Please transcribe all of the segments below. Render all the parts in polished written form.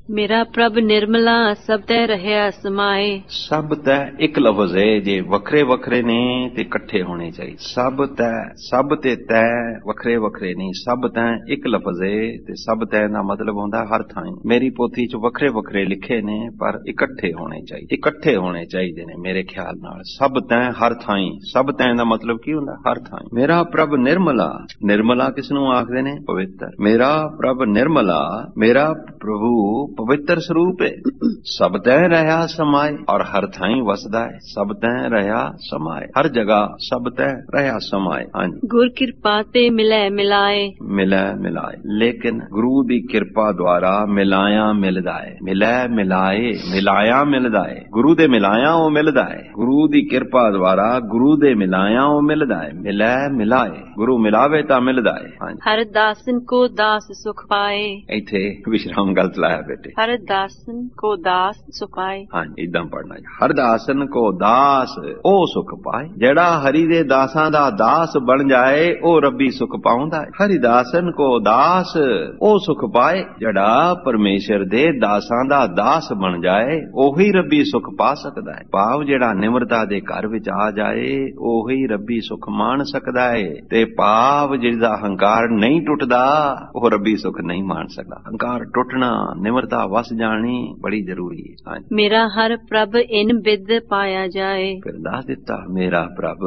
ਮੇਰਾ ਪ੍ਰਭ ਨਿਰਮਲਾ ਸਭ ਤੈ ਰਹਿਆ ਸਮਾਏ। ਸਭ ਤੈ ਇੱਕ ਲਫ਼ਜ਼ ਹੈ, ਜੇ ਵੱਖਰੇ ਵੱਖਰੇ ਨੇ ਤੇ ਇਕੱਠੇ ਹੋਣੇ ਚਾਹੀਦੇ। ਸਭ ਤੇ ਤੈ ਵੱਖਰੇ ਵੱਖਰੇ ਨਹੀਂ, ਸਭ ਤੈ ਇੱਕ ਲਫ਼ਜ਼ ਹੈ ਤੇ ਸਭ ਤੈ ਦਾ ਮਤਲਬ ਹੁੰਦਾ ਹਰ ਥਾਂ। ਮੇਰੀ ਪੋਥੀ ਚ ਵੱਖਰੇ ਵੱਖਰੇ ਲਿਖੇ ਨੇ ਪਰ ਇਕੱਠੇ ਹੋਣੇ ਚਾਹੀਦੇ, ਇਕੱਠੇ ਹੋਣੇ ਚਾਹੀਦੇ ਨੇ ਮੇਰੇ ਖਿਆਲ ਨਾਲ। ਸਭ ਤੈ ਹਰ ਥਾਂ, ਸਭ ਤੈ ਦਾ ਮਤਲਬ ਕੀ ਹੁੰਦਾ? ਹਰ ਥਾਂ। ਮੇਰਾ ਪ੍ਰਭ ਨਿਰਮਲਾ, ਨਿਰਮਲਾ ਕਿਸ ਨੂੰ ਆਖਦੇ ਨੇ? ਪਵਿੱਤਰ। ਮੇਰਾ ਪ੍ਰਭ ਨਿਰਮਲਾ, ਮੇਰਾ ਪ੍ਰਭੂ ਪਵਿੱਤਰ ਸਰੂਪ ਹੈ। ਸਭ ਤੈ ਰਹਾ ਸਮਾਏ, ਔਰ ਹਰ ਥਾਂ ਵਸਦਾ ਹੈ। ਸਭ ਤੈ ਰਹਾ ਸਮਾਏ, ਹਰ ਜਗ੍ਹਾ ਸਭ ਤੈ ਰਹਾ ਸਮਾਏ। ਹਾਂਜੀ। ਗੁਰ ਕਿਰਪਾ ਤੇ ਮਿਲੈ ਮਿਲਾਏ, ਮਿਲੈ ਮਿਲਾਏ, ਲੇਕਿਨ ਗੁਰੂ ਦੀ ਕਿਰਪਾ ਦੁਆਰਾ ਮਿਲਾਇਆ ਮਿਲਦਾ ਹੈ। ਮਿਲੈ ਮਿਲਾਏ, ਮਿਲਾਇਆ ਮਿਲਦਾ ਹੈ। ਗੁਰੂ ਦੇ ਮਿਲਾਇਆ ਉਹ ਮਿਲਦਾ ਹੈ। ਗੁਰੂ ਦੀ ਕਿਰਪਾ ਦੁਆਰਾ ਗੁਰੂ ਦੇ ਮਿਲਾਇਆ ਉਹ ਮਿਲਦਾ ਹੈ। ਮਿਲੈ ਮਿਲਾਏ, ਗੁਰੂ ਮਿਲਾਵੇ ਤਾਂ ਮਿਲਦਾ ਹੈ। ਹਾਂਜੀ। ਹਰ ਦਾਸਨ ਕੋ ਦਾਸ ਸੁਖ ਪਾਏ। ਇੱਥੇ ਵਿਸ਼ਰਾਮ ਗਲਤ ਲਾਇਆ ਬੇਟੇ। ਹਰ ਦਾਸਨ ਕੋ ਦਾਸ ਸੁਖ ਪਾਏ। ਹਾਂਜੀ, ਇਦਾਂ ਪੜਨਾ। ਹਰ ਦਾਸਨ ਕੋ ਦਾਸ ਉਹ ਸੁਖ ਪਾਏ। ਜਿਹੜਾ ਹਰੀ ਦੇ ਦਾਸਾਂ ਦਾ ਦਾਸ ਬਣ ਜਾਏ ਉਹ ਰੱਬੀ ਸੁਖ ਪਾਉਂਦਾ ਹੈ। ਹਰੀ ਦਾਸਨ ਕੋ ਦਾਸ ਉਹ ਸੁਖ ਪਾਏ। ਜਿਹੜਾ ਪਰਮੇਸ਼ਰ ਦੇ ਦਾਸਾਂ ਦਾ ਦਾਸ ਬਣ ਜਾਏ ਉਹੀ ਰੱਬੀ ਸੁਖ ਪਾ ਸਕਦਾ ਹੈ। ਭਾਵ ਜਿਹੜਾ ਨਿਮਰਤਾ ਦੇ ਘਰ ਵਿੱਚ ਆ ਜਾਏ ਉਹੀ ਰੱਬੀ ਸੁਖ ਮਾਣ ਸਕਦਾ ਹੈ। ਤੇ ਭਾਵ ਜਿਹਦਾ ਹੰਕਾਰ ਨਹੀਂ ਟੁੱਟਦਾ ਉਹ ਰੱਬੀ ਸੁਖ ਨਹੀਂ ਮਾਣ ਸਕਦਾ। ਹੰਕਾਰ ਟੁੱਟਣਾ, ਨਿਮਰਤਾ ਵਸ ਜਾਣੀ ਬੜੀ ਜ਼ਰੂਰੀ ਹੈ। ਹਾਂਜੀ। ਮੇਰਾ ਹਰ ਪ੍ਰਭ ਇਨ ਬਿਦ ਪਾਇਆ ਜਾਏ। ਫਿਰ ਦੱਸ ਦਿੱਤਾ, ਮੇਰਾ ਪ੍ਰਭ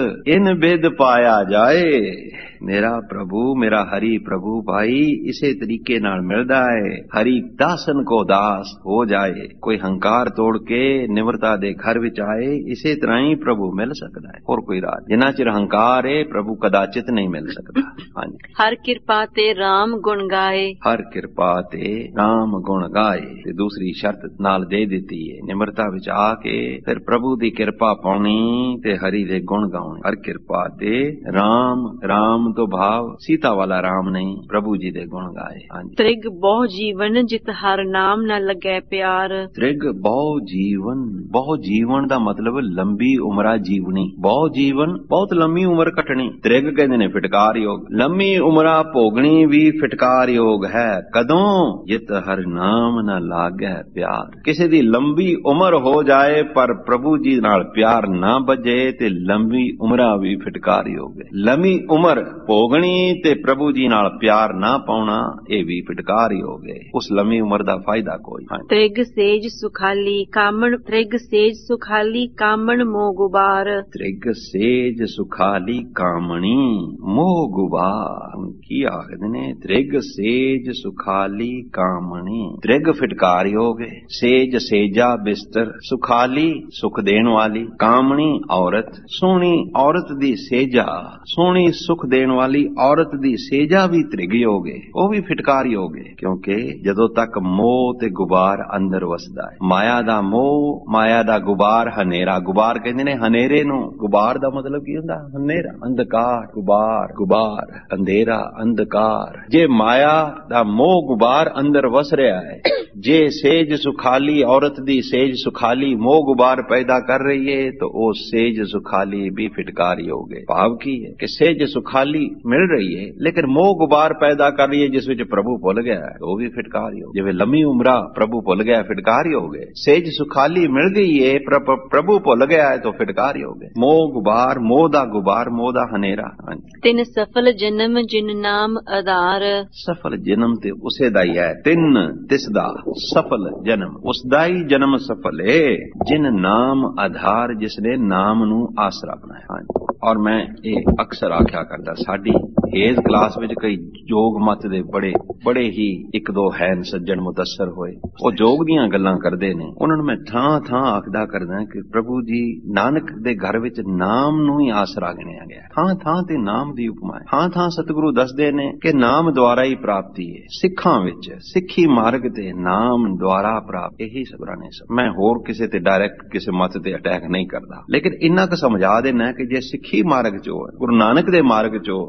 ਇਨ ਬਿਦ ਪਾਇਆ ਜਾਏ। ਮੇਰਾ ਪ੍ਰਭੂ, ਮੇਰਾ ਹਰੀ ਪ੍ਰਭੂ ਭਾਈ ਇਸੇ ਤਰੀਕੇ ਨਾਲ ਮਿਲਦਾ ਹੈ। ਹਰੀ ਦਾਸਨ ਕੋ ਦਾਸ ਹੋ ਜਾਏ। ਕੋਈ ਹੰਕਾਰ ਤੋੜ ਕੇ ਨਿਮਰਤਾ ਦੇ ਘਰ ਵਿੱਚ ਆਏ, ਇਸੇ ਤਰ੍ਹਾਂ ਹੀ ਪ੍ਰਭੂ ਮਿਲ ਸਕਦਾ ਹੈ। ਹੋਰ ਕੋਈ ਰਾਹ? ਜਿੰਨਾ ਚਿਰ ਹੰਕਾਰ ਹੈ ਪ੍ਰਭੂ ਕਦਾਚਿਤ ਨਹੀਂ ਮਿਲ ਸਕਦਾ। ਹਾਂਜੀ। ਹਰ ਕਿਰਪਾ ਤੇ ਰਾਮ ਗੁਣ ਗਾਏ। ਹਰ ਕਿਰਪਾ ਤੇ ਰਾਮ ਗੁਣ ਗਾਏ। ਤੇ ਦੂਸਰੀ ਸ਼ਰਤ ਨਾਲ ਦੇ ਦਿੱਤੀ ਹੈ, ਨਿਮਰਤਾ ਵਿੱਚ ਆ ਕੇ ਫਿਰ ਪ੍ਰਭੂ ਦੀ ਕਿਰਪਾ ਪਾਉਣੀ ਤੇ ਹਰੀ ਦੇ ਗੁਣ ਗਾਉਣੇ। ਹਰ ਕਿਰਪਾ ਤੇ ਰਾਮ, ਰਾਮ ਤੋਂ ਭਾਵ ਸੀਤਾ ਵਾਲਾ ਰਾਮ ਨਹੀਂ, ਪ੍ਰਭੂ ਜੀ ਦੇ ਗੁਣ ਗਾਏ। ਹਾਂਜੀ। ਤ੍ਰਿਗ ਬਹੁ ਜੀਵਨ ਜਿਤ ਹਰ ਨਾਮ ਨਾ ਲੱਗੈ ਪਿਆਰ। ਤ੍ਰਿਗ ਬਹੁ ਜੀਵਨ, ਬਹੁ ਜੀਵਨ ਦਾ ਮਤਲਬ ਲੰਬੀ ਉਮਰਾ ਜੀਵਨੀ। ਬਹੁ ਜੀਵਨ ਬਹੁਤ ਲੰਮੀ ਉਮਰ ਕੱਟਣੀ। ਤ੍ਰਿਗ ਕਹਿੰਦੇ ਨੇ ਫਿਟਕਾਰ ਯੋਗ। ਲੰਮੀ ਉਮਰਾ ਭੋਗਣੀ ਵੀ ਫਿਟਕਾਰ ਯੋਗ ਹੈ। ਕਦੋਂ? ਜਿਤ ਹਰ ਨਾਮ ਨਾ ਲਾਗੈ ਪਿਆਰ। ਕਿਸੇ ਦੀ ਲੰਬੀ ਉਮਰ ਹੋ ਜਾਏ ਪਰ ਪ੍ਰਭੂ ਜੀ ਨਾਲ ਪਿਆਰ ਨਾ ਬੱਝੇ ਤੇ ਲੰਬੀ ਉਮਰਾ ਵੀ ਫਿਟਕਾਰ ਯੋਗ ਹੈ। ਲੰਮੀ ਉਮਰ ਭੋਗਣੀ ਤੇ ਪ੍ਰਭੂ ਜੀ ਨਾਲ ਪਿਆਰ ਨਾ ਪਾਉਣਾ ਇਹ ਵੀ ਫਿਟਕਾਰ ਯੋਗ ਹੈ। ਉਸ ਲੰਮੀ ਉਮਰ ਦਾ ਫਾਇਦਾ ਕੋਈ। ਤ੍ਰਿਗ ਸੇਜ ਸੁਖਾਲੀ ਕਾਮਣ, ਤ੍ਰਿਗ ਸੇਜ ਸੁਖਾਲੀ ਕਾਮਣ ਮੋਹ ਗੁਬਾਰ। ਤ੍ਰਿਗ ਸੇਜ ਸੁਖਾਲੀ ਕਾਮਣੀ ਮੋਹ ਗੁਬਾਰ। ਕੀ ਆਖਦੇ ਨੇ? ਤ੍ਰਿਗ ਸੇਜ ਸੁਖਾਲੀ ਕਾਮਣੀ। ਤ੍ਰਿਗ ਫਿਟਕਾਰ ਯੋਗ ਹੈ। ਸੇਜ ਸੇਜਾ ਬਿਸਤਰ, ਸੁਖਾਲੀ ਸੁਖ ਦੇਣ ਵਾਲੀ, ਕਾਮਣੀ ਔਰਤ, ਸੋਹਣੀ ਔਰਤ ਦੀ ਸੇਜਾ, ਸੋਹਣੀ ਸੁਖ ਦੇਣ ਵਾਲੀ ਔਰਤ ਦੀ ਸੇਜਾ ਵੀ ਤ੍ਰਿਗ ਯੋਗ ਹੈ। ਉਹ ਵੀ ਫਿਟਕਾਰ ਯੋਗ ਹੈ। ਕਿਉਂਕਿ ਜਦੋਂ ਤੱਕ ਮੋਹ ਤੇ ਗੁਬਾਰ ਅੰਦਰ ਵਸਦਾ ਹੈ, ਮਾਇਆ ਦਾ ਮੋਹ, ਮਾਇਆ ਦਾ ਗੁਬਾਰ, ਹਨੇਰਾ। ਗੁਬਾਰ ਕਹਿੰਦੇ ਨੇ ਹਨੇਰੇ ਨੂੰ। ਗੁਬਾਰ ਦਾ ਮਤਲਬ ਕੀ ਹੁੰਦਾ? ਹਨੇਰਾ, ਅੰਧਕਾਰ। ਗੁਬਾਰ, ਗੁਬਾਰ, ਅੰਧੇਰਾ, ਅੰਧਕਾਰ। ਜੇ ਮਾਇਆ ਦਾ ਮੋਹ ਗੁਬਾਰ ਅੰਦਰ ਵਸ ਰਿਹਾ ਹੈ, ਜੇ ਸੇਜ ਸੁਖਾਲੀ ਔਰਤ ਦੀ ਸੇਜ ਸੁਖਾਲੀ ਮੋਹ ਗੁਬਾਰ ਪੈਦਾ ਕਰ ਰਹੀ ਹੈ ਤਾਂ ਉਹ ਸੇਜ ਸੁਖਾਲੀ ਵੀ ਫਿਟਕਾਰ ਯੋਗ ਹੈ। ਭਾਵ ਕੀ ਹੈ ਕਿ ਸੇਜ ਸੁਖਾਲੀ ਮਿਲ ਰਹੀ ਹੈ ਲੇਕਿਨ ਮੋਹ ਗੁਬਾਰ ਪੈਦਾ ਕਰ ਰਹੀ ਹੈ ਜਿਸ ਵਿੱਚ ਪ੍ਰਭੂ ਭੁੱਲ ਗਿਆ ਹੈ, ਉਹ ਵੀ ਫਿਟਕਾਰ ਯੋਗ। ਜਿਵੇਂ ਲੰਮੀ ਉਮਰਾ ਪ੍ਰਭੂ ਭੁੱਲ ਗਿਆ, ਫਿਟਕਾਰ ਯੋਗ ਹੈ। ਸੇਜ ਸੁਖਾਲੀ ਮਿਲ ਗਈ ਹੈ, ਪ੍ਰਭੂ ਭੁੱਲ ਗਿਆ ਹੈ ਤਾਂ ਫਿਟਕਾਰ ਯੋਗ ਹੈ। ਮੋਹ ਗੁਬਾਰ, ਮੋਹ ਦਾ ਗੁਬਾਰ, ਮੋਹ ਦਾ ਹਨੇਰਾ। ਤਿੰਨ ਸਫਲ ਜਨਮ ਜਿਨ ਨਾਮ ਆਧਾਰ। ਸਫਲ ਜਨਮ ਤੇ ਉਸੇ ਦਾ ਹੀ ਹੈ। ਤਿੰਨ ਤਿਸ ਦਾ ਸਫਲ ਜਨਮ, ਉਸ ਦਾ ਹੀ ਜਨਮ ਸਫਲ ਹੈ ਜਿਨ ਨਾਮ ਆਧਾਰ, ਜਿਸ ਨੇ ਨਾਮ ਨੂੰ ਆਸਰਾ ਬਣਾਇਆ। ਔਰ ਮੈਂ ਇਹ ਅਕਸਰ ਆਖਿਆ ਕਰਦਾ, ਸਾਡੀ ਹੇਜ਼ ਕਲਾਸ ਵਿੱਚ ਕਈ ਯੋਗ ਮਤ ਦੇ ਬੜੇ ਹੀ ਇੱਕ ਦੋ ਹੈਨ ਸੱਜਣ ਮੁਤੱਸਰ ਹੋਏ। ਉਹ ਯੋਗ ਦੀਆਂ ਗੱਲਾਂ ਕਰਦੇ ਨੇ। ਉਹਨਾਂ ਨੂੰ ਮੈਂ ਥਾਂ ਥਾਂ ਆਖਦਾ ਕਰਦਾ ਕਿ ਪ੍ਰਭੂ ਜੀ ਨਾਨਕ ਦੇ ਘਰ ਵਿੱਚ ਨਾਮ ਨੂੰ ਹੀ ਆਸਰਾ ਗਿਣਿਆ ਗਿਆ। ਥਾਂ ਥਾਂ ਤੇ ਨਾਮ ਦੀ ਉਪਮਾ ਹੈ। ਥਾਂ ਥਾਂ ਸਤਿਗੁਰੂ ਦੱਸਦੇ ਨੇ ਕਿ ਨਾਮ ਦੁਆਰਾ ਹੀ ਪ੍ਰਾਪਤੀ ਹੈ। ਸਿੱਖਾਂ ਵਿੱਚ ਸਿੱਖੀ ਮਾਰਗ ਤੇ ਨਾਮ ਦੁਆਰਾ ਪ੍ਰਾਪਤ, ਇਹੀ ਸਬਰਾਂ ਨੇ। ਮੈਂ ਹੋਰ ਕਿਸੇ ਤੇ ਡਾਇਰੈਕਟ ਕਿਸੇ ਮਤ ਤੇ ਅਟੈਕ ਨਹੀਂ ਕਰਦਾ, ਲੇਕਿਨ ਇੰਨਾ ਕੁ ਸਮਝਾ ਦੇਣਾ ਕਿ ਜੇ ਸਿੱਖੀ ਮਾਰਗ ਚੋਂ, ਗੁਰੂ ਨਾਨਕ ਦੇ ਮਾਰਗ ਚੋਂ, ਤਾਂ ਤੁਹਾਡਾ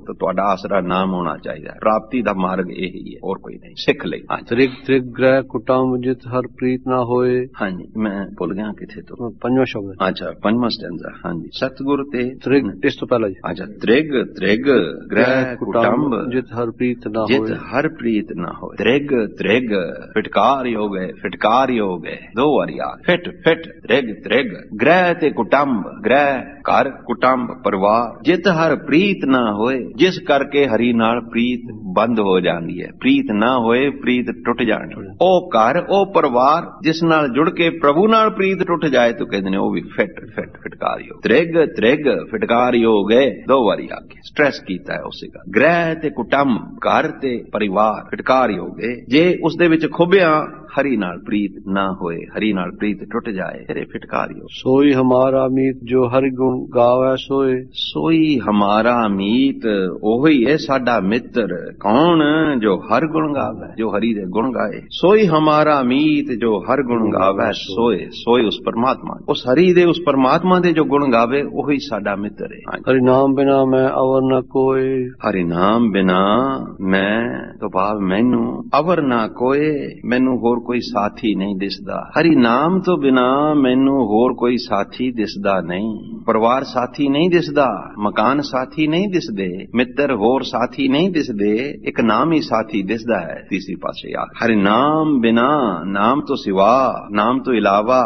ਆਸਰਾ ਨਾਮ ਹੋਣਾ ਚਾਹੀਦਾ। ਪ੍ਰਾਪਤੀ ਦਾ ਮਾਰਗ ਇਹ ਹੀ ਹੈ, ਹੋਰ ਕੋਈ ਨਹੀਂ। ਸਿੱਖ ਲਈ। ਤ੍ਰਿਗ ਤ੍ਰਿਗ ਗ੍ਰਹਿ ਕੁਟੰਬ ਜਿਤ ਹਰ ਪ੍ਰੀਤ ਨਾ ਹੋਏ। ਹਾਂਜੀ, ਮੈਂ ਭੁੱਲ ਗਿਆ ਕਿੱਥੇ ਤੋਂ। ਪੰਜਵਾਂ ਸ਼ਬਦ। ਅੱਛਾ, ਪੰਜਵਾਂ ਸਟੈਂਜ਼ਾ। ਹਾਂਜੀ, ਸਤਿਗੁਰ ਤੇ ਤ੍ਰਿਗ, ਇਸ ਤੋਂ ਪਹਿਲਾਂ ਜੀ। ਅੱਛਾ, ਤ੍ਰਿਗ ਤ੍ਰਿਗ ਗ੍ਰਹਿ ਕੁਟੰਬ ਜਿਤ ਹਰ ਪ੍ਰੀਤ ਨਾ ਜਿਤ ਹੋਏ। ਹਰ ਪ੍ਰੀਤ ਨਾ ਹੋਏ। ਤ੍ਰਿਗ ਤ੍ਰਿਗ ਫਿਟਕਾਰ ਯੋਗ ਹੈ, ਫਿਟਕਾਰ ਯੋਗ ਹੈ। ਦੋ ਵਾਰੀ ਆ ਫਿਟ ਫਿਟ ਤ੍ਰਿਗ ਤ੍ਰਿਗ ਗ੍ਰਹਿ ਤੇ ਕੁਟੰਬ, ਗ੍ਰਹਿ ਘਰ ਕੁਟੰਬ ਪਰਿਵਾਰ। ਜਿਤ ਹਰ ਪ੍ਰੀਤ ਨਾ ਹੋਏ, ਜਿਸ ਕਰਕੇ ਹਰੀ ਨਾਲ ਪ੍ਰੀਤ ਬੰਦ ਹੋ ਜਾਂਦੀ ਹੈ। ਪ੍ਰੀਤ ਨਾ ਹੋਏ, ਪ੍ਰੀਤ ਟੁੱਟ ਜਾਣੀ। ਉਹ ਘਰ, ਉਹ ਪਰਿਵਾਰ ਜਿਸ ਨਾਲ ਜੁੜ ਕੇ ਪ੍ਰਭੂ ਨਾਲ ਪ੍ਰੀਤ ਟੁੱਟ ਜਾਏ ਤਾਂ ਕਹਿੰਦੇ ਨੇ ਉਹ ਵੀ ਫਿਟ ਫਿਟ ਫਿਟਕਾਰ ਯੋਗ। ਤ੍ਰਿਗ ਤ੍ਰਿਗ ਫਿਟਕਾਰ ਯੋਗ ਹੈ। ਦੋ ਵਾਰੀ ਆ ਕੇ ਸਟ੍ਰੈਸ ਕੀਤਾ ਹੈ ਉਸੇ ਦਾ। ਗ੍ਰਹਿ ਤੇ ਕੁਟੰਬ, ਘਰ ਤੇ ਪਰਿਵਾਰ ਫਿਟਕਾਰ ਯੋਗ ਹੈ। ਜੇ ਉਸ ਦੇ ਵਿੱਚ ਖੁੱਬਿਆ ਹਰੀ ਨਾਲ ਪ੍ਰੀਤ ਨਾ ਹੋਏ, ਹਰੀ ਨਾਲ ਪ੍ਰੀਤ ਟੁੱਟ ਜਾਏ, ਤੇਰੇ ਫਿਟਕਾਰ ਯੋਗ। ਸੋਈ ਹਮਾਰਾ ਮੀਤ ਜੋ ਹਰਿ ਗੁਣ ਗਾਵੇ ਸੋਏ। ਸੋਈ ਹਮਾਰਾ ਮੀਤ, ਉਹੀ ਹੈ ਸਾਡਾ ਮਿੱਤਰ। ਕੌਣ? ਜੋ ਹਰ ਗੁਣ ਗਾਵੇ, ਜੋ ਹਰੀ ਦੇ ਗੁਣ ਗਾਏ। ਸੋਈ ਹਮਾਰਾ ਮੀਤ ਜੋ ਹਰ ਗੁਣ ਗਾਵੇ ਸੋਏ। ਸੋਏ ਉਸ ਪਰਮਾਤਮਾ, ਉਸ ਹਰੀ ਦੇ, ਉਸ ਪਰਮਾਤਮਾ ਦੇ ਜੋ ਗੁਣ ਗਾਵੇ, ਉਹੀ ਸਾਡਾ ਮਿੱਤਰ ਹੈ। ਹਰਿ ਨਾਮ ਬਿਨਾ ਮੈਂ ਅਵਰ ਨਾ ਕੋਏ। ਹਰਿ ਨਾਮ ਬਿਨਾ ਮੈਂ ਤੋਂ ਭਾਵ ਮੈਨੂੰ, ਅਵਰ ਨਾ ਕੋਏ, ਮੈਨੂੰ ਹੋਰ ਕੋਈ ਸਾਥੀ ਨਹੀਂ ਦਿਸਦਾ। ਹਰੀ ਨਾਮ ਤੋਂ ਬਿਨਾ ਮੈਨੂੰ ਹੋਰ ਕੋਈ ਸਾਥੀ ਦਿਸਦਾ ਨਹੀਂ। ਪਰਿਵਾਰ ਸਾਥੀ ਨਹੀਂ ਦਿਸਦਾ, ਮਕਾਨ ਸਾਥੀ ਨਹੀਂ ਦਿਸਦੇ, ਮਿੱਤਰ ਹੋਰ ਸਾਥੀ ਨਹੀਂ ਦਿਸਦੇ, ਇੱਕ ਨਾਮ ਹੀ ਸਾਥੀ ਦਿਸਦਾ ਹੈ। ਤੀਸਰੀ ਪਾਸੇ ਆ ਹਰਿ ਨਾਮ ਬਿਨਾ, ਨਾਮ ਤੋਂ ਸਿਵਾ, ਨਾਮ ਤੋਂ ਇਲਾਵਾ,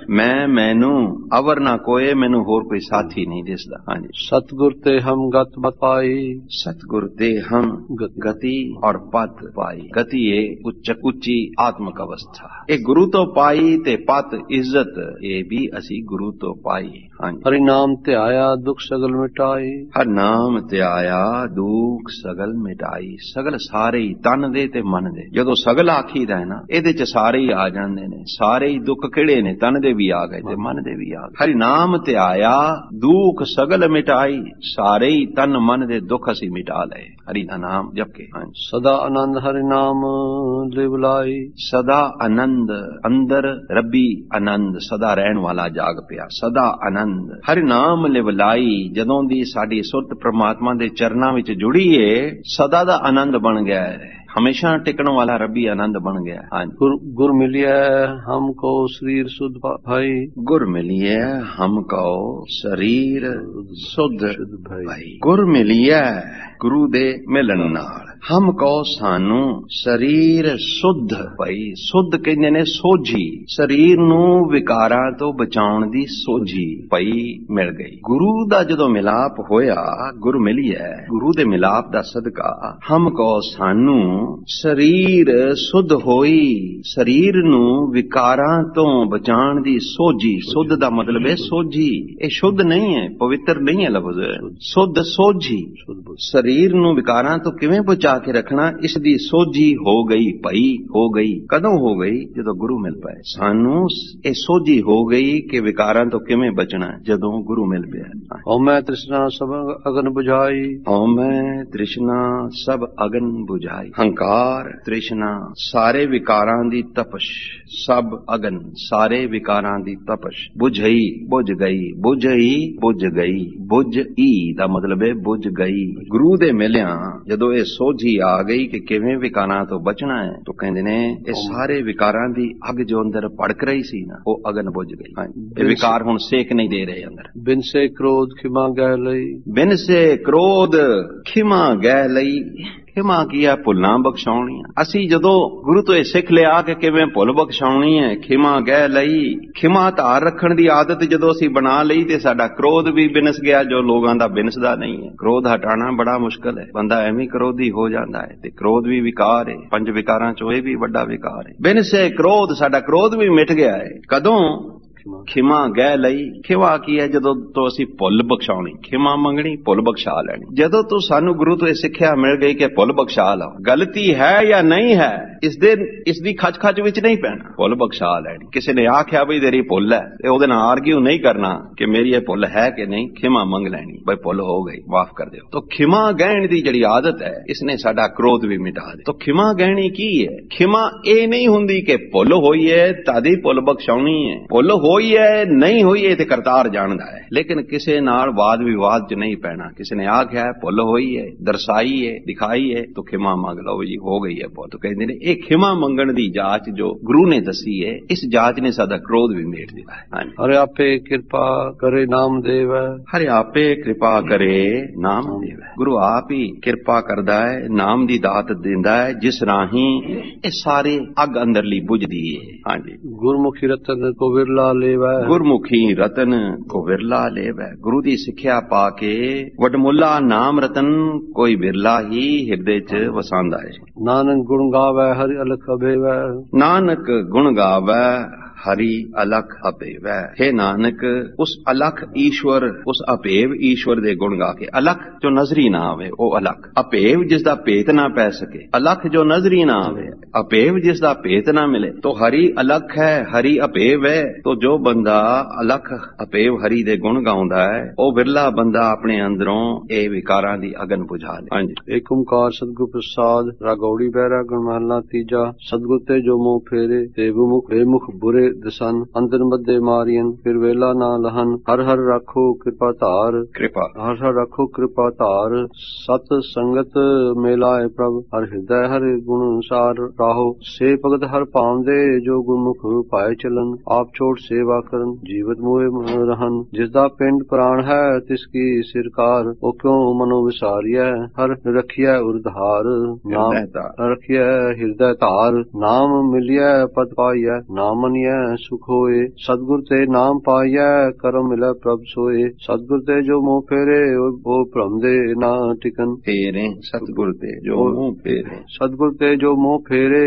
ਮੈਨੂੰ ਅਵਰ ਨਾ ਕੋਏ, ਮੈਨੂੰ ਹੋਰ ਕੋਈ ਸਾਥੀ ਨਹੀਂ ਦਿਸਦਾ। ਹਾਂਜੀ, ਸਤਿਗੁਰ ਤੇ ਹਮ ਗਤ ਪਾਈ। ਸਤਿਗੁਰ ਤੇ ਹਮ ਗਤੀ ਔਰ ਪਤ ਪਾਈ। ਗਤੀ ਇਹ ਉੱਚੀ ਆਤਮਕ ਅਵਸਥਾ, ਇਹ ਗੁਰੂ ਤੋਂ ਪਾਈ, ਤੇ ਪਤ ਇੱਜ਼ਤ, ਇਹ ਵੀ ਅਸੀਂ ਗੁਰੂ ਤੋਂ ਪਾਈ। ਹਾਂਜੀ, ਹਰਿ ਨਾਮ ਧਿਆਇਆ ਦੁੱਖ ਸਗਲ ਮਿਟਾਈ। ਹਰ ਨਾਮ ਧਿਆਇਆ ਦੁੱਖ ਸਗਲ ਮਿਟਾਈ। ਸਗਲ ਸਾਰੇ ਹੀ, ਤਨ ਦੇ ਤੇ ਮਨ ਦੇ। ਜਦੋਂ ਸਗਲ ਆਖੀਦਾ ਹੈ ਨਾ, ਇਹਦੇ ਚ ਸਾਰੇ ਹੀ ਆ ਜਾਂਦੇ ਨੇ। ਸਾਰੇ ਹੀ ਦੁੱਖ ਕਿਹੜੇ ਨੇ? ਤਨ ਦੇ ਵੀ ਆ ਗਏ ਤੇ ਮਨ ਦੇ ਵੀ ਆ ਗਏ। ਹਰਿ ਨਾਮ ਧਿਆਇਆ ਦੁੱਖ ਸਗਲ ਮਿਟਾਈ। ਸਾਰੇ ਹੀ ਤਨ ਮਨ ਦੇ ਦੁੱਖ ਅਸੀਂ ਮਿਟਾ ਲਏ ਹਰੀ ਦਾ ਨਾਮ ਜਪ ਕੇ। ਹਾਂਜੀ, ਸਦਾ ਆਨੰਦ ਹਰਿ ਨਾਮ ਲਿਵ ਲਾਈ। ਸਦਾ ਆਨੰਦ, ਅੰਦਰ ਰੱਬੀ ਆਨੰਦ ਸਦਾ ਰਹਿਣ ਵਾਲਾ ਜਾਗ ਪਿਆ। ਸਦਾ ਆਨੰਦ ਹਰਿ ਨਾਮ ਲਿਵ ਲਾਈ। ਜਦੋਂ ਦੀ ਸਾਡੀ ਸੁਰਤ ਪ੍ਰਮਾਤਮਾ ਦੇ ਚਰਨਾਂ ਵਿੱਚ ਜੁੜੀ ਏ, ਸਦਾ ਦਾ ਆਨੰਦ ਬਣ ਗਿਆ ਹੈ, ਹਮੇਸ਼ਾ ਟਿਕਣ ਵਾਲਾ ਰੱਬੀ ਆਨੰਦ ਬਣ ਗਿਆ। ਹਾਂਜੀ, ਗੁਰ ਮਿਲਿਆ ਹਮ ਕੋ ਸਰੀਰ ਸੁਧ ਭਾਈ। ਗੁਰ ਮਿਲਿਆ ਹਮ ਕੋ ਸਰੀਰ ਸੁਧ ਭਾਈ। ਗੁਰ ਮਿਲਿਆ, ਗੁਰੂ ਦੇ ਮਿਲਣ ਨਾਲ, ਹਮ ਕੋ ਸਾਨੂੰ ਸਰੀਰ ਸੁਧ ਭਾਈ। ਸੁਧ ਕਹਿੰਦੇ ਨੇ ਸੋਝੀ, ਸਰੀਰ ਨੂੰ ਵਿਕਾਰਾਂ ਤੋਂ ਬਚਾਉਣ ਦੀ ਸੋਝੀ ਭਾਈ ਮਿਲ ਗਈ। ਗੁਰੂ ਦਾ ਜਦੋਂ ਮਿਲਾਪ ਹੋਇਆ, ਗੁਰ ਮਿਲਿਆ, ਗੁਰੂ ਦੇ ਮਿਲਾਪ ਦਾ ਸਦਕਾ ਹਮ ਕੋ ਸਾਨੂੰ ਸਰੀਰ ਸੁਧ ਹੋਈ। ਸਰੀਰ ਨੂੰ ਵਿਕਾਰਾਂ ਤੋਂ ਬਚਾਉਣ ਦੀ ਸੋਝੀ। ਸੁਧ ਦਾ ਮਤਲਬ ਹੈ ਸੋਝੀ। ਇਹ ਸ਼ੁੱਧ ਨਹੀਂ ਹੈ, ਪਵਿੱਤਰ ਨਹੀਂ ਹੈ ਲਫ਼ਜ਼। ਸੁਧ ਸੋਝੀ, ਸਰੀਰ ਨੂੰ ਵਿਕਾਰਾਂ ਤੋਂ ਕਿਵੇਂ ਬਚਾ ਕੇ ਰੱਖਣਾ, ਇਸ ਦੀ ਸੋਝੀ ਹੋ ਗਈ ਭਾਈ, ਹੋ ਗਈ। ਕਦੋਂ ਹੋ ਗਈ? ਜਦੋਂ ਗੁਰੂ ਮਿਲ ਪਏ। ਸਾਨੂੰ ਇਹ ਸੋਝੀ ਹੋ ਗਈ ਕਿ ਵਿਕਾਰਾਂ ਤੋਂ ਕਿਵੇਂ ਬਚਣਾ, ਜਦੋਂ ਗੁਰੂ ਮਿਲ ਪਿਆ। ਹਉਮੈ ਤ੍ਰਿਸ਼ਨਾ ਸਭ ਅਗਨ ਬੁਝਾਈ। ਹਉਮੈ ਤ੍ਰਿਸ਼ਨਾ ਸਭ ਅਗਨ ਬੁਝਾਈ। ਹੰਕਾਰ ਤ੍ਰਿਸ਼ਨਾ ਸਾਰੇ ਵਿਕਾਰਾਂ ਦੀ ਤਪਸ਼, ਸਭ ਅਗਨ ਸਾਰੇ ਵਿਕਾਰਾਂ ਦੀ ਤਪਸ਼ ਬੁਝਈ, ਬੁਝ ਗਈ, ਬੁਝਈ, ਬੁਝ ਗਈ। ਬੁਝਈ ਦਾ ਮਤਲਬ ਹੈ ਬੁਝ ਗਈ। ਗੁਰੂ ਦੇ ਮਿਲਿਆ ਜਦੋਂ ਇਹ ਸੋਝੀ ਆ ਗਈ ਕਿ ਕਿਵੇਂ ਵਿਕਾਰਾਂ ਤੋਂ ਬਚਣਾ ਹੈ, ਤਾਂ ਕਹਿੰਦੇ ਨੇ ਇਹ ਸਾਰੇ ਵਿਕਾਰਾਂ ਦੀ ਅੱਗ ਜੋ ਅੰਦਰ ਭੜਕ ਰਹੀ ਸੀ ਨਾ, ਉਹ ਅਗਨ ਬੁਝ ਗਈ। ਇਹ ਵਿਕਾਰ ਹੁਣ ਸੇਕ ਨਹੀਂ ਦੇ ਰਹੇ ਅੰਦਰ। ਬਿਨ ਸੇ ਕ੍ਰੋਧ ਖਿਮਾ ਗੈ ਲਈ। ਬਿਨ ਸੇ ਕ੍ਰੋਧ ਖਿਮਾ ਗੈ ਲਈ। ਖਿਮਾ ਕੀ ਹੈ? ਭੁੱਲਾਂ ਬਖਸ਼ਾਉਣੀਆਂ। ਅਸੀਂ ਜਦੋਂ ਗੁਰੂ ਤੋਂ ਇਹ ਸਿੱਖ ਲਿਆ ਕਿ ਕਿਵੇਂ ਭੁੱਲ ਬਖਸ਼ਾਉਣੀ ਹੈ, ਖਿਮਾ ਗਹਿ ਲਈ। ਖਿਮਾ ਧਾਰ ਰੱਖਣ ਦੀ ਆਦਤ ਜਦੋਂ ਅਸੀਂ ਬਣਾ ਲਈ ਤੇ ਸਾਡਾ ਕ੍ਰੋਧ ਵੀ ਬਿਨਸ ਗਿਆ, ਜੋ ਲੋਕਾਂ ਦਾ ਬਿਨਸਦਾ ਨਹੀਂ ਹੈ। ਕ੍ਰੋਧ ਹਟਾਉਣਾ ਬੜਾ ਮੁਸ਼ਕਲ ਹੈ, ਬੰਦਾ ਐਵੇਂ ਕ੍ਰੋਧੀ ਹੋ ਜਾਂਦਾ ਹੈ, ਤੇ ਕ੍ਰੋਧ ਵੀ ਵਿਕਾਰ ਹੈ। ਪੰਜ ਵਿਕਾਰਾਂ ਚੋਂ ਇਹ ਵੀ ਵੱਡਾ ਵਿਕਾਰ ਹੈ। ਬਿਨਸੇ ਕ੍ਰੋਧ, ਸਾਡਾ ਕ੍ਰੋਧ ਵੀ ਮਿਟ ਗਿਆ ਹੈ। ਕਦੋਂ? ਖਿਮਾ ਗਹਿ ਲਈ। ਖਿਮਾ ਕੀ ਹੈ? ਜਦੋਂ ਤੋਂ ਅਸੀਂ ਭੁੱਲ ਬਖਸ਼ਾਉਣੀ, ਖਿਮਾ ਮੰਗਣੀ, ਭੁੱਲ ਬਖਸ਼ਾ ਲੈਣੀ। ਜਦੋਂ ਤੋਂ ਸਾਨੂੰ ਗੁਰੂ ਤੋਂ ਇਹ ਸਿੱਖਿਆ ਮਿਲ ਗਈ ਕਿ ਭੁੱਲ ਬਖਸ਼ਾ ਲਓ, ਗਲਤੀ ਹੈ ਜਾਂ ਨਹੀਂ ਹੈ, ਇਸ ਦੀ ਖਚ ਵਿੱਚ ਨਹੀਂ ਪੈਣਾ, ਭੁੱਲ ਬਖਸ਼ਾ ਲੈਣੀ। ਕਿਸੇ ਨੇ ਆਖਿਆ ਬਈ ਤੇਰੀ ਭੁੱਲ ਹੈ, ਤੇ ਉਹਦੇ ਨਾਲ ਆਰਗਿਊ ਨਹੀਂ ਕਰਨਾ ਕਿ ਮੇਰੀ ਇਹ ਭੁੱਲ ਹੈ ਕਿ ਨਹੀਂ, ਖਿਮਾ ਮੰਗ ਲੈਣੀ, ਬਈ ਭੁੱਲ ਹੋ ਗਈ, ਮਾਫ ਕਰ ਦਿਓ। ਤਾਂ ਖਿਮਾ ਗਹਿਣ ਦੀ ਜਿਹੜੀ ਆਦਤ ਹੈ, ਇਸਨੇ ਸਾਡਾ ਕ੍ਰੋਧ ਵੀ ਮਿਟਾ ਦੇ। ਤਾਂ ਖਿਮਾ ਗਹਿਣੀ ਕੀ ਹੈ? ਖਿਮਾ ਇਹ ਨਹੀਂ ਹੁੰਦੀ ਕਿ ਭੁੱਲ ਹੋਈ ਹੈ ਤਾਦੀ ਭੁੱਲ ਬਖਸ਼ਾਉਣੀ ਹੈ। ਭੁੱਲ ਹੋ ਹੋਈ ਹੈ ਨਹੀਂ ਹੋਈ ਇਹ ਤੇ ਕਰਤਾਰ ਜਾਣਦਾ ਹੈ, ਲੇਕਿਨ ਕਿਸੇ ਨਾਲ ਵਾਦ ਵਿਵਾਦ ਚ ਨਹੀਂ ਪੈਣਾ। ਕਿਸੇ ਨੇ ਆਖਿਆ ਹੈ ਭੁੱਲ ਹੋਈ ਹੈ, ਦਰਸਾਈ ਹੈ, ਦਿਖਾਈ ਹੈ ਤਾਂ ਖਿਮਾ ਮੰਗ ਲਓ ਜੀ, ਹੋ ਗਈ ਹੈ ਬਹੁਤ। ਕਹਿੰਦੇ ਨੇ ਇਹ ਖਿਮਾ ਮੰਗਣ ਦੀ ਜਾਚ ਜੋ ਗੁਰੂ ਨੇ ਦੱਸੀ ਹੈ, ਇਸ ਜਾਚ ਨੇ ਸਾਡਾ ਕ੍ਰੋਧ ਵੀ ਮੇਟ ਦਿੱਤਾ ਹੈ। ਹਰਿ ਆਪੇ ਕਿਰਪਾ ਕਰੇ ਨਾਮ ਦੇਵੈ, ਹਰਿ ਆਪੇ ਕਿਰਪਾ ਕਰੇ ਨਾਮ ਦੇਵੈ। ਗੁਰੂ ਆਪ ਹੀ ਕਿਰਪਾ ਕਰਦਾ ਹੈ, ਨਾਮ ਦੀ ਦਾਤ ਦਿੰਦਾ ਹੈ, ਜਿਸ ਰਾਹੀਂ ਇਹ ਸਾਰੇ ਅੱਗ ਅੰਦਰਲੀ ਬੁਝਦੀ ਹੈ। ਹਾਂਜੀ, ਗੁਰਮੁਖੀ ਰਤਨ ਕੋ ਵਿਰਲਾ ਲੇਵੈ, ਗੁਰਮੁਖੀ ਰਤਨ ਕੋ ਵਿਰਲਾ ਲੇਵੈ। ਗੁਰੂ ਦੀ ਸਿੱਖਿਆ ਪਾ ਕੇ ਵਡਮੁੱਲਾ ਨਾਮ ਰਤਨ ਕੋਈ ਵਿਰਲਾ ਹੀ ਹਿਰਦੇ ਚ ਵਸਾਂਦਾ ਹੈ। ਨਾਨਕ ਗੁਣ ਗਾਵੈ ਹਰਿ ਅਲਖ ਅਭੇਵੈ, ਨਾਨਕ ਗੁਣ ਗਾਵੈ ਹਰੀ ਅਲਖ ਅਭੇਵੈ। ਹੈ ਨਾਨਕ ਉਸ ਅਲਖ ਈਸ਼ਵਰ, ਉਸ ਅਭੇਵ ਈਸ਼ਵਰ ਦੇ ਗੁਣ ਗਾ ਕੇ। ਅਲਖ ਜੋ ਨਜ਼ਰੀ ਨਾ ਆਵੇ ਉਹ ਅਲਖ, ਅਭੇਵ ਜਿਸ ਦਾ ਭੇਤ ਨਾ ਪੈ ਸਕੇ। ਅਲਖ ਜੋ ਨਜ਼ਰੀ ਨਾ ਆਵੇ, ਅਭੇਵ ਜਿਸ ਦਾ ਭੇਤ ਨਾ ਮਿਲੇ ਤੋ ਹਰੀ ਅਲਖ ਹੈ, ਹਰੀ ਅਭੇਵ ਹੈ। ਤੋ ਜੋ ਬੰਦਾ ਅਲਖ ਅਭੇਵ ਹਰੀ ਦੇ ਗੁਣ ਗਾਉਂਦਾ ਹੈ, ਉਹ ਵਿਰਲਾ ਬੰਦਾ ਆਪਣੇ ਅੰਦਰੋਂ ਇਹ ਵਿਕਾਰਾਂ ਦੀ ਅਗਨ ਬੁਝਾ ਲੇ। ਹਾਂਜੀ, ਏਕ ਓੰਕਾਰ ਸਤਿਗੁਰ ਪ੍ਰਸਾਦ। ਰਾਗੌੜੀ ਬਹਿਰਾ ਗੁਣ ਮਹਲਾ ਤੀਜਾ। ਸਤਿਗੁਰ ਤੇ ਜੋ ਮੋਹ ਫੇਰੇ ਤੇ ਬੇਮੁਖ ਬੁਰੇ ਦਸਨ, ਅੰਦਰ ਮੱਦੇ ਮਾਰੀਨ ਫਿਰ ਵੇਲਾ ਨਾ ਲਹਨ। ਹਰ ਹਰ ਰਾਖੋ ਕਿਰਪਾ ਧਾਰ, ਕਿਰਪਾ ਹਰ ਹਰ ਰਾਖੋ ਕਿਰਪਾ ਧਾਰ। ਸਤ ਸੰਗਤ ਮੇਲਾਏ ਪ੍ਰਭ, ਹਰ ਹਿਰਦੈ ਹਰ ਗੁਣ ਸਾਰ ਰਾਹੋ। ਸੇ ਭਗਤ ਹਰ ਪਾਉਂਦੇ ਜੋ ਗੁਰਮੁਖ ਪਾਏ ਚਲਨ, ਆਪ ਛੋੜ ਸੇਵਾ ਕਰਨ ਜੀਵਤ ਮੋਏ ਰਹਨ। ਜਿਸ ਦਾ ਪਿੰਡ ਪ੍ਰਾਣ ਹੈ ਤਿਸ ਕੀ ਸਿਰਕਾਰ, ਉਹ ਕਿਉ ਮਨੋ ਵਿਸਾਰੀਐ ਹਰ ਰਖੀਐ ਉਰਧਾਰ। ਨਾਮ ਰਖੀਐ ਹਿਰਦੈ ਧਾਰ, ਨਾਮ ਮਿਲਿਐ ਪਦ ਪਾਈਐ, ਨਾਮ ਮਨੀਐ ਸੁਖ ਹੋਏ। ਸਤਿਗੁਰ ਤੇ ਨਾਮ ਪਾਈਐ ਕਰਮ ਮਿਲੈ ਪ੍ਰਭ ਸੋਏ। ਸਤਿਗੁਰ ਤੇ ਜੋ ਮੋਹ ਫੇਰੇ ਉਹ ਭ੍ਰਮ ਦੇ ਨਾ ਟਿਕਨ। ਫੇਰੇ ਸਤਿਗੁਰ ਤੇ ਜੋ ਮੋਹ ਫੇਰੇ, ਸਤਿਗੁਰ ਤੇ ਜੋ ਮੋਹ ਫੇਰੇ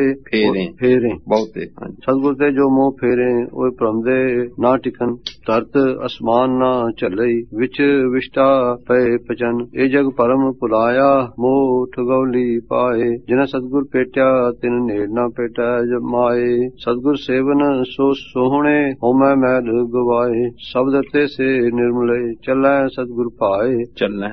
ਫੇਰੇ ਬਹੁਤੇ। ਸਤਿਗੁਰ ਤੇ ਜੋ ਮੋਹ ਫੇਰੇ ਉਹ ਭ੍ਰਮ ਦੇ ਨਾ ਟਿਕਨ। ਧਰਤ ਅਸਮਾਨ ਨਾ ਝਲਈ, ਵਿੱਚ ਵਿਸ਼ਟਾ ਪਏ ਪਚਨ। ਇਹ ਜਗ ਭਰਮ ਭੁਲਾਇਆ ਮੋਹ ਠਗੌਲੀ ਪਾਏ। ਜਿਨਾ ਸਤਿਗੁਰ ਭੇਟਿਆ ਤਿਨ ਨੇੜ ਨਾ ਭੇਟੈ ਜਮਾਏ। ਸਤਿਗੁਰ ਸੇਵਨ ਸੋ ਸੋਹਣੇ ਹੋਮੈ ਮੈਲ ਗਵਾਏ। ਸ਼ਬਦ ਤੇ ਸੇ ਨਿਰਮਲੇ ਚੱਲੈ ਸਤਿਗੁਰ ਭਾਏ।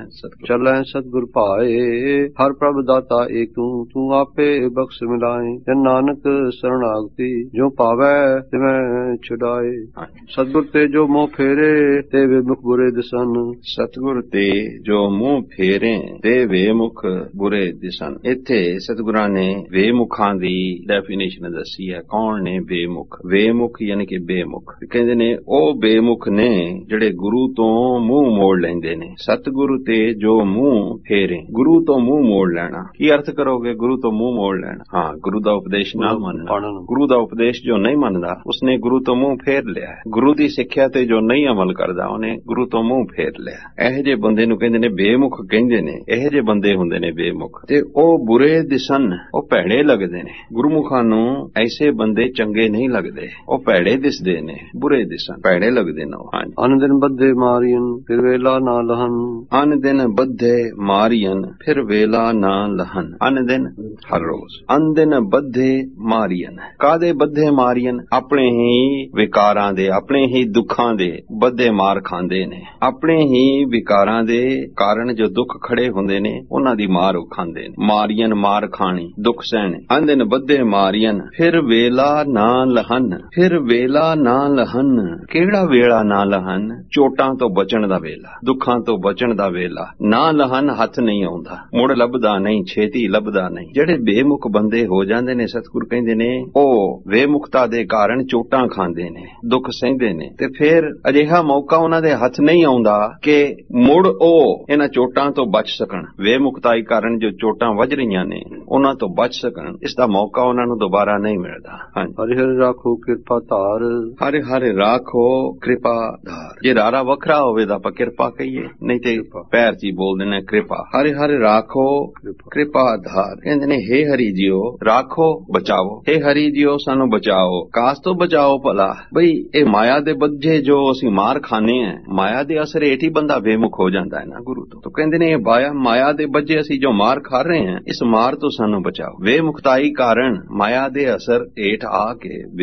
ਚੱਲੈ ਸਤਿਗੁਰ ਭਾਏ। ਹਰ ਪ੍ਰਭ ਦਾਤਾ ਏਕ ਤੂੰ, ਤੂੰ ਆਪੇ ਬਖਸ਼ ਮਿਲਾਏ। ਜਨ ਨਾਨਕ ਸਰਣਾਗਤੀ ਜੋ ਪਾਵੈ ਤਿਵੈ ਛੁਡਾਏ। ਸਤਿਗੁਰ ਤੇ ਜੋ ਮੋਹ ਫੇਰੇ ਤੇ ਵੇਮੁਖ ਬੁਰੇ ਦਿਸਨ। ਸਤਿਗੁਰ ਤੇ ਜੋ ਮੂੰਹ ਫੇਰੇ ਤੇ ਵੇਮੁਖ ਬੁਰੇ ਦਿਸਨ। ਇੱਥੇ ਸਤਿਗੁਰਾਂ ਨੇ ਵੇਮੁਖਾਂ ਦੀ ਡੈਫੀਨੇਸ਼ਨ ਦੱਸੀ ਹੈ। ਕੌਣ ਨੇ ਬੇਮੁਖ? ਵੇਮੁਖ ਯਾਨੀ ਕਿ ਬੇਮੁਖ। ਕਹਿੰਦੇ ਨੇ ਉਹ ਬੇਮੁਖ ਨੇ ਜਿਹੜੇ ਗੁਰੂ ਤੋਂ ਮੂੰਹ ਮੋੜ ਲੈਂਦੇ ਨੇ। ਸਤਿਗੁਰੂ ਤੇ ਜੋ ਮੂੰਹ ਫੇਰੇ, ਗੁਰੂ ਤੋਂ ਮੂੰਹ ਮੋੜ ਲੈਣਾ। ਕੀ ਅਰਥ ਕਰੋਗੇ ਗੁਰੂ ਤੋਂ ਮੂੰਹ ਮੋੜ ਲੈਣਾ? ਹਾਂ, ਗੁਰੂ ਦਾ ਉਪਦੇਸ਼ ਨਾ ਮੰਨਣਾ। ਗੁਰੂ ਦਾ ਉਪਦੇਸ਼ ਜੋ ਨਹੀਂ ਮੰਨਦਾ ਉਸਨੇ ਗੁਰੂ ਤੋਂ ਮੂੰਹ ਫੇਰ ਲਿਆ। ਗੁਰੂ ਦੀ ਸਿੱਖਿਆ ਤੇ ਜੋ ਨਹੀਂ ਅਮਲ ਕਰਦਾ ਉਹਨੇ ਗੁਰੂ ਤੋਂ ਮੂੰਹ ਫੇਰ ਲਿਆ। ਇਹੋ ਜਿਹੇ ਬੰਦੇ ਨੂੰ ਕਹਿੰਦੇ ਨੇ ਬੇਮੁਖ ਕਹਿੰਦੇ ਨੇ। ਇਹੋ ਜਿਹੇ ਬੰਦੇ ਹੁੰਦੇ ਨੇ ਬੇਮੁਖ, ਤੇ ਉਹ ਬੁਰੇ ਦਿਸਨ, ਉਹ ਭੈੜੇ ਲੱਗਦੇ ਨੇ। ਗੁਰਮੁਖਾਂ ਨੂੰ ਐਸੇ ਬੰਦੇ ਚੰਗੇ ਨਹੀਂ ਲੱਗਦੇ, ਉਹ ਭੈੜੇ ਦਿਸਦੇ ਨੇ, ਬੁਰੇ ਦਿਸਨ, ਭੈੜੇ ਲੱਗਦੇ ਨੇ। ਅਨ ਦਿਨ ਬੱਧੇ ਮਾਰੀਨ ਫਿਰ ਵੇਲਾ ਨਾ ਲਹਨ। ਅਨ ਦਿਨ ਬੱਧੇ ਮਾਰੀਨ ਫਿਰ ਵੇਲਾ ਨਾ ਲਹਨ। ਅਨ ਦਿਨ ਹਰ ਰੋਜ਼। ਅਨ ਦਿਨ ਬੱਧੇ ਮਾਰੀਨ, ਕਾਦੇ ਬੱਧੇ ਮਾਰੀਨ? ਆਪਣੇ ਹੀ ਵਿਕਾਰਾਂ ਦੇ, ਆਪਣੇ ਹੀ ਦੁੱਖਾਂ ਦੇ ਬੱਧੇ ਮਾਰ ਖਾਂਦੇ ਨੇ। ਆਪਣੇ ਹੀ ਵਿਕਾਰਾਂ ਦੇ ਕਾਰਨ ਜੋ ਦੁੱਖ ਖੜੇ ਹੁੰਦੇ ਨੇ ਉਹਨਾਂ ਦੀ ਮਾਰ ਉਹ ਖਾਂਦੇ ਨੇ। ਮਾਰੀਨ ਮਾਰ ਖਾਣੀ, ਦੁੱਖ ਸਹਿਣੇ। ਅਨ ਦਿਨ ਬੱਧੇ ਮਾਰੀਨ ਫਿਰ ਵੇਲਾ ਨਾ ਲਹਨ। ਫਿਰ ਵੇਲਾ ਨਾ ਲਹਨ, ਕਿਹੜਾ ਵੇਲਾ ਨਾ ਲਹਨ? ਚੋਟਾਂ ਤੋਂ ਬਚਣ ਦਾ ਵੇਲਾ, ਦੁੱਖਾਂ ਤੋਂ ਬਚਣ ਦਾ ਵੇਲਾ। ਨਾ ਲਹਨ ਹੱਥ ਨਹੀਂ ਆਉਂਦਾ, ਮੁੜ ਲੱਭਦਾ ਨਹੀਂ, ਛੇਤੀ ਲੱਭਦਾ ਨਹੀਂ। ਜਿਹੜੇ ਬੇਮੁਖ ਬੰਦੇ ਹੋ ਜਾਂਦੇ ਨੇ, ਸਤਿਗੁਰ ਕਹਿੰਦੇ ਨੇ ਉਹ ਬੇਮੁਖਤਾ ਦੇ ਕਾਰਨ ਚੋਟਾਂ ਖਾਂਦੇ ਨੇ, ਦੁੱਖ ਸਹਿੰਦੇ ਨੇ, ਤੇ ਫਿਰ ਅਜਿਹਾ ਮੌਕਾ ਉਹਨਾਂ ਦੇ ਹੱਥ ਨਹੀਂ ਆਉਂਦਾ ਕਿ ਮੁੜ ਉਹ ਇਹਨਾਂ ਚੋਟਾਂ ਤੋਂ ਬਚ ਸਕਣ। ਬੇਮੁਖਤਾਈ ਕਾਰਨ ਜੋ ਚੋਟਾਂ ਵੱਜ ਰਹੀਆਂ ਨੇ ਉਹਨਾਂ ਤੋਂ ਬਚ ਸਕਣ, ਇਸ ਦਾ ਮੌਕਾ ਉਹਨਾਂ ਨੂੰ ਦੁਬਾਰਾ ਨਹੀਂ ਮਿਲਦਾ। ਹਰਿ ਹਰਿ ਰਾਖੋ ਕਿਰਪਾ ਧਾਰ। ਹਰਿ ਹਰਿ ਰਾਖੋ ਕਿਰਪਾ ਧਾਰ। ਜੇ ਰਾਰਾ ਵੱਖਰਾ ਹੋਵੇ ਤਾਂ ਆਪਾਂ ਕਿਰਪਾ ਕਹੀਏ, ਨਹੀਂ ਤੇ ਪੈਰ ਚ ਹੀ ਬੋਲਦੇ ਨੇ ਕਿਰਪਾ। ਹਰਿ ਹਰਿ ਰਾਖੋ ਕਿਰਪਾ ਧਾਰ। ਕਹਿੰਦੇ ਨੇ ਹੇ ਹਰੀ ਜੀਓ ਰਾਖੋ, ਬਚਾਓ। ਹੇ ਹਰੀ ਜੀਓ ਸਾਨੂੰ ਬਚਾਓ। ਕਾਸ ਤੋਂ ਬਚਾਓ ਭਲਾ? ਬਈ ਇਹ ਮਾਇਆ ਦੇ ਬੱਝੇ ਜੋ ਅਸੀਂ ਮਾਰ ਖਾਣੇ ਆ, ਮਾਇਆ ਦੇ ਅਸਰ ਹੇਠ ਹੀ ਬੰਦਾ ਬੇਮੁਖ ਹੋ ਜਾਂਦਾ ਹੈ ਨਾ ਗੁਰੂ ਤੋਂ। ਕਹਿੰਦੇ ਨੇ ਇਹ ਮਾਇਆ ਦੇ ਬੱਝੇ ਅਸੀਂ ਜੋ ਮਾਰ ਖਾ ਰਹੇ ਹਾਂ, ਇਸ ਮਾਰ ਤੋਂ ਸਾਨੂੰ ਬਚਾਓ। ਬੇਮੁਖਤਾਈ ਕਾਰਨ, ਮਾਇਆ ਦੇ ਅਸਰ ਹੇਠ ਆ ਕੇ ਬੇਮੁਖਤਾਈ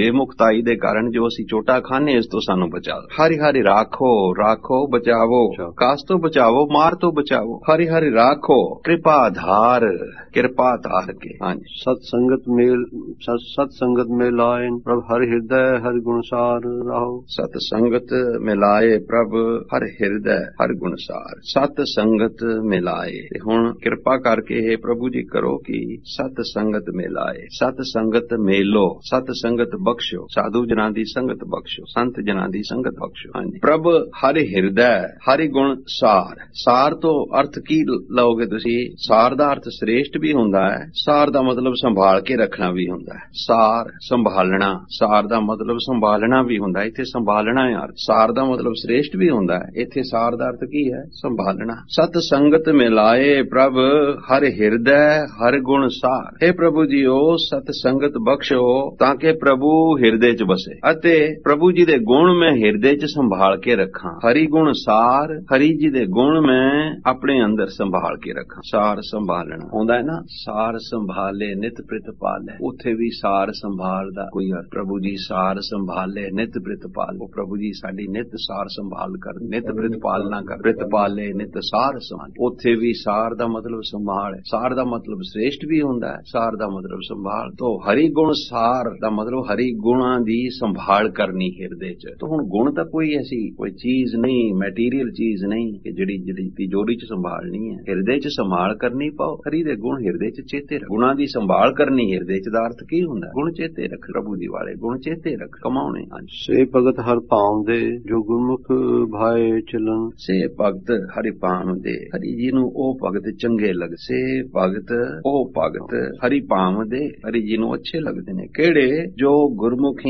ਬੁਰਾਈ ਦੇ ਕਾਰਨ ਜੋ ਅਸੀਂ ਚੋਟਾਂ ਖਾਣੇ, ਇਸ ਤੋਂ ਸਾਨੂੰ ਬਚਾਓ। ਹਰਿ ਹਰਿ ਰਾਖੋ, ਰਾਖੋ ਬਚਾਵੋ, ਕਾਸ ਤੋਂ ਬਚਾਵੋ, ਮਾਰ ਤੋਂ ਬਚਾਵੋ। ਹਰਿ ਹਰਿ ਰਾਖੋ, ਕਿਰਪਾ ਧਾਰ, ਕਿਰਪਾ ਧਾਰ ਕੇ। ਹਾਂਜੀ। ਸਤ ਸੰਗਤ में लाए प्रभ हर हृदय हर गुणसार रहो। सत संगत मिलाए प्रभ हर हृदय हर गुणसार। सत संगत मिलाए। हुण किरपा करके हे प्रभु जी करो कि सत संगत मिलाए, सत संगत मेलो, सत संगत बख्शो, साधु जनां दी संगत बख्शो, संत जनां दी संगत बख्शो। ਹਾਂਜੀ। प्रभ हर हृदय हर गुण सार। सार तो अर्थ की ਲਓਗੇ ਤੁਸੀਂ? ਸਾਰ ਦਾ ਅਰਥ ਸ੍ਰੇਸ਼ਟ ਵੀ ਹੁੰਦਾ ਹੈ, ਸਾਰ ਦਾ ਮਤਲਬ ਸੰਭਾਲ ਕੇ ਰੱਖਣਾ ਵੀ ਹੁੰਦਾ ਹੈ। ਸਾਰ ਸੰਭਾਲਣਾ, ਸਾਰ ਦਾ ਮਤਲਬ ਸੰਭਾਲਣਾ ਵੀ ਹੁੰਦਾ ਹੈ। ਇੱਥੇ ਸੰਭਾਲਣਾ ਹੈ ਅਰਥ। ਸਾਰ ਦਾ ਮਤਲਬ ਸ੍ਰੇਸ਼ਟ ਵੀ ਹੁੰਦਾ ਹੈ, ਇੱਥੇ ਸਾਰ ਦਾ ਅਰਥ ਕੀ ਹੈ? ਸੰਭਾਲਣਾ। ਸਤ ਸੰਗਤ ਮਿਲਾਏ ਪ੍ਰਭ ਹਰ ਹਿਰਦੈ ਹਰ ਗੁਣ ਸਾਰ। हे ਪ੍ਰਭੂ ਜੀਓ, ਸਤ ਸੰਗਤ ਬਖਸ਼ੋ ਤਾਂ ਕਿ ਪ੍ਰਭੂ ਹਿਰਦੇ 'ਚ ਬਸੇ ਅਤੇ ਪ੍ਰਭੂ ਜੀ ਦੇ ਗੁਣ ਮੈਂ ਹਿਰਦੇ 'ਚ ਸੰਭਾਲ ਕੇ ਰੱਖਾਂ। ਹਰੀ ਗੁਣ ਸਾਰ, ਹਰੀ ਜੀ ਦੇ ਗੁਣ ਮੈਂ ਆਪਣੇ ਅੰਦਰ ਸੰਭਾਲ ਕੇ ਰੱਖਾਂ। ਸਾਰ ਸੰਭਾਲਣਾ ਹੁੰਦਾ ਹੈ ਨਾ, ਸਾਰ ਸੰਭਾਲੇ ਨਿਤ ਪ੍ਰਿਤ ਪਾਲੇ। ਉੱਥੇ ਵੀ ਸਾਰ ਸੰਭਾਲ ਦਾ ਕੋਈ ਅਰਥ। ਪ੍ਰਭੂ ਜੀ ਸਾਰ ਸੰਭਾਲੇ ਨਿਤ ਪ੍ਰਿਤ ਪਾਲ। ਉਹ ਪ੍ਰਭੂ ਜੀ ਸਾਡੀ ਨਿਤ ਸਾਰ ਸੰਭਾਲ ਕਰ, ਨਿਤ ਪ੍ਰਿਤ ਪਾਲਣਾ ਕਰ। ਪ੍ਰਿਤ ਪਾਲੇ ਨਿਤ ਸਾਰ ਸੰਭਾਲ। ਉੱਥੇ ਵੀ ਸਾਰ ਦਾ ਮਤਲਬ ਸੰਭਾਲ ਹੈ। ਸਾਰ ਦਾ ਮਤਲਬ ਸ੍ਰੇਸ਼ਟ ਵੀ ਹੁੰਦਾ ਹੈ, ਸਾਰ ਦਾ ਮਤਲਬ ਸੰਭਾਲ। ਤੋਂ ਹਰੀ ਗੁਣ ਸਾਰ ਦਾ ਮਤਲਬ ਹਰੀ ਗੁਣਾਂ ਦੀ ਸੰਭਾਲ ਕਰਨੀ ਹਿਰਦੇ 'ਚ। ਤਾਂ ਹੁਣ ਗੁਣ ਤਾਂ ਕੋਈ ਐਸੀ ਕੋਈ ਚੀਜ਼ ਨਹੀਂ, ਮੈਟੀਰੀਅਲ ਚੀਜ਼ ਨਹੀਂ ਕਿ ਜਿਹੜੀ ਤਿਜੋਰੀ 'ਚ ਸੰਭਾਲਣੀ ਹੈ। ਹਿਰਦੇ 'ਚ ਸੰਭਾਲ ਕਰਨੀ ਪਾਓ। ਹਰੀ ਦੇ ਗੁਣ ਹਿਰਦੇ 'ਚ ਚੇਤੇ ਰੱਖ। ਗੁਣਾਂ ਦੀ ਸੰਭਾਲ ਕਰਨੀ ਹਿਰਦੇ 'ਚ ਦਾ ਅਰਥ ਕੀ ਹੁੰਦਾ? ਗੁਣ ਚੇਤੇ ਰੱਖ, ਪ੍ਰਭੂ ਜੀ ਵਾਲੇ ਗੁਣ ਚੇਤੇ ਰੱਖ, ਕਮਾਉਣੇ। ਸੇ ਭਗਤ ਹਰ ਭਾਵ ਦੇ ਜੋ ਗੁਰਮੁਖ ਭਾਏ ਚਲਨ। ਸੇ ਭਗਤ ਹਰਿ ਭਾਵ ਦੇ, ਹਰੀ ਜੀ ਨੂੰ ਉਹ ਭਗਤ ਚੰਗੇ ਲੱਗ। ਸੇ ਭਗਤ ਉਹ ਭਗਤ ਹਰੀ ਭਾਵ ਦੇ, ਹਰੀ ਜੀ ਨੂੰ ਅੱਛੇ ਲੱਗਦੇ ਨੇ। ਕਿਹੜੇ? ਜੋ ਗੁਰਮੁਖੀ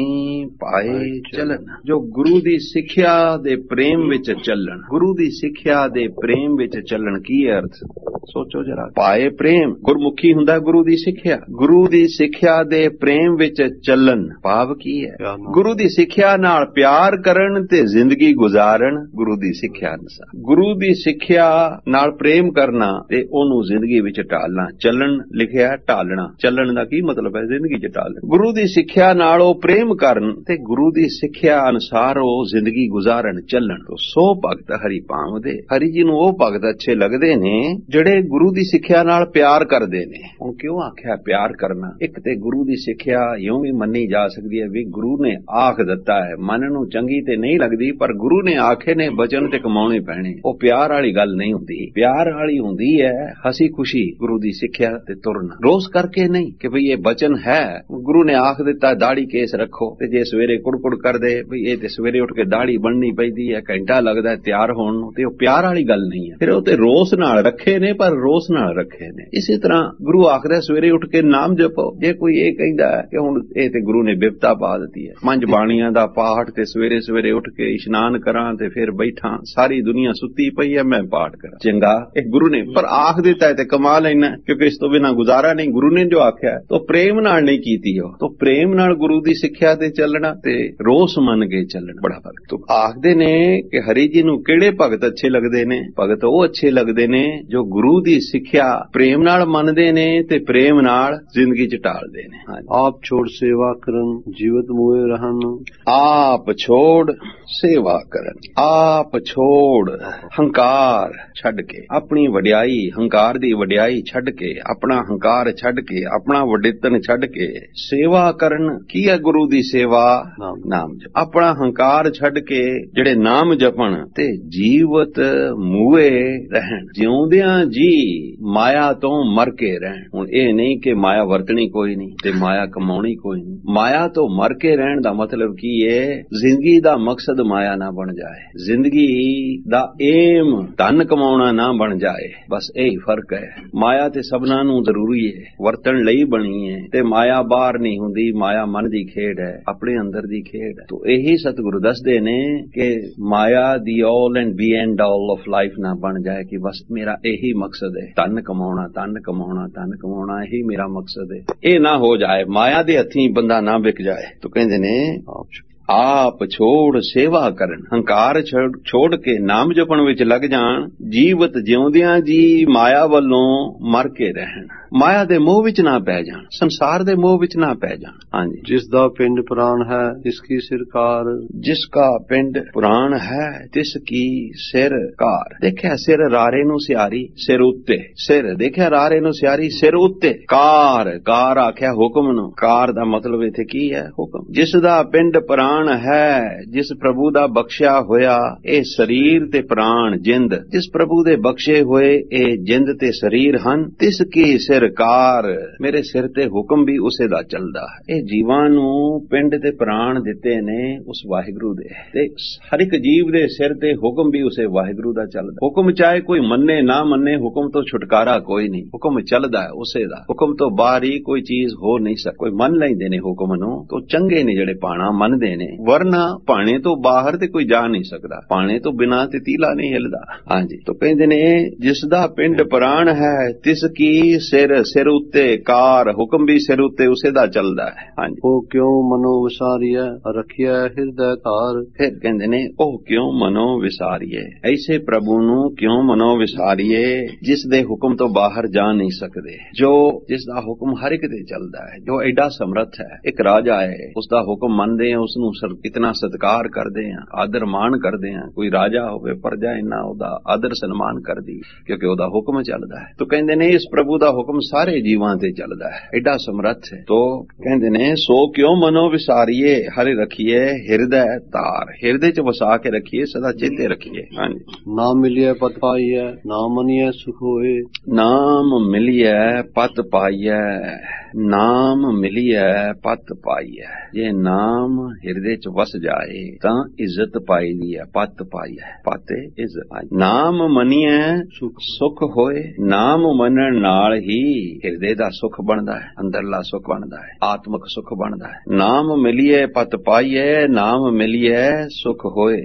ਪਾਏ ਚਲਨ, ਜੋ ਗੁਰੂ ਦੀ ਸਿੱਖਿਆ ਦੇ ਪ੍ਰੇਮ ਵਿੱਚ ਚੱਲਣ। ਗੁਰੂ ਦੀ ਸਿੱਖਿਆ ਦੇ ਪ੍ਰੇਮ ਵਿੱਚ ਚੱਲਣ ਕੀ ਅਰਥ? ਸੋਚੋ ਜਰਾ। ਪਾਏ ਪ੍ਰੇਮ, ਗੁਰਮੁਖੀ ਹੁੰਦਾ ਗੁਰੂ ਦੀ ਸਿੱਖਿਆ। ਗੁਰੂ ਦੀ ਸਿੱਖਿਆ ਦੇ ਪ੍ਰੇਮ ਵਿੱਚ ਚੱਲਣ ਭਾਵ ਕੀ ਹੈ? ਗੁਰੂ ਦੀ ਸਿੱਖਿਆ ਨਾਲ ਪਿਆਰ ਕਰਨ ਤੇ ਜ਼ਿੰਦਗੀ ਗੁਜ਼ਾਰਨ। ਗੁਰੂ ਦੀ ਸਿੱਖਿਆ ਅਨੁਸਾਰ ਗੁਰੂ ਦੀ ਸਿੱਖਿਆ ਨਾਲ ਪ੍ਰੇਮ ਕਰਨਾ ਤੇ ਉਹਨੂੰ ਜ਼ਿੰਦਗੀ ਵਿੱਚ ਢਾਲਣਾ। ਚੱਲਣ ਲਿਖਿਆ ਢਾਲਣਾ। ਚੱਲਣ ਦਾ ਕੀ ਮਤਲਬ ਹੈ? ਜ਼ਿੰਦਗੀ 'ਚ ਢਾਲਣਾ। ਗੁਰੂ ਦੀ ਸਿੱਖਿਆ ਨਾਲ ਉਹ ਪ੍ਰੇਮ ਕਰਨ ਤੇ ਗੁਰੂ ਦੀ ਸਿੱਖਿਆ ਅਨੁਸਾਰ ਉਹ ਜ਼ਿੰਦਗੀ ਗੁਜ਼ਾਰਨ, ਚੱਲਣ। ਸੋ ਭਗਤ ਹਰੀ ਭਾਵ ਦੇ, ਹਰੀ ਜੀ ਨੂੰ ਉਹ ਭਗਤ ਅੱਛੇ ਲੱਗਦੇ ਨੇ ਜਿਹੜੇ ਗੁਰੂ ਦੀ ਸਿੱਖਿਆ ਨਾਲ ਪਿਆਰ ਕਰਦੇ ਨੇ। ਹੁਣ ਕਿਉਂ ਆਖਿਆ ਪਿਆਰ ਕਰਨਾ? ਇੱਕ ਤੇ ਗੁਰੂ ਦੀ ਸਿੱਖਿਆ ਇਉਂ ਵੀ ਮੰਨੀ ਜਾ ਸਕਦੀ ਹੈ ਵੀ ਗੁਰੂ ਨੇ ਆਖ ਦਿੱਤਾ ਹੈ, ਮਨ ਨੂੰ ਚੰਗੀ ਤੇ ਨਹੀਂ ਲੱਗਦੀ, ਪਰ ਗੁਰੂ ਨੇ ਆਖੇ ਨੇ ਬਚਨ ਤੇ ਕਮਾਉਣੇ ਪੈਣੇ। ਉਹ ਪਿਆਰ ਵਾਲੀ ਗੱਲ ਨਹੀਂ ਹੁੰਦੀ। ਪਿਆਰ ਵਾਲੀ ਹੁੰਦੀ ਹੈ ਹਸੀ ਖੁਸ਼ੀ ਗੁਰੂ ਦੀ ਸਿੱਖਿਆ ਤੇ ਤੁਰਨਾ, ਰੋਸ ਕਰਕੇ ਨਹੀਂ ਕਿ ਭਈ ਇਹ ਬਚਨ ਹੈ। ਗੁਰੂ ਨੇ ਆਖ ਦਿੱਤਾ ਦਾੜੀ ਕੇਸ ਰੱਖੋ, ਤੇ ਜੇ ਸਵੇਰੇ ਕੁੜਕੁੜ ਕਰਦੇ ਭਈ ਇਹ ਤੇ ਸਵੇਰੇ ਉੱਠ ਕੇ ਦਾੜੀ ਬਣਨੀ ਪੈਂਦੀ ਹੈ, ਘੰਟਾ ਲੱਗਦਾ ਤਿਆਰ ਹੋਣ ਨੂੰ, ਤੇ ਉਹ ਪਿਆਰ ਵਾਲੀ ਗੱਲ ਨਹੀਂ ਹੈ। ਫਿਰ ਉਹ ਤੇ ਰੋਸ ਨਾਲ ਰੱਖੇ ਨੇ, ਪਰ ਰੋਸ ਨਾਲ ਰੱਖੇ ਨੇ। ਇਸੇ ਤਰ੍ਹਾਂ ਗੁਰੂ ਆਖਦਾ ਸਵੇਰੇ ਉੱਠ ਕੇ ਨਾਮ ਜਪੋ। ਜੇ ਕੋਈ ਇਹ ਕਹਿੰਦਾ ਕਿ ਹੁਣ ਇਹ ਤੇ ਗੁਰੂ ਨੇ ਬਿਪਤਾ ਪਾ ਦਿੱਤੀ ਹੈ, 5 ਬਾਣੀਆਂ ਦਾ ਪਾਠ ਤੇ ਸਵੇਰੇ ਸਵੇਰੇ ਉੱਠ ਕੇ ਇਸ਼ਨਾਨ ਕਰਾਂ ਤੇ ਫਿਰ ਬੈਠਾਂ, ਸਾਰੀ ਦੁਨੀਆ ਸੁੱਤੀ ਪਈ ਹੈ, ਮੈਂ ਪਾਠ ਕਰਾਂ, ਚੰਗਾ ਇਹ ਗੁਰੂ ਨੇ ਪਰ ਆਖ ਦਿੱਤਾ ਤੇ ਕਮਾ ਲੈਣਾ, ਕਿਉਂਕਿ ਇਸ ਤੋਂ ਬਿਨਾਂ ਗੁਜ਼ਾਰਾ ਨਹੀਂ। ਗੁਰੂ ਨੇ ਜੋ ਆਖਿਆ ਤਾਂ ਪ੍ਰੇਮ ਨਾਲ ਨਹੀਂ ਕੀਤੀ। ਉਹ ਤਾਂ ਪ੍ਰੇਮ ਨਾਲ ਗੁਰੂ ਦੀ ਸਿੱਖਿਆ ਤੇ ਚੱਲਣਾ ਤੇ ਰੋਸ ਮੰਨ ਕੇ ਚੱਲਣਾ ਬੜਾ ਫਰਕ। ਤੋ ਆਖਦੇ ਨੇ ਕਿ ਹਰੀ ਜੀ ਨੂੰ ਕਿਹੜੇ ਭਗਤ ਅੱਛੇ ਲੱਗਦੇ ਨੇ? ਭਗਤ ਉਹ ਅੱਛੇ ਲੱਗਦੇ ਨੇ ਜੋ ਗੁਰੂ ਦੀ ਸਿੱਖਿਆ ਪ੍ਰੇਮ ਨਾਲ ਮੰਨਦੇ ਨੇ ਤੇ ਪ੍ਰੇਮ ਨਾਲ ਜ਼ਿੰਦਗੀ 'ਚ ਢਾਲਦੇ ਨੇ। ਆਪ ਛੋੜ ਸੇਵਾ ਕਰਨ ਜੀਵਤ ਮੋਏ ਰਹਿਣ। ਆਪ ਛੋੜ ਸੇਵਾ ਕਰਨ, ਆਪ ਛੋੜ ਹੰਕਾਰ ਛੱਡ ਕੇ, ਆਪਣੀ ਵਡਿਆਈ ਹੰਕਾਰ ਦੀ ਵਡਿਆਈ ਛੱਡ ਕੇ, ਆਪਣਾ ਹੰਕਾਰ ਛੱਡ ਕੇ, ਆਪਣਾ ਵਡਿੱਤਨ ਛੱਡ ਕੇ ਸੇਵਾ ਕਰਨ। ਕੀ ਹੈ ਗੁਰੂ ਦੀ ਸੇਵਾ? ਨਾਮ ਜਪ। ਆਪਣਾ ਹੰਕਾਰ ਛੱਡ ਕੇ ਜਿਹੜੇ ਨਾਮ ਜਪਣ ਤੇ ਜੀਵਤ ਮੂਏ ਰਹਿਣ, ਜਿਉਂਦਿਆਂ ਜੀ ਮਾਇਆ ਤੋਂ ਮਰ ਕੇ ਰਹਿਣ। ਹੁਣ ਇਹ ਨਹੀਂ ਕਿ ਮਾਇਆ ਵਰਤਣੀ ਕੋਈ ਨਹੀਂ ਤੇ ਮਾਇਆ ਕਮਾਉਣੀ ਕੋਈ ਨਹੀਂ। ਮਾਇਆ ਤੋਂ ਮਰ ਕੇ ਰਹਿਣ ਦਾ ਮਤਲਬ ਕੀ ਹੈ? ਜ਼ਿੰਦਗੀ ਦਾ ਮਕਸਦ ਮਾਇਆ ਨਾ ਬਣ ਜਾਏ, ਜ਼ਿੰਦਗੀ ਦਾ ਏਮ ਧਨ ਕਮਾਉਣਾ ਨਾ ਬਣ ਜਾਏ। ਬਸ ਇਹੀ ਫਰਕ ਹੈ। ਮਾਇਆ ਤੇ ਸਭਨਾਂ ਨੂੰ ਜ਼ਰੂਰੀ ਹੈ, ਵਰਤਣ ਲਈ ਬਣੀ ਹੈ, ਤੇ ਮਾਇਆ ਬਾਹਰ ਨਹੀਂ ਹੁੰਦੀ। ਮਾਇਆ ਮਨ ਦੀ ਖੇਡ ਹੈ, ਆਪਣੇ ਅੰਦਰ ਦੀ ਖੇਡ ਹੈ। ਤੋ ਇਹੀ ਸਤਿਗੁਰੂ ਦੱਸਦੇ ਨੇ ਕਿ ਮਾਇਆ ਦੀ all and be and all of life ਨਾ ਬਣ ਜਾਏ ਕਿ ਬਸ ਮੇਰਾ ਇਹੀ ਮਕਸਦ ਹੈ, ਧਨ ਕਮਾਉਣਾ, ਧਨ ਕਮਾਉਣਾ, ਧਨ ਕਮਾਉਣਾ, ਇਹੀ ਮੇਰਾ ਮਕਸਦ ਹੈ। ਇਹ ਨਾ ਹੋ ਜਾਏ, ਮਾਇਆ ਦੇ ਹੱਥੀਂ ਬੰਦਾ ਨਾ ਵਿਕ ਜਾਏ। ਤੋ ਕਹਿੰਦੇ ਨੇ ਆਪ ਛੋੜ ਸੇਵਾ ਕਰਨ, ਹੰਕਾਰ ਛੋੜ ਕੇ ਨਾਮ ਜਪਣ ਵਿੱਚ ਲੱਗ ਜਾਣ, ਜੀਵਤ ਜਿਉਂਦਿਆਂ ਜੀ ਮਾਇਆ ਵੱਲੋਂ ਮਰ ਕੇ ਰਹਿਣ। ਮਾਇਆ ਦੇ ਮੋਹ ਵਿੱਚ ਨਾ ਪੈ ਜਾਣ, ਸੰਸਾਰ ਦੇ ਮੋਹ ਵਿੱਚ ਨਾ ਪੈ ਜਾਣ। ਹਾਂਜੀ, ਜਿਸ ਦਾ ਪਿੰਡ ਪੁਰਾਣ ਹੈ ਤਿਸ ਕੀ ਸਿਰਕਾਰ, ਜਿਸ ਕਾ ਪਿੰਡ ਪੁਰਾਣ ਹੈ ਤਿਸ ਕੀ ਸਿਰ ਕਾਰ। ਦੇਖਿਆ ਸਿਰ ਰਾਰੇ ਨੂੰ ਸਿਆਰੀ, ਸਿਰ ਉੱਤੇ, ਸਿਰ ਦੇਖਿਆ ਰਾਰੇ ਨੂੰ ਸਿਆਰੀ, ਸਿਰ ਉੱਤੇ। ਕਾਰ, ਕਾਰ ਆਖਿਆ ਹੁਕਮ ਨੂੰ। ਕਾਰ ਦਾ ਮਤਲਬ ਇੱਥੇ ਕੀ ਹੈ? ਹੁਕਮ। ਜਿਸ ਦਾ ਪਿੰਡ ਪ੍ਰਾਣ ਹੈ, ਜਿਸ ਪ੍ਰਭੂ ਦਾ ਬਖਸ਼ਿਆ ਹੋਇਆ ਇਹ ਸਰੀਰ ਤੇ ਪ੍ਰਾਣ ਜਿੰਦ, ਜਿਸ ਪ੍ਰਭੂ ਦੇ ਬਖਸ਼ੇ ਹੋਏ ਇਹ ਜਿੰਦ ਤੇ ਸਰੀਰ ਹਨ, ਤਿਸ ਕੀ ਸਿਰ ਕਾਰ, ਮੇਰੇ ਸਿਰ ਤੇ ਹੁਕਮ ਵੀ ਉਸੇ ਦਾ ਚੱਲਦਾ ਹੈ। ਇਹ ਜੀਵਾਂ ਨੂੰ ਪਿੰਡ ਤੇ ਪ੍ਰਾਣ ਦਿੱਤੇ ਨੇ ਉਸ ਵਾਹਿਗੁਰੂ ਦੇ, ਤੇ ਹਰ ਇੱਕ ਜੀਵ ਦੇ ਸਿਰ ਤੇ ਹੁਕਮ ਵੀ ਉਸੇ ਵਾਹਿਗੁਰੂ ਦਾ ਚੱਲਦਾ। ਹੁਕਮ ਚਾਹੇ ਕੋਈ ਮੰਨੇ ਨਾ ਮੰਨੇ, ਹੁਕਮ ਤੋਂ ਛੁਟਕਾਰਾ ਕੋਈ ਨਹੀਂ, ਹੁਕਮ ਚੱਲਦਾ ਹੈ ਉਸੇ ਦਾ। ਹੁਕਮ ਤੋਂ ਬਾਹਰ ਹੀ ਕੋਈ ਚੀਜ਼ ਹੋ ਨਹੀਂ ਸਕਦੀ। ਕੋਈ ਮੰਨ ਲੈਂਦੇ ਨੇ ਹੁਕਮ ਨੂੰ ਤਾਂ ਚੰਗੇ ਨੇ ਜਿਹੜੇ ਪਾਣਾ ਮੰਨਦੇ ਨੇ, ਵਰਨਾ ਪਾਣੇ ਤੋਂ ਬਾਹਰ ਤੇ ਕੋਈ ਜਾ ਨਹੀਂ ਸਕਦਾ। ਪਾਣੇ ਤੋਂ ਬਿਨਾਂ ਤੇ ਤੀਲਾ ਨਹੀਂ ਹਿਲਦਾ। ਹਾਂਜੀ, ਤਾਂ ਕਹਿੰਦੇ ਨੇ ਜਿਸ ਦਾ ਪਿੰਡ ਪ੍ਰਾਣ ਹੈ ਤਿਸ ਕੀ ਸਿਰ, ਸਿਰ ਉੱਤੇ ਕਾਰ, ਹੁਕਮ ਵੀ ਸਿਰ ਉੱਤੇ ਉਸੇ ਦਾ ਚੱਲਦਾ ਹੈ। ਹਾਂਜੀ, ਉਹ ਕਿਉਂ ਮਨੋ ਵਿਸਾਰੀਐ ਰੱਖਿਆ ਹਿਰਦੈ ਧਾਰ। ਫਿਰ ਕਹਿੰਦੇ ਨੇ ਉਹ ਕਿਉਂ ਮਨੋ ਵਿਸਾਰੀਏ, ਐਸੇ ਪ੍ਰਭੂ ਨੂੰ ਕਿਉਂ ਮਨੋ ਵਿਸਾਰੀਏ ਜਿਸ ਦੇ ਹੁਕਮ ਤੋਂ ਬਾਹਰ ਜਾ ਨਹੀਂ ਸਕਦੇ, ਜੋ ਜਿਸ ਦਾ ਹੁਕਮ ਹਰ ਇੱਕ ਤੇ ਚੱਲਦਾ ਹੈ, ਜੋ ਐਡਾ ਸਮਰੱਥ ਹੈ। ਇੱਕ ਰਾਜਾ ਹੈ, ਉਸ ਦਾ ਹੁਕਮ ਮੰਨਦੇ ਆ, ਉਸ ਨੂੰ ਕਿਤਨਾ ਸਤਿਕਾਰ ਕਰਦੇ ਆ, ਆਦਰ ਮਾਣ ਕਰਦੇ ਆ। ਕੋਈ ਰਾਜਾ ਹੋਵੇ, ਪ੍ਰਜਾ ਇੰਨਾ ਉਹਦਾ ਆਦਰ ਸਨਮਾਨ ਕਰਦੀ, ਕਿਉਂਕਿ ਉਹਦਾ ਹੁਕਮ ਚੱਲਦਾ ਹੈ। ਤਾਂ ਕਹਿੰਦੇ ਨੇ ਇਸ ਪ੍ਰਭੂ ਦਾ ਹੁਕਮ ਸਾਰੇ ਜੀਵਾਂ ਤੇ ਚੱਲਦਾ ਹੈ, ਐਡਾ ਸਮਰੱਥ ਹੈ। ਤੋ ਕਹਿੰਦੇ ਨੇ ਸੋ ਕਿਉਂ ਮਨੋ ਵਿਸਾਰੀਏ, ਹਰੇ ਰੱਖੀਏ ਹਿਰਦੈ ਧਾਰ, ਹਿਰਦੇ ਚ ਵਸਾ ਕੇ ਰੱਖੀਏ, ਸਦਾ ਚੇਤੇ ਰੱਖੀਏ। ਹਾਂਜੀ, ਨਾ ਮਿਲਿਐ ਪਤ ਪਾਈਐ, ਨਾ ਮਨੀਐ ਸੁਖ ਹੋਏ। ਨਾਮ ਮਿਲਿਐ ਪਤ ਪਾਈਐ, ਨਾਮ ਮਿਲਿਐ ਪਤ ਪਾਈਐ। ਜੇ ਨਾਮ ਹਿਰਦੇ ਚ ਵਸ ਜਾਏ ਤਾਂ ਇੱਜ਼ਤ ਪਾਈਦੀ ਹੈ। ਪਤ ਪਾਈਐ, ਪਤ ਇੱਜ਼ਤ। ਨਾਮ ਮਨੀਐ ਸੁਖ ਹੋਏ, ਨਾਮ ਮੰਨਣ ਨਾਲ ਹੀ ਹਿਰਦੇ ਦਾ ਸੁਖ ਬਣਦਾ ਹੈ, ਅੰਦਰਲਾ ਸੁਖ ਬਣਦਾ ਹੈ, ਆਤਮਿਕ ਸੁਖ ਬਣਦਾ ਹੈ। ਨਾਮ ਮਿਲਿਐ ਪਤ ਪਾਈਐ, ਨਾਮ ਮਿਲਿਐ ਸੁਖ ਹੋਏ,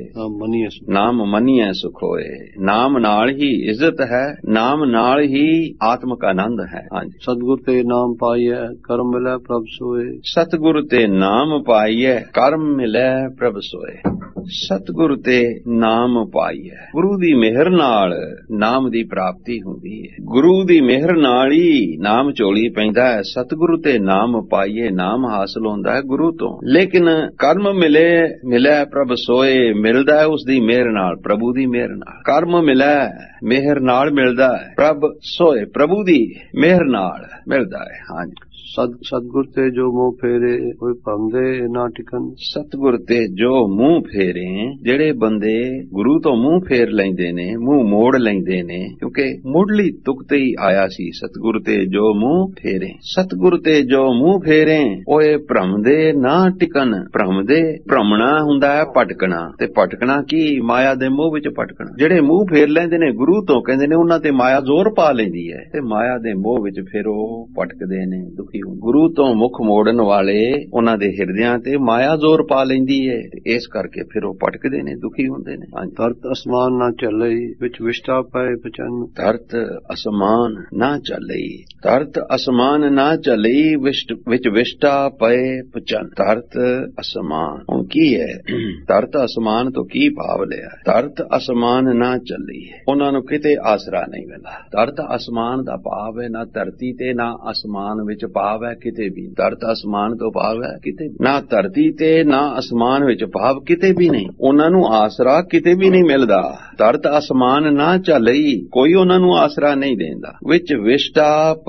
ਨਾਮ ਮਨੀਐ ਸੁਖ ਹੋਏ। ਨਾਮ ਨਾਲ ਹੀ ਇੱਜ਼ਤ ਹੈ, ਨਾਮ ਨਾਲ ਹੀ ਆਤਮਿਕ ਆਨੰਦ ਹੈ। ਹਾਂਜੀ, ਸਤਿਗੁਰ ਤੇ ਨਾਮ ਪਾਈਐ ਕਰਮ ਮਿਲੈ ਪ੍ਰਭ ਸੋਏ। ਸਤਿਗੁਰ ਤੇ ਨਾਮ ਪਾਈਐ ਕਰਮ ਮਿਲੈ ਪ੍ਰਭ ਸੋਏ। ਸਤਿਗੁਰ ਤੇ ਨਾਮ ਪਾਈਐ, ਗੁਰੂ ਦੀ ਮਿਹਰ ਨਾਲ ਨਾਮ ਦੀ ਪ੍ਰਾਪਤੀ ਹੁੰਦੀ ਹੈ। ਗੁਰੂ ਦੀ ਮਿਹਰ ਨਾਲ ਹੀ ਨਾਮ ਝੋਲੀ ਪੈਂਦਾ ਹੈ। ਸਤਿਗੁਰੂ ਤੇ ਨਾਮ ਪਾਈਏ, ਨਾਮ ਹਾਸਲ ਹੁੰਦਾ ਹੈ ਗੁਰੂ ਤੋਂ। ਲੇਕਿਨ ਕਰਮ ਮਿਲੇ ਪ੍ਰਭ ਸੋਏ, ਮਿਲਦਾ ਹੈ ਉਸ ਦੀ ਮਿਹਰ ਨਾਲ, ਪ੍ਰਭੂ ਦੀ ਮਿਹਰ ਨਾਲ। ਕਰਮ ਮਿਲੇ ਮਿਹਰ ਨਾਲ ਮਿਲਦਾ ਹੈ, ਪ੍ਰਭ ਸੋਏ, ਪ੍ਰਭੂ ਦੀ ਮਿਹਰ ਨਾਲ ਮਿਲਦਾ ਹੈ। ਹਾਂਜੀ, ਸਤਿਗੁਰ ਤੇ ਜੋ ਮੂੰਹ ਫੇਰੇ ਕੋਈ ਭੰਦੇ ਨਾ ਟਿਕਨ। ਸਤਿਗੁਰ ਤੇ ਜੋ ਮੂੰਹ ਫੇਰੇ, ਜਿਹੜੇ ਬੰਦੇ ਗੁਰੂ ਤੋਂ ਮੂੰਹ ਫੇਰ ਲੈਂਦੇ ਨੇ, ਮੂੰਹ ਮੋੜ ਲੈਂਦੇ ਨੇ, ਕਿਉਂਕਿ ਮੁੱਢਲੀ ਤੁਕ ਤੇ ਹੀ ਆਇਆ ਸੀ ਸਤਿਗੁਰ ਤੇ ਜੋ ਮੂੰਹ ਫੇਰੇ। ਸਤਿਗੁਰ ਤੇ ਜੋ ਮੂੰਹ ਫੇਰੇ ਓਏ ਭ੍ਰਮਦੇ ਨਾ ਟਿਕਨ। ਭ੍ਰਮਦੇ, ਭ੍ਰਮਣਾ ਹੁੰਦਾ ਹੈ ਭਟਕਣਾ, ਤੇ ਭਟਕਣਾ ਕੀ? ਮਾਇਆ ਦੇ ਮੋਹ ਵਿੱਚ ਭਟਕਣਾ। ਜਿਹੜੇ ਮੂੰਹ ਫੇਰ ਲੈਂਦੇ ਨੇ ਗੁਰੂ ਤੋਂ, ਕਹਿੰਦੇ ਨੇ ਉਹਨਾਂ ਤੇ ਮਾਇਆ ਜ਼ੋਰ ਪਾ ਲੈਂਦੀ ਹੈ, ਤੇ ਮਾਇਆ ਦੇ ਮੋਹ ਵਿੱਚ ਫਿਰ ਉਹ ਭਟਕਦੇ ਨੇ, ਦੁਖੀ। ਗੁਰੂ ਤੋਂ ਮੁਖ ਮੋੜਨ ਵਾਲੇ ਉਹਨਾਂ ਦੇ ਹਿਰਦਿਆਂ ਤੇ ਮਾਇਆ ਜ਼ੋਰ ਪਾ ਲੈਂਦੀ ਹੈ, ਇਸ ਕਰਕੇ ਫਿਰ ਉਹ ਭਟਕਦੇ ਨੇ, ਦੁਖੀ ਹੁੰਦੇ ਨੇ। ਧਰਤ ਅਸਮਾਨ ਨਾ ਚੱਲਈ ਵਿੱਚ ਵਿਸ਼ਟਾ ਪਏ ਪਚਨ। ਧਰਤ ਅਸਮਾਨ ਨਾ ਚੱਲਈ, ਧਰਤ ਅਸਮਾਨ ਨਾ ਚੱਲਈ ਵਿੱਚ ਵਿਸ਼ਟਾ ਪਏ ਪਚਨ। ਧਰਤ ਅਸਮਾਨ ਹੁਣ ਕੀ ਹੈ? ਧਰਤ ਅਸਮਾਨ ਤੋਂ ਕੀ ਭਾਵ ਲਿਆ? ਧਰਤ ਅਸਮਾਨ ਨਾ ਚੱਲੀ, ਉਹਨਾਂ ਨੂੰ ਕਿਤੇ ਆਸਰਾ ਨਹੀਂ ਮਿਲਾ। ਧਰਤ ਅਸਮਾਨ ਦਾ ਭਾਵ ਹੈ ਨਾ ਧਰਤੀ ਤੇ ਨਾ ਅਸਮਾਨ ਵਿੱਚ ਭਾਵ ਹੈ ਕਿਤੇ ਵੀ। ਧਰਤ ਅਸਮਾਨ ਤੋਂ ਭਾਵ ਹੈ ਕਿਤੇ ਨਾ ਧਰਤੀ ਤੇ ਨਾ ਅਸਮਾਨ ਵਿੱਚ ਭਾਵ ਕਿਤੇ ਵੀ ਨਹੀਂ। ਉਹਨਾਂ ਨੂੰ ਆਸਰਾ ਕਿਤੇ ਵੀ ਨਹੀਂ ਮਿਲਦਾ। ਧਰਤ ਅਸਮਾਨ ਨਾ ਚੱਲਈ, ਕੋਈ ਉਹਨਾਂ ਨੂੰ ਆਸਰਾ ਨਹੀਂ ਦੇਂਦਾ। ਵਿੱਚ ਵਿਸ਼ਟਾ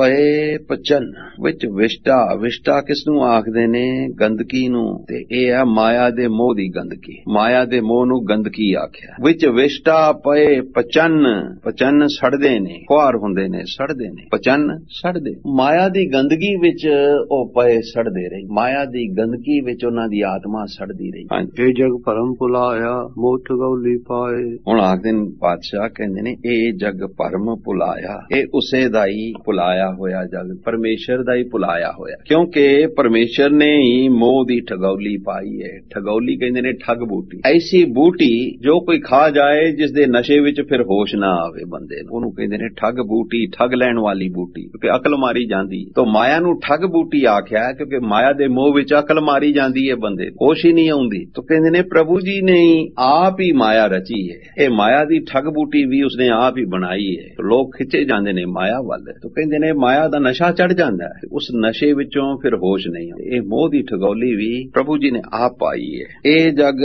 ਪਏ ਪਚਨ। ਵਿੱਚ ਵਿਸ਼ਟਾ, ਵਿਸ਼ਟਾ ਕਿਸ ਨੂੰ ਆਖਦੇ ਨੇ? ਗੰਦਗੀ ਨੂੰ, ਤੇ ਇਹ ਹੈ ਮਾਇਆ ਦੇ ਮੋਹ ਦੀ ਗੰਦਗੀ। ਮਾਇਆ ਦੇ ਮੋਹ ਨੂੰ ਗੰਦਗੀ ਆਖਿਆ। ਵਿੱਚ ਵਿਸ਼ਟਾ ਪਏ ਪਚਨ, ਪਚਨ ਸੜਦੇ ਨੇ, ਖੁਆਰ ਹੁੰਦੇ ਨੇ, ਸੜਦੇ ਨੇ, ਪਚਨ ਸੜਦੇ। ਮਾਇਆ ਦੀ ਗੰਦਗੀ ਵਿੱਚ ਉਹ ਪਏ ਸੜਦੇ ਰਹੇ, ਮਾਇਆ ਦੀ ਗੰਦਗੀ ਵਿੱਚ ਉਹਨਾਂ ਦੀ ਆਤਮਾ ਸੜਦੀ ਰਹੀ। ਇਹ ਜਗ ਭਰਮ ਭੁਲਾਇਆ ਮੋਹ ਠਗੌਲੀ ਪਾਏ। ਹੁਣ ਆਖਦੇ ਨੇ ਪਾਤਸ਼ਾਹ, ਕਹਿੰਦੇ ਨੇ ਇਹ ਜਗ ਭਰਮ ਭੁਲਾਇਆ, ਇਹ ਉਸੇ ਦਾ ਹੀ ਭੁਲਾਇਆ ਹੋਇਆ ਜਗ, ਪਰਮੇਸ਼ਰ ਦਾ ਹੀ ਭੁਲਾਇਆ ਹੋਇਆ। ਕਿਉਂਕਿ ਪਰਮੇਸ਼ਰ ਨੇ ਹੀ ਮੋਹ ਦੀ ਠਗੌਲੀ ਪਾਈ ਹੈ। ਠਗੌਲੀ ਕਹਿੰਦੇ ਨੇ ਠੱਗ ਬੂਟੀ, ਐਸੀ ਬੂਟੀ ਜੋ ਕੋਈ ਖਾ ਜਾਏ ਜਿਸ ਦੇ ਨਸ਼ੇ ਵਿੱਚ ਫਿਰ ਹੋਸ਼ ਨਾ ਆਵੇ ਬੰਦੇ ਨੂੰ, ਉਹਨੂੰ ਕਹਿੰਦੇ ਨੇ ਠੱਗ ਬੂਟੀ, ਠੱਗ ਲੈਣ ਵਾਲੀ ਬੂਟੀ, ਕਿਉਂਕਿ ਅਕਲ ਮਾਰੀ ਜਾਂਦੀ। ਤਾਂ ਮਾਇਆ ਨੂੰ ਇਹਨੂੰ ਠੱਗ ਬੂਟੀ ਆਖਿਆ ਕਿਉਂਕਿ ਮਾਇਆ ਦੇ ਮੋਹ ਵਿੱਚ ਅਕਲ ਮਾਰੀ ਜਾਂਦੀ ਹੈ, ਬੰਦੇ ਹੋਸ਼ ਹੀ ਨਹੀਂ ਆਉਂਦੀ। ਤਾਂ ਕਹਿੰਦੇ ਨੇ ਪ੍ਰਭੂ ਜੀ ਨੇ ਆਪ ਹੀ ਮਾਇਆ ਰਚੀ ਹੈ, ਇਹ ਮਾਇਆ ਦੀ ਠੱਗ ਬੂਟੀ ਵੀ ਉਸਨੇ ਆਪ ਹੀ ਬਣਾਈ ਹੈ। ਲੋਕ ਖਿੱਚੇ ਜਾਂਦੇ ਨੇ ਮਾਇਆ ਵੱਲ, ਤਾਂ ਕਹਿੰਦੇ ਨੇ ਮਾਇਆ ਦਾ ਨਸ਼ਾ ਚੜ ਜਾਂਦਾ ਹੈ, ਉਸ ਨਸ਼ੇ ਵਿੱਚੋਂ ਫਿਰ ਹੋਸ਼ ਨਹੀਂ ਆਉਂਦੀ। ਇਹ ਮੋਹ ਦੀ ਠਗੌਲੀ ਵੀ ਪ੍ਰਭੂ ਜੀ ਨੇ ਆਪ ਪਾਈ ਹੈ। ਇਹ ਜਗ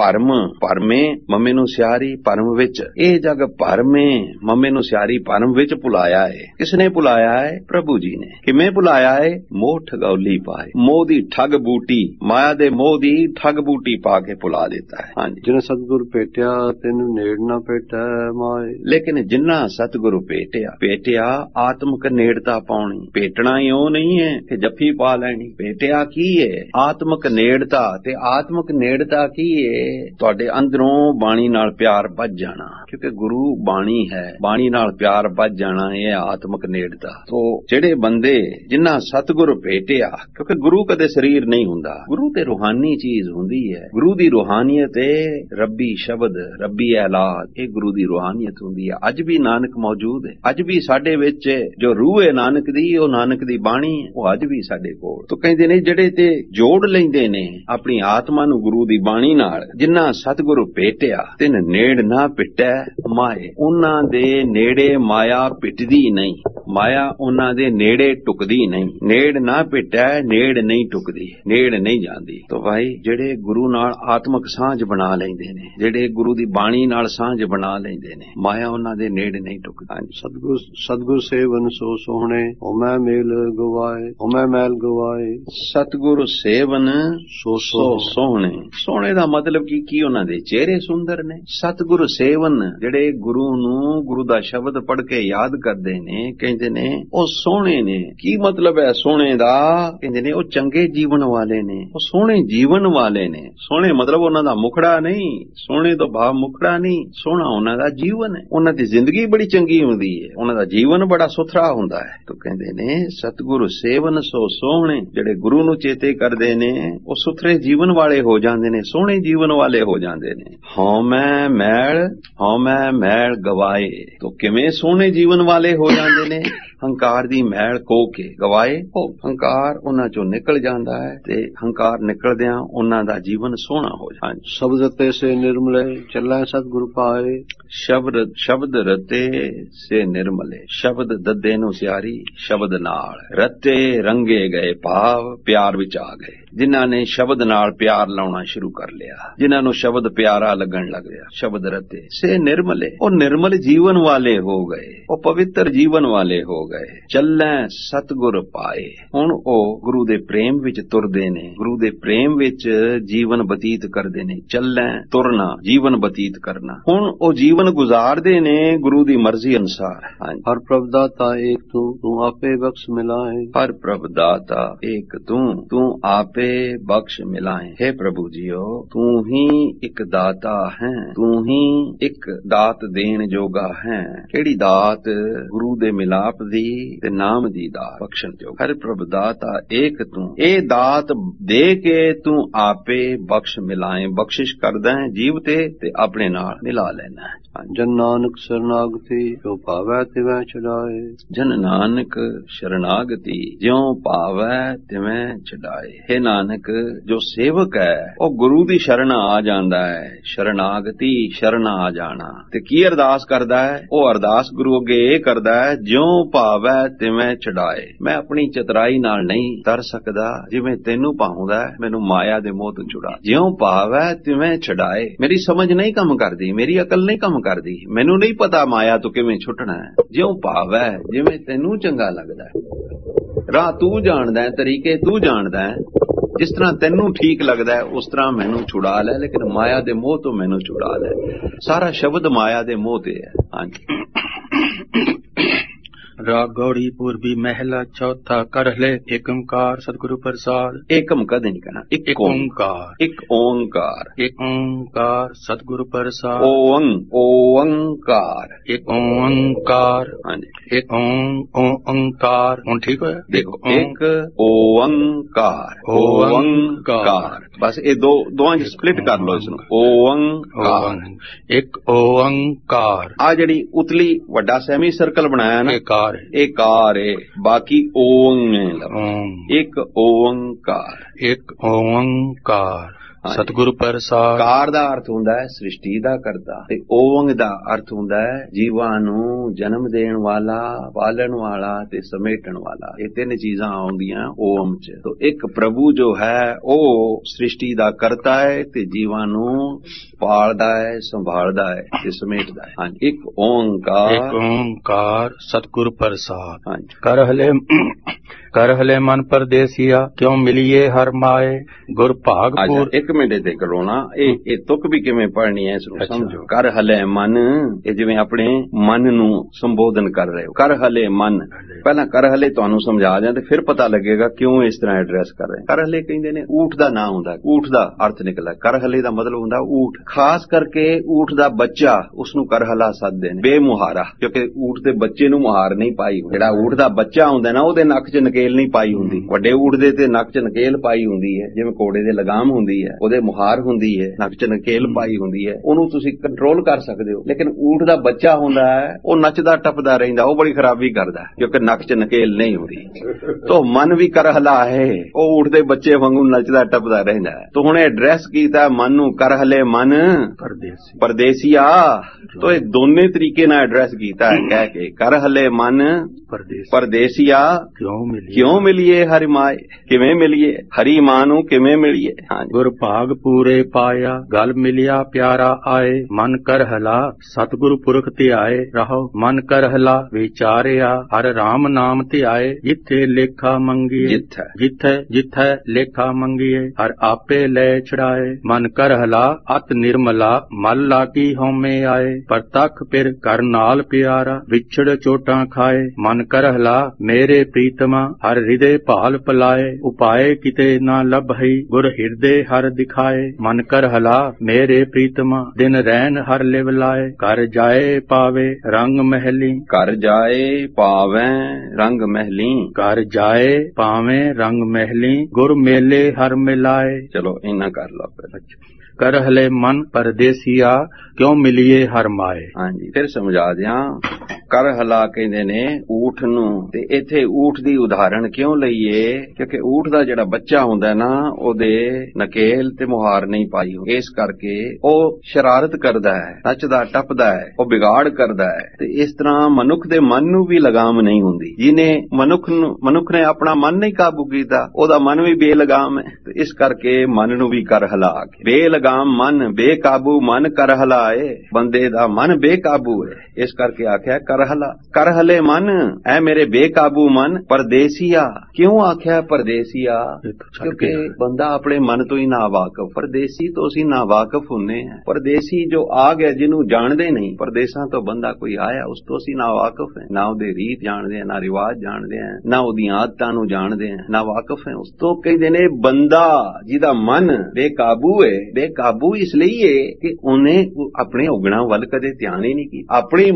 ਭਰਮੇ ਮੰਮੇ ਨੂੰ ਸਿਆਰੀ ਭਰਮ ਵਿੱਚ, ਇਹ ਜਗ ਭਰਮੇ ਮੰਮੇ ਨੂੰ ਸਿਆਰੀ ਭਰਮ ਵਿੱਚ ਭੁਲਾਇਆ ਹੈ। ਕਿਸਨੇ ਭੁਲਾਇਆ ਹੈ? ਪ੍ਰਭੂ ਜੀ ਨੇ। ਕਿਵੇਂ ਭੁਲਾਇਆ ਹੈ? ਮੋਹ ਠਗੌਲੀ ਪਾਏ, ਮੋਹ ਦੀ ਠੱਗ ਬੂਟੀ, ਮਾਇਆ ਦੇ ਮੋਹ ਦੀ ਠੱਗ ਬੂਟੀ ਪਾ ਕੇ ਭੁਲਾ ਦਿੱਤਾ ਹੈ। ਹਾਂਜੀ, ਜਿਨ ਸਤਿਗੁਰ ਭੇਟਿਆ ਤੈਨੂੰ ਨੇੜ ਨਾ ਭੇਟੈ ਮਾਏ। ਲੇਕਿਨ ਜਿੰਨਾ ਸਤਿਗੁਰੂ ਭੇਟਿਆ ਆਤਮਕ ਨੇੜਤਾ ਪਾਉਣੀ। ਭੇਟਣਾ ਹੀ ਉਹ ਨਹੀਂ ਹੈ ਕਿ ਜੱਫੀ ਪਾ ਲੈਣੀ। ਭੇਟਿਆ ਕੀ ਹੈ? ਆਤਮਕ ਨੇੜਤਾ। ਤੇ ਆਤਮਕ ਨੇੜਤਾ ਕੀ ਹੈ? ਤੁਹਾਡੇ ਅੰਦਰੋਂ ਬਾਣੀ ਨਾਲ ਪਿਆਰ ਵੱਜ ਜਾਣਾ, ਕਿਉਂਕਿ ਗੁਰੂ ਬਾਣੀ ਹੈ, ਬਾਣੀ ਨਾਲ ਪਿਆਰ ਵੱਜ ਜਾਣਾ, ਇਹ ਆਤਮਕ ਨੇੜਤਾ। ਤੋ ਜਿਹੜੇ ਬੰਦੇ ਜਿਨ੍ਹਾਂ ਸਤਿਗੁਰੂ ਭੇਟਿਆ, ਕਿਉਂਕਿ ਗੁਰੂ ਕਦੇ ਸਰੀਰ ਨਹੀਂ ਹੁੰਦਾ, ਗੁਰੂ ਤੇ ਰੂਹਾਨੀ ਚੀਜ਼ ਹੁੰਦੀ ਹੈ। ਗੁਰੂ ਦੀ ਰੂਹਾਨੀਅਤ ਹੈ ਰੱਬੀ ਸ਼ਬਦ, ਰੱਬੀ ਐਲਾਨ, ਇਹ ਗੁਰੂ ਦੀ ਰੂਹਾਨੀਅਤ ਹੁੰਦੀ ਹੈ। ਅੱਜ ਵੀ ਨਾਨਕ ਮੌਜੂਦ ਹੈ, ਅੱਜ ਵੀ ਸਾਡੇ ਵਿੱਚ ਜੋ ਰੂਹ ਹੈ ਨਾਨਕ ਦੀ, ਉਹ ਨਾਨਕ ਦੀ ਬਾਣੀ ਹੈ, ਉਹ ਅੱਜ ਵੀ ਸਾਡੇ ਕੋਲ। ਤੋ ਕਹਿੰਦੇ ਨੇ ਜਿਹੜੇ ਤੇ ਜੋੜ ਲੈਂਦੇ ਨੇ ਆਪਣੀ ਆਤਮਾ ਨੂੰ ਗੁਰੂ ਦੀ ਬਾਣੀ ਨਾਲ, ਜਿਨ੍ਹਾਂ ਸਤਿਗੁਰੂ ਭੇਟਿਆ ਤਿਨ ਨੇੜ ਨਾ ਪਿਟੈ ਮਾਏ। ਉਹਨਾਂ ਦੇ ਨੇੜੇ ਮਾਇਆ ਪਿੱਟਦੀ ਨਹੀਂ, ਮਾਇਆ ਉਹਨਾਂ ਦੇ ਨੇੜੇ ਟੁਕਦੀ ਨਹੀਂ। ਨੇੜ ਨਾ ਪਿਟੈ, ਨੇੜ ਨਹੀਂ ਟੁਕਦੀ, ਨੇੜ ਨਹੀਂ ਜਾਂਦੀ। ਤੋ ਭਾਈ ਜਿਹੜੇ ਗੁਰੂ ਨਾਲ ਆਤਮਕ ਸਾਂਝ ਬਣਾ ਲੈਂਦੇ ਨੇ, ਜਿਹੜੇ ਗੁਰੂ ਦੀ ਬਾਣੀ ਨਾਲ ਸਾਂਝ ਬਣਾ ਲੈਂਦੇ ਨੇ, ਮਾਇਆ ਉਹਨਾਂ ਦੇ ਨੇੜ ਨਹੀਂ ਟੁਕਦੀ। ਸਤਿਗੁਰ ਸੇਵਨ ਸੋ ਸੋਹਣੇ, ਹਉਮੈ ਮੇਲ ਗਵਾਏ, ਹਉਮੈ ਮੈਲ ਗਵਾਏ। ਸਤਿਗੁਰ ਸੇਵਨ ਸੋ ਸੋਹਣੇ। ਸੋਹਣੇ ਦਾ ਮਤਲਬ ਕੀ ਉਹਨਾਂ ਦੇ ਚਿਹਰੇ ਸੁੰਦਰ ਨੇ। ਸਤਿਗੁਰ ਸੇਵਨ, ਜਿਹੜੇ ਗੁਰੂ ਨੂੰ, ਗੁਰੂ ਦਾ ਸ਼ਬਦ ਪੜ੍ਹ ਕੇ ਯਾਦ ਕਰਦੇ ਨੇ, ਕਹਿੰਦੇ ਨੇ ਉਹ ਸੋਹਣੇ ਨੇ। ਕੀ ਮਤਲਬ ਹੈ ਸੋਹਣੇ ਦਾ? ਕਹਿੰਦੇ ਨੇ ਉਹ ਚੰਗੇ ਜੀਵਨ ਵਾਲੇ ਨੇ, ਉਹ ਸੋਹਣੇ ਜੀਵਨ ਵਾਲੇ ਨੇ। ਸੋਹਣੇ ਮਤਲਬ ਉਹਨਾਂ ਦਾ ਮੁਖੜਾ ਨਹੀਂ, ਸੋਹਣੇ ਤੋਂ ਭਾਵ ਮੁਖੜਾ ਨਹੀਂ, ਸੋਹਣਾ ਉਹਨਾਂ ਦਾ ਜੀਵਨ ਹੈ। ਉਹਨਾਂ ਦੀ ਜ਼ਿੰਦਗੀ ਬੜੀ ਚੰਗੀ ਹੁੰਦੀ ਹੈ, ਉਹਨਾਂ ਦਾ ਜੀਵਨ ਬੜਾ ਸੁਥਰਾ ਹੁੰਦਾ ਹੈ। ਤਾਂ ਕਹਿੰਦੇ ਨੇ ਸਤਿਗੁਰੂ ਸੇਵਨ ਸੋ ਸੋਹਣੇ, ਜਿਹੜੇ ਗੁਰੂ ਨੂੰ ਚੇਤੇ ਕਰਦੇ ਨੇ ਉਹ ਸੁਥਰੇ ਜੀਵਨ ਵਾਲੇ ਹੋ ਜਾਂਦੇ ਨੇ, ਸੋਹਣੇ ਜੀਵਨ ਵਾਲੇ ਹੋ ਜਾਂਦੇ ਨੇ। ਹਉਮੈ ਮੈਲ ਗਵਾਏ। ਤਾਂ ਕਿਵੇਂ ਸੋਹਣੇ ਜੀਵਨ ਵਾਲੇ ਹੋ ਜਾਂਦੇ ਨੇ? ਹੰਕਾਰ ਦੀ ਮੈਲ ਕੋ ਕੇ ਗਵਾਏ, ਉਹ ਹੰਕਾਰ ਉਹਨਾਂ ਚੋਂ ਨਿਕਲ ਜਾਂਦਾ ਹੈ, ਤੇ ਹੰਕਾਰ ਨਿਕਲਦਿਆਂ ਉਹਨਾਂ ਦਾ ਜੀਵਨ ਸੋਹਣਾ ਹੋ ਜਾਂਦਾ। ਸ਼ਬਦ ਰਤੇ ਸੇ ਨਿਰਮਲੇ ਚੱਲੈ ਸਤਿਗੁਰ ਪਾਏ। ਸ਼ਬਦ ਰਤੇ ਸੇ ਨਿਰਮਲੇ, ਸ਼ਬਦ ਦੱਦੇ ਨੂੰ ਸਿਆਰੀ ਸ਼ਬਦ ਨਾਲ, ਰਤੇ ਰੰਗੇ ਗਏ ਭਾਵ ਪਿਆਰ ਵਿੱਚ ਆ ਗਏ। ਜਿਨ੍ਹਾਂ ਨੇ ਸ਼ਬਦ ਨਾਲ ਪਿਆਰ ਲਾਉਣਾ ਸ਼ੁਰੂ ਕਰ ਲਿਆ, ਜਿਨ੍ਹਾਂ ਨੂੰ ਸ਼ਬਦ ਪਿਆਰਾ ਲੱਗਣ ਲੱਗ ਗਿਆ, ਸ਼ਬਦ ਰਤੇ ਸੇ ਨਿਰਮਲੇ, ਉਹ ਨਿਰਮਲ ਜੀਵਨ ਵਾਲੇ ਹੋ ਗਏ, ਉਹ ਪਵਿੱਤਰ ਜੀਵਨ ਵਾਲੇ ਹੋ ਗਏ। ਚੱਲੈ ਸਤਿਗੁਰ ਪਾਏ, ਹੁਣ ਉਹ ਗੁਰੂ ਦੇ ਪ੍ਰੇਮ ਵਿੱਚ ਤੁਰਦੇ ਨੇ, ਗੁਰੂ ਦੇ ਪ੍ਰੇਮ ਵਿੱਚ ਜੀਵਨ ਬਤੀਤ ਕਰਦੇ ਨੇ। ਚੱਲੈ ਤੁਰਨਾ, ਜੀਵਨ ਬਤੀਤ ਕਰਨਾ। ਹੁਣ ਉਹ ਜੀਵਨ ਗੁਜ਼ਾਰਦੇ ਨੇ ਗੁਰੂ ਦੀ ਮਰਜ਼ੀ ਅਨੁਸਾਰ। ਹਰ ਪ੍ਰਭ ਦਾਤਾ ਏਕ ਤੂੰ ਆਪੇ ਬਖਸ਼ ਮਿਲਾਏ। ਹਰ ਪ੍ਰਭ ਦਾਤਾ ਏਕ ਤੂੰ ਆਪੇ ਬਖਸ਼ ਮਿਲਾਏ। हे ਪ੍ਰਭੂ ਜੀਓ, ਤੂੰ ਹੀ ਇੱਕ ਦਾਤਾ ਹੈ, ਤੂੰ ਹੀ ਇੱਕ ਦਾਤ ਦੇਣ ਜੋਗਾ ਹੈ। ਕਿਹੜੀ ਦਾਤ? ਗੁਰੂ ਦੇ ਮਿਲਾਪ ਦੀ ਤੇ ਨਾਮ ਦੀ ਦਾਤ, ਬਖਸ਼ਣ ਜੋਗ। ਹਰ ਪ੍ਰਭ ਦਾਤਾ ਏਕ ਤੂੰ, ਇਹ ਦਾਤ ਦੇ ਕੇ ਤੂੰ ਆਪੇ ਬਖਸ਼ ਮਿਲਾਏ। ਬਖਸ਼ਿਸ਼ ਕਰਦਾ ਹੈ ਜੀਵ ਤੇ ਆਪਣੇ ਨਾਲ ਮਿਲਾ ਲੈਣਾ ਹੈ। ਜਨ ਨਾਨਕ ਸ਼ਰਨਾਗਤੀ ਜੋ ਭਾਵੈ ਤਿਵੈ ਛਡਾਏ। ਜਨ ਨਾਨਕ ਸ਼ਰਨਾਗਤੀ ਜਿਉ ਭਾਵੈ ਤਿਵੈ ਛਡਾਏ। हे ਨਾਨਕ, ਜੋ ਸੇਵਕ ਹੈ ਉਹ ਗੁਰੂ ਦੀ ਸ਼ਰਨ ਆ ਜਾਂਦਾ ਹੈ। ਸ਼ਰਨਾਗਤੀ, ਸ਼ਰਨ ਆ ਜਾਣਾ। ਤੇ ਕੀ ਅਰਦਾਸ ਕਰਦਾ ਹੈ? ਉਹ ਅਰਦਾਸ ਗੁਰੂ ਅੱਗੇ ਇਹ ਕਰਦਾ ਹੈ, ਜਿਉ ਭਾਵੈ ਤਿਵੈ ਛਡਾਏ। ਮੈਂ ਆਪਣੀ ਚਤਰਾਈ ਨਾਲ ਨਹੀਂ ਤਰ ਸਕਦਾ, ਜਿਵੇਂ ਤੈਨੂੰ ਭਾਉਂਦਾ ਮੈਨੂੰ ਮਾਇਆ ਦੇ ਮੋਹ ਤੋਂ ਛੁਡਾ। ਜਿਉ ਭਾਵੈ ਤਿਵੈ ਛਡਾਏ। ਮੇਰੀ ਸਮਝ ਨਹੀਂ ਕੰਮ ਕਰਦੀ, ਮੇਰੀ ਅਕਲ ਨਹੀਂ ਕੰਮ ਕਰਦੀ, ਮੈਨੂੰ ਨਹੀਂ ਪਤਾ ਮਾਇਆ ਤੋਂ ਕਿਵੇਂ ਛੁੱਟਣਾ ਹੈ। ਜਿਉ ਭਾਵੈ, ਜਿਵੇਂ ਤੈਨੂੰ ਚੰਗਾ ਲੱਗਦਾ ਹੈ। ਰਾਹ ਤੂੰ ਜਾਣਦਾ ਹੈ, ਤਰੀਕੇ ਤੂੰ ਜਾਣਦਾ ਹੈ, ਜਿਸ ਤਰ੍ਹਾਂ ਤੈਨੂੰ ਠੀਕ ਲੱਗਦਾ ਹੈ ਉਸ ਤਰ੍ਹਾਂ ਮੈਨੂੰ ਛੁਡਾ ਲੈ, ਲੇਕਿਨ ਮਾਇਆ ਦੇ ਮੋਹ ਤੋਂ ਮੈਨੂੰ ਛੁਡਾ ਲੈ। ਸਾਰਾ ਸ਼ਬਦ ਮਾਇਆ ਦੇ ਮੋਹ ਤੇ ਹੈ। ਹਾਂਜੀ। ਰਾਗ ਗੌੜੀ ਪੂਰਬੀ ਮਹਿਲਾ ਚੌਥਾ ਕਰ ਲੈ ਏਕ ਓੰਕਾਰ ਸਤਿਗੁਰੂ ਪ੍ਰਸਾਦ। ਏਕਮ ਕਦੇ ਨਹੀਂ ਕਹਿਣਾ, ਇੱਕ ਓੰਕਾਰ, ਇੱਕ ਓੰਕਾਰ, ਏਕ ਓੰਕਾਰ ਸਤਿਗੁਰੂ ਪ੍ਰਸਾਦ। ਓੰਕਾਰ, ਏਕ ਓੰਕਾਰ। ਹਾਂਜੀ, ਏਕ ਓੰਕਾਰ। ਹੁਣ ਠੀਕ ਹੋਇਆ? ਦੇਖੋ, ਇੱਕ ਓੰਕਾਰ, ਓੰਕਾਰ। ਬਸ ਇਹ ਦੋਵਾਂ ਚ ਸਪਲਿਟ ਕਰ ਲਓ ਇਸਨੂੰ। ਓੰਕਾਰ, ਇੱਕ ਓੰਕਾਰ। ਆ ਜਿਹੜੀ ਉਤਲੀ ਵੱਡਾ ਸੈਮੀ ਸਰਕਲ ਬਣਾਇਆ ਨਾ, ਕਾਰ ਇਹ ਕਾਰ ਏ, ਬਾਕੀ ਓੰਗ ਇੱਕ ਓੰਕਾਰ, ਇੱਕ ਓੰਕਾਰ ਸਤਿਗੁਰੂ ਪ੍ਰਸਾਦ। ਕਾਰ ਦਾ ਅਰਥ ਹੁੰਦਾ ਹੈ ਸ੍ਰਿਸ਼ਟੀ ਦਾ ਕਰਤਾ, ਤੇ ਓੰਗ ਦਾ ਅਰਥ ਹੁੰਦਾ ਹੈ ਜੀਵਾਂ ਨੂੰ ਜਨਮ ਦੇਣ ਵਾਲਾ, ਪਾਲਣ ਵਾਲਾ ਤੇ ਸਮੇਟਣ ਵਾਲਾ। ਇਹ ਤਿੰਨ ਚੀਜ਼ਾਂ ਆਉਂਦੀਆਂ ਓਮ ਚ। तो ਇੱਕ ਪ੍ਰਭੂ ਜੋ ਹੈ ਉਹ ਸ੍ਰਿਸ਼ਟੀ ਦਾ ਕਰਤਾ ਹੈ ਤੇ ਜੀਵਾਂ ਨੂੰ ਪਾਲਦਾ ਹੈ, ਸੰਭਾਲਦਾ ਹੈ ਤੇ ਸਮੇਟਦਾ ਹੈ। ਹਾਂਜੀ, ਇੱਕ ਓੰਕਾਰ ਸਤਿਗੁਰੂ ਪ੍ਰਸਾਦ। ਹਾਂਜੀ, ਕਰ ਹਲੇ ਮਨ ਪਰਦੇਸੀਆ ਕਿਉਂ ਮਿਲੀਏ ਹਰ ਮਾਏ ਗੁਰ ਭਾਗਪੁਰ। ਇੱਕ ਮਿੰਟ ਤੇ ਕਰੋਣਾ, ਇਹ ਤੁਕ ਵੀ ਕਿਵੇਂ ਪੜ੍ਹਨੀ ਹੈ ਇਸਨੂੰ ਸਮਝੋ। ਕਰ ਹਲੇ ਮਨ, ਇਹ ਜਿਵੇਂ ਆਪਣੇ ਮਨ ਨੂੰ ਸੰਬੋਧਨ ਕਰ ਰਹੇ ਹੋ। ਕਰ ਹਲੇ ਮਨ, ਪਹਿਲਾਂ ਕਰ ਹਲੇ ਤੁਹਾਨੂੰ ਸਮਝਾ ਦਿਆਂ ਤੇ ਫਿਰ ਪਤਾ ਲੱਗੇਗਾ ਕਿਉਂ ਇਸ ਤਰ੍ਹਾਂ ਐਡਰੈਸ ਕਰ ਰਹੇ। ਕਰ ਹਲੇ ਕਹਿੰਦੇ ਨੇ ਊਠ ਦਾ ਨਾਂ ਹੁੰਦਾ, ਊਠ ਦਾ ਅਰਥ ਨਿਕਲਦਾ। ਕਰ ਹਲੇ ਦਾ ਮਤਲਬ ਹੁੰਦਾ ਊਠ, ਖਾਸ ਕਰਕੇ ਊਠ ਦਾ ਬੱਚਾ, ਉਸਨੂੰ ਕਰ ਹਲਾ ਸੱਦਦੇ ਨੇ ਬੇਮੁਹਾਰਾ, ਕਿਉਂਕਿ ਊਠ ਦੇ ਬੱਚੇ ਨੂੰ ਮੁਹਾਰ ਨਹੀਂ ਪਾਈ। ਜਿਹੜਾ ਊਠ ਦਾ ਬੱਚਾ ਹੁੰਦਾ ਨਾ ਉਹਦੇ ਨੱਕ 'ਚ ਨਕੇਲ ਨਹੀਂ ਪਾਈ ਹੁੰਦੀ। ਵੱਡੇ ਊਠ ਦੇ ਤੇ ਨੱਕ 'ਚ ਨਕੇਲ ਪਾਈ ਹੁੰਦੀ ਹੈ, ਜਿਵੇਂ ਘੋੜੇ ਦੇ ਲਗਾਮ ਹੁੰਦੀ ਹੈ, ਉਹਦੇ ਮੁਹਾਰ ਹੁੰਦੀ ਹੈ, ਨੱਕ 'ਚ ਨਕੇਲ ਪਾਈ ਹੁੰਦੀ ਹੈ, ਉਹਨੂੰ ਤੁਸੀਂ ਕੰਟਰੋਲ ਕਰ ਸਕਦੇ ਹੋ। ਲੇਕਿਨ ਊਠ ਦਾ ਬੱਚਾ ਹੁੰਦਾ ਹੈ ਉਹ ਨੱਚਦਾ ਟੱਪਦਾ ਰਹਿੰਦਾ, ਉਹ ਬੜੀ ਖਰਾਬੀ ਕਰਦਾ ਕਿਉਂਕਿ ਨੱਕ 'ਚ ਨਕੇਲ ਨਹੀਂ ਹੁੰਦੀ। ਤੋ ਮਨ ਵੀ ਕਰ ਹਲਾ ਹੈ, ਉਹ ਊਠ ਦੇ ਬੱਚੇ ਵਾਂਗੂ ਨੱਚਦਾ ਟੱਪਦਾ ਰਹਿੰਦਾ ਹੈ। ਤੋ ਹੁਣ ਐਡਰੈਸ ਕੀਤਾ ਮਨ ਨੂੰ, ਕਰ ਹਲੇ ਮਨ ਪਰਦੇਸੀਆ। ਤੋ ਇਹ ਦੋਨੇ ਤਰੀਕੇ ਨਾਲ ਐਡਰੈਸ ਕੀਤਾ ਹੈ, ਕਹਿ ਕੇ ਕਰ ਹਲੇ ਮਨ ਪਰਦੇਸੀਆ ਕਿਉਂ ਮਿਲੀਏ ਹਰਿ ਮਾਏ, ਕਿਵੇਂ ਮਿਲੀਏ ਹਰੀ ਮਾਂ ਨੂੰ, ਕਿਵੇਂ ਮਿਲੀਏ। ਗੁਰ ਭਾਗ ਪੂਰੇ ਪਾਇਆ ਗਲ ਮਿਲਿਆ ਪਿਆਰਾ ਆਏ, ਮਨ ਕਰ ਹਲਾ ਸਤਿਗੁਰੂ ਪੁਰਖ ਧਿਆਏ ਰਹੋ, ਮਨ ਕਰ ਹਲਾ ਵਿਚਾਰਿਆ ਹਰ ਰਾਮ ਨਾਮ ਧਿਆਏ, ਜਿੱਥੇ ਲੇਖਾ ਮੰਗੀਏ ਜਿੱਥੇ ਲੇਖਾ ਮੰਗੀਏ ਹਰ ਆਪੇ ਲੈ ਛੜਾਏ, ਮਨ ਕਰ ਹਲਾ ਅਤ ਨਿਰਮਲਾ ਮਲ ਲਾਗੀ ਹਉਮੈ ਆਏ, ਪ੍ਰਤੱਖ ਫਿਰ ਕਰ ਨਾਲ ਪਿਆਰਾ ਵਿਛੜ ਚੋਟਾਂ ਖਾਏ, ਮਨ ਕਰ ਹਲਾ ਮੇਰੇ ਪ੍ਰੀਤਮਾ ਹਰ ਹਿਰਦੇ ਭਾਲ ਪਲਾਏ, ਉਪਾਏ ਕਿਤੇ ਨਾ ਲੱਭਈ ਗੁਰ ਹਿਰਦੇ ਹਰ ਦਿਖਾਏ, ਮਨ ਕਰ ਹਲਾ ਮੇਰੇ ਪ੍ਰੀਤਮਾ ਦਿਨ ਰਹਿਣ ਹਰ ਲਿਵ ਲਾਏ, ਕਰ ਜਾਏ ਪਾਵੇ ਰੰਗ ਮਹਿਲੀ ਕਰ ਜਾਏ ਪਾਵੇਂ ਰੰਗ ਮਹਿਲੀ, ਕਰ ਜਾਏ ਪਾਵੇਂ ਰੰਗ ਮਹਿਲੀ ਗੁਰ ਮੇਲੇ ਹਰ ਮਿਲਾਏ। ਚਲੋ ਇੰਨਾ ਕਰ ਲਓ ਪਹਿਲਾਂ। ਕਰ ਹਲੇ ਮਨ ਪਰਦੇਸੀਆ ਕਿਉਂ ਮਿਲੀਏ ਹਰ ਮਾਏ। ਹਾਂਜੀ, ਫਿਰ ਸਮਝਾ ਦਿਆਂ। ਕਰ ਹਲਾ ਕਹਿੰਦੇ ਨੇ ਊਠ ਨੂੰ, ਤੇ ਇੱਥੇ ਊਠ ਦੀ ਉਦਾਹਰਣ ਕਿਉਂ ਲਈਏ ਕਿਉਂਕਿ ਊਠ ਦਾ ਜਿਹੜਾ ਬੱਚਾ ਹੁੰਦਾ ਨਾ ਉਹਦੇ ਨਕੇਲ ਤੇ ਮੁਹਾਰ ਨਹੀਂ ਪਾਈ ਹੋ, ਇਸ ਕਰਕੇ ਉਹ ਸ਼ਰਾਰਤ ਕਰਦਾ ਹੈ, ਨੱਚਦਾ ਟੱਪਦਾ ਹੈ, ਉਹ ਵਿਗਾੜ ਕਰਦਾ ਹੈ। ਤੇ ਇਸ ਤਰ੍ਹਾਂ ਮਨੁੱਖ ਦੇ ਮਨ ਨੂੰ ਵੀ ਲਗਾਮ ਨਹੀਂ ਹੁੰਦੀ। ਜਿਹਨੇ ਮਨੁੱਖ ਨੇ ਆਪਣਾ ਮਨ ਨਹੀਂ ਕਾਬੂ ਕੀਤਾ, ਉਹਦਾ ਮਨ ਵੀ ਬੇਲਗਾਮ ਹੈ। ਤੇ ਇਸ ਕਰਕੇ ਮਨ ਨੂੰ ਵੀ ਕਰ ਹਲਾ ਕੇ, ਬੇਲਗਾਮ ਮਨ ਬੇਕਾਬੂ ਮਨ ਕਰ ਹਲਾਏ, ਬੰਦੇ ਦਾ ਮਨ ਬੇਕਾਬੂ ਹੈ, ਇਸ ਕਰਕੇ ਆਖਿਆ ਕਰ ਹਲੇ ਮਨ, ਐ ਮੇਰੇ ਬੇਕਾਬੂ ਮਨ ਪਰਦੇਸੀਆ। ਕਿਉਂ ਆਖਿਆ ਪਰਦੇਸੀਆ? ਕਿਉਂਕਿ ਬੰਦਾ ਆਪਣੇ ਮਨ ਤੋਂ ਹੀ ਨਾ ਵਾਕਫ, ਪਰਦੇਸੀ ਤੋਂ ਅਸੀਂ ਨਾ ਵਾਕਫ ਹੁੰਨੇ ਆ। ਪਰਦੇਸੀ ਜੋ ਆ ਗਿਆ ਜਿਹਨੂੰ ਜਾਣਦੇ ਨਹੀਂ, ਪਰਦੇਸਾਂ ਤੋਂ ਬੰਦਾ ਕੋਈ ਆਇਆ ਉਸ ਤੋਂ ਅਸੀਂ ਨਾ ਵਾਕਫ ਹੈ, ਨਾ ਉਹਦੇ ਰੀਤ ਜਾਣਦੇ ਆ, ਨਾ ਰਿਵਾਜ ਜਾਣਦੇ ਆ, ਨਾ ਉਹਦੀਆਂ ਆਦਤਾਂ ਨੂੰ ਜਾਣਦੇ ਆ, ਨਾ ਵਾਕਫ ਹੈ ਉਸ ਤੋਂ। ਕਹਿੰਦੇ ਨੇ ਬੰਦਾ ਜਿਹਦਾ ਮਨ ਬੇਕਾਬੂ ਹੈ, ਬੇਕਾਬੂ ਇਸ ਲਈ ਹੈ ਕਿ ਉਹਨੇ ਆਪਣੇ ਔਗਣਾਂ ਵੱਲ ਕਦੇ ਧਿਆਨ ਹੀ ਨਹੀਂ ਕੀਤਾ। ਆਪਣੇ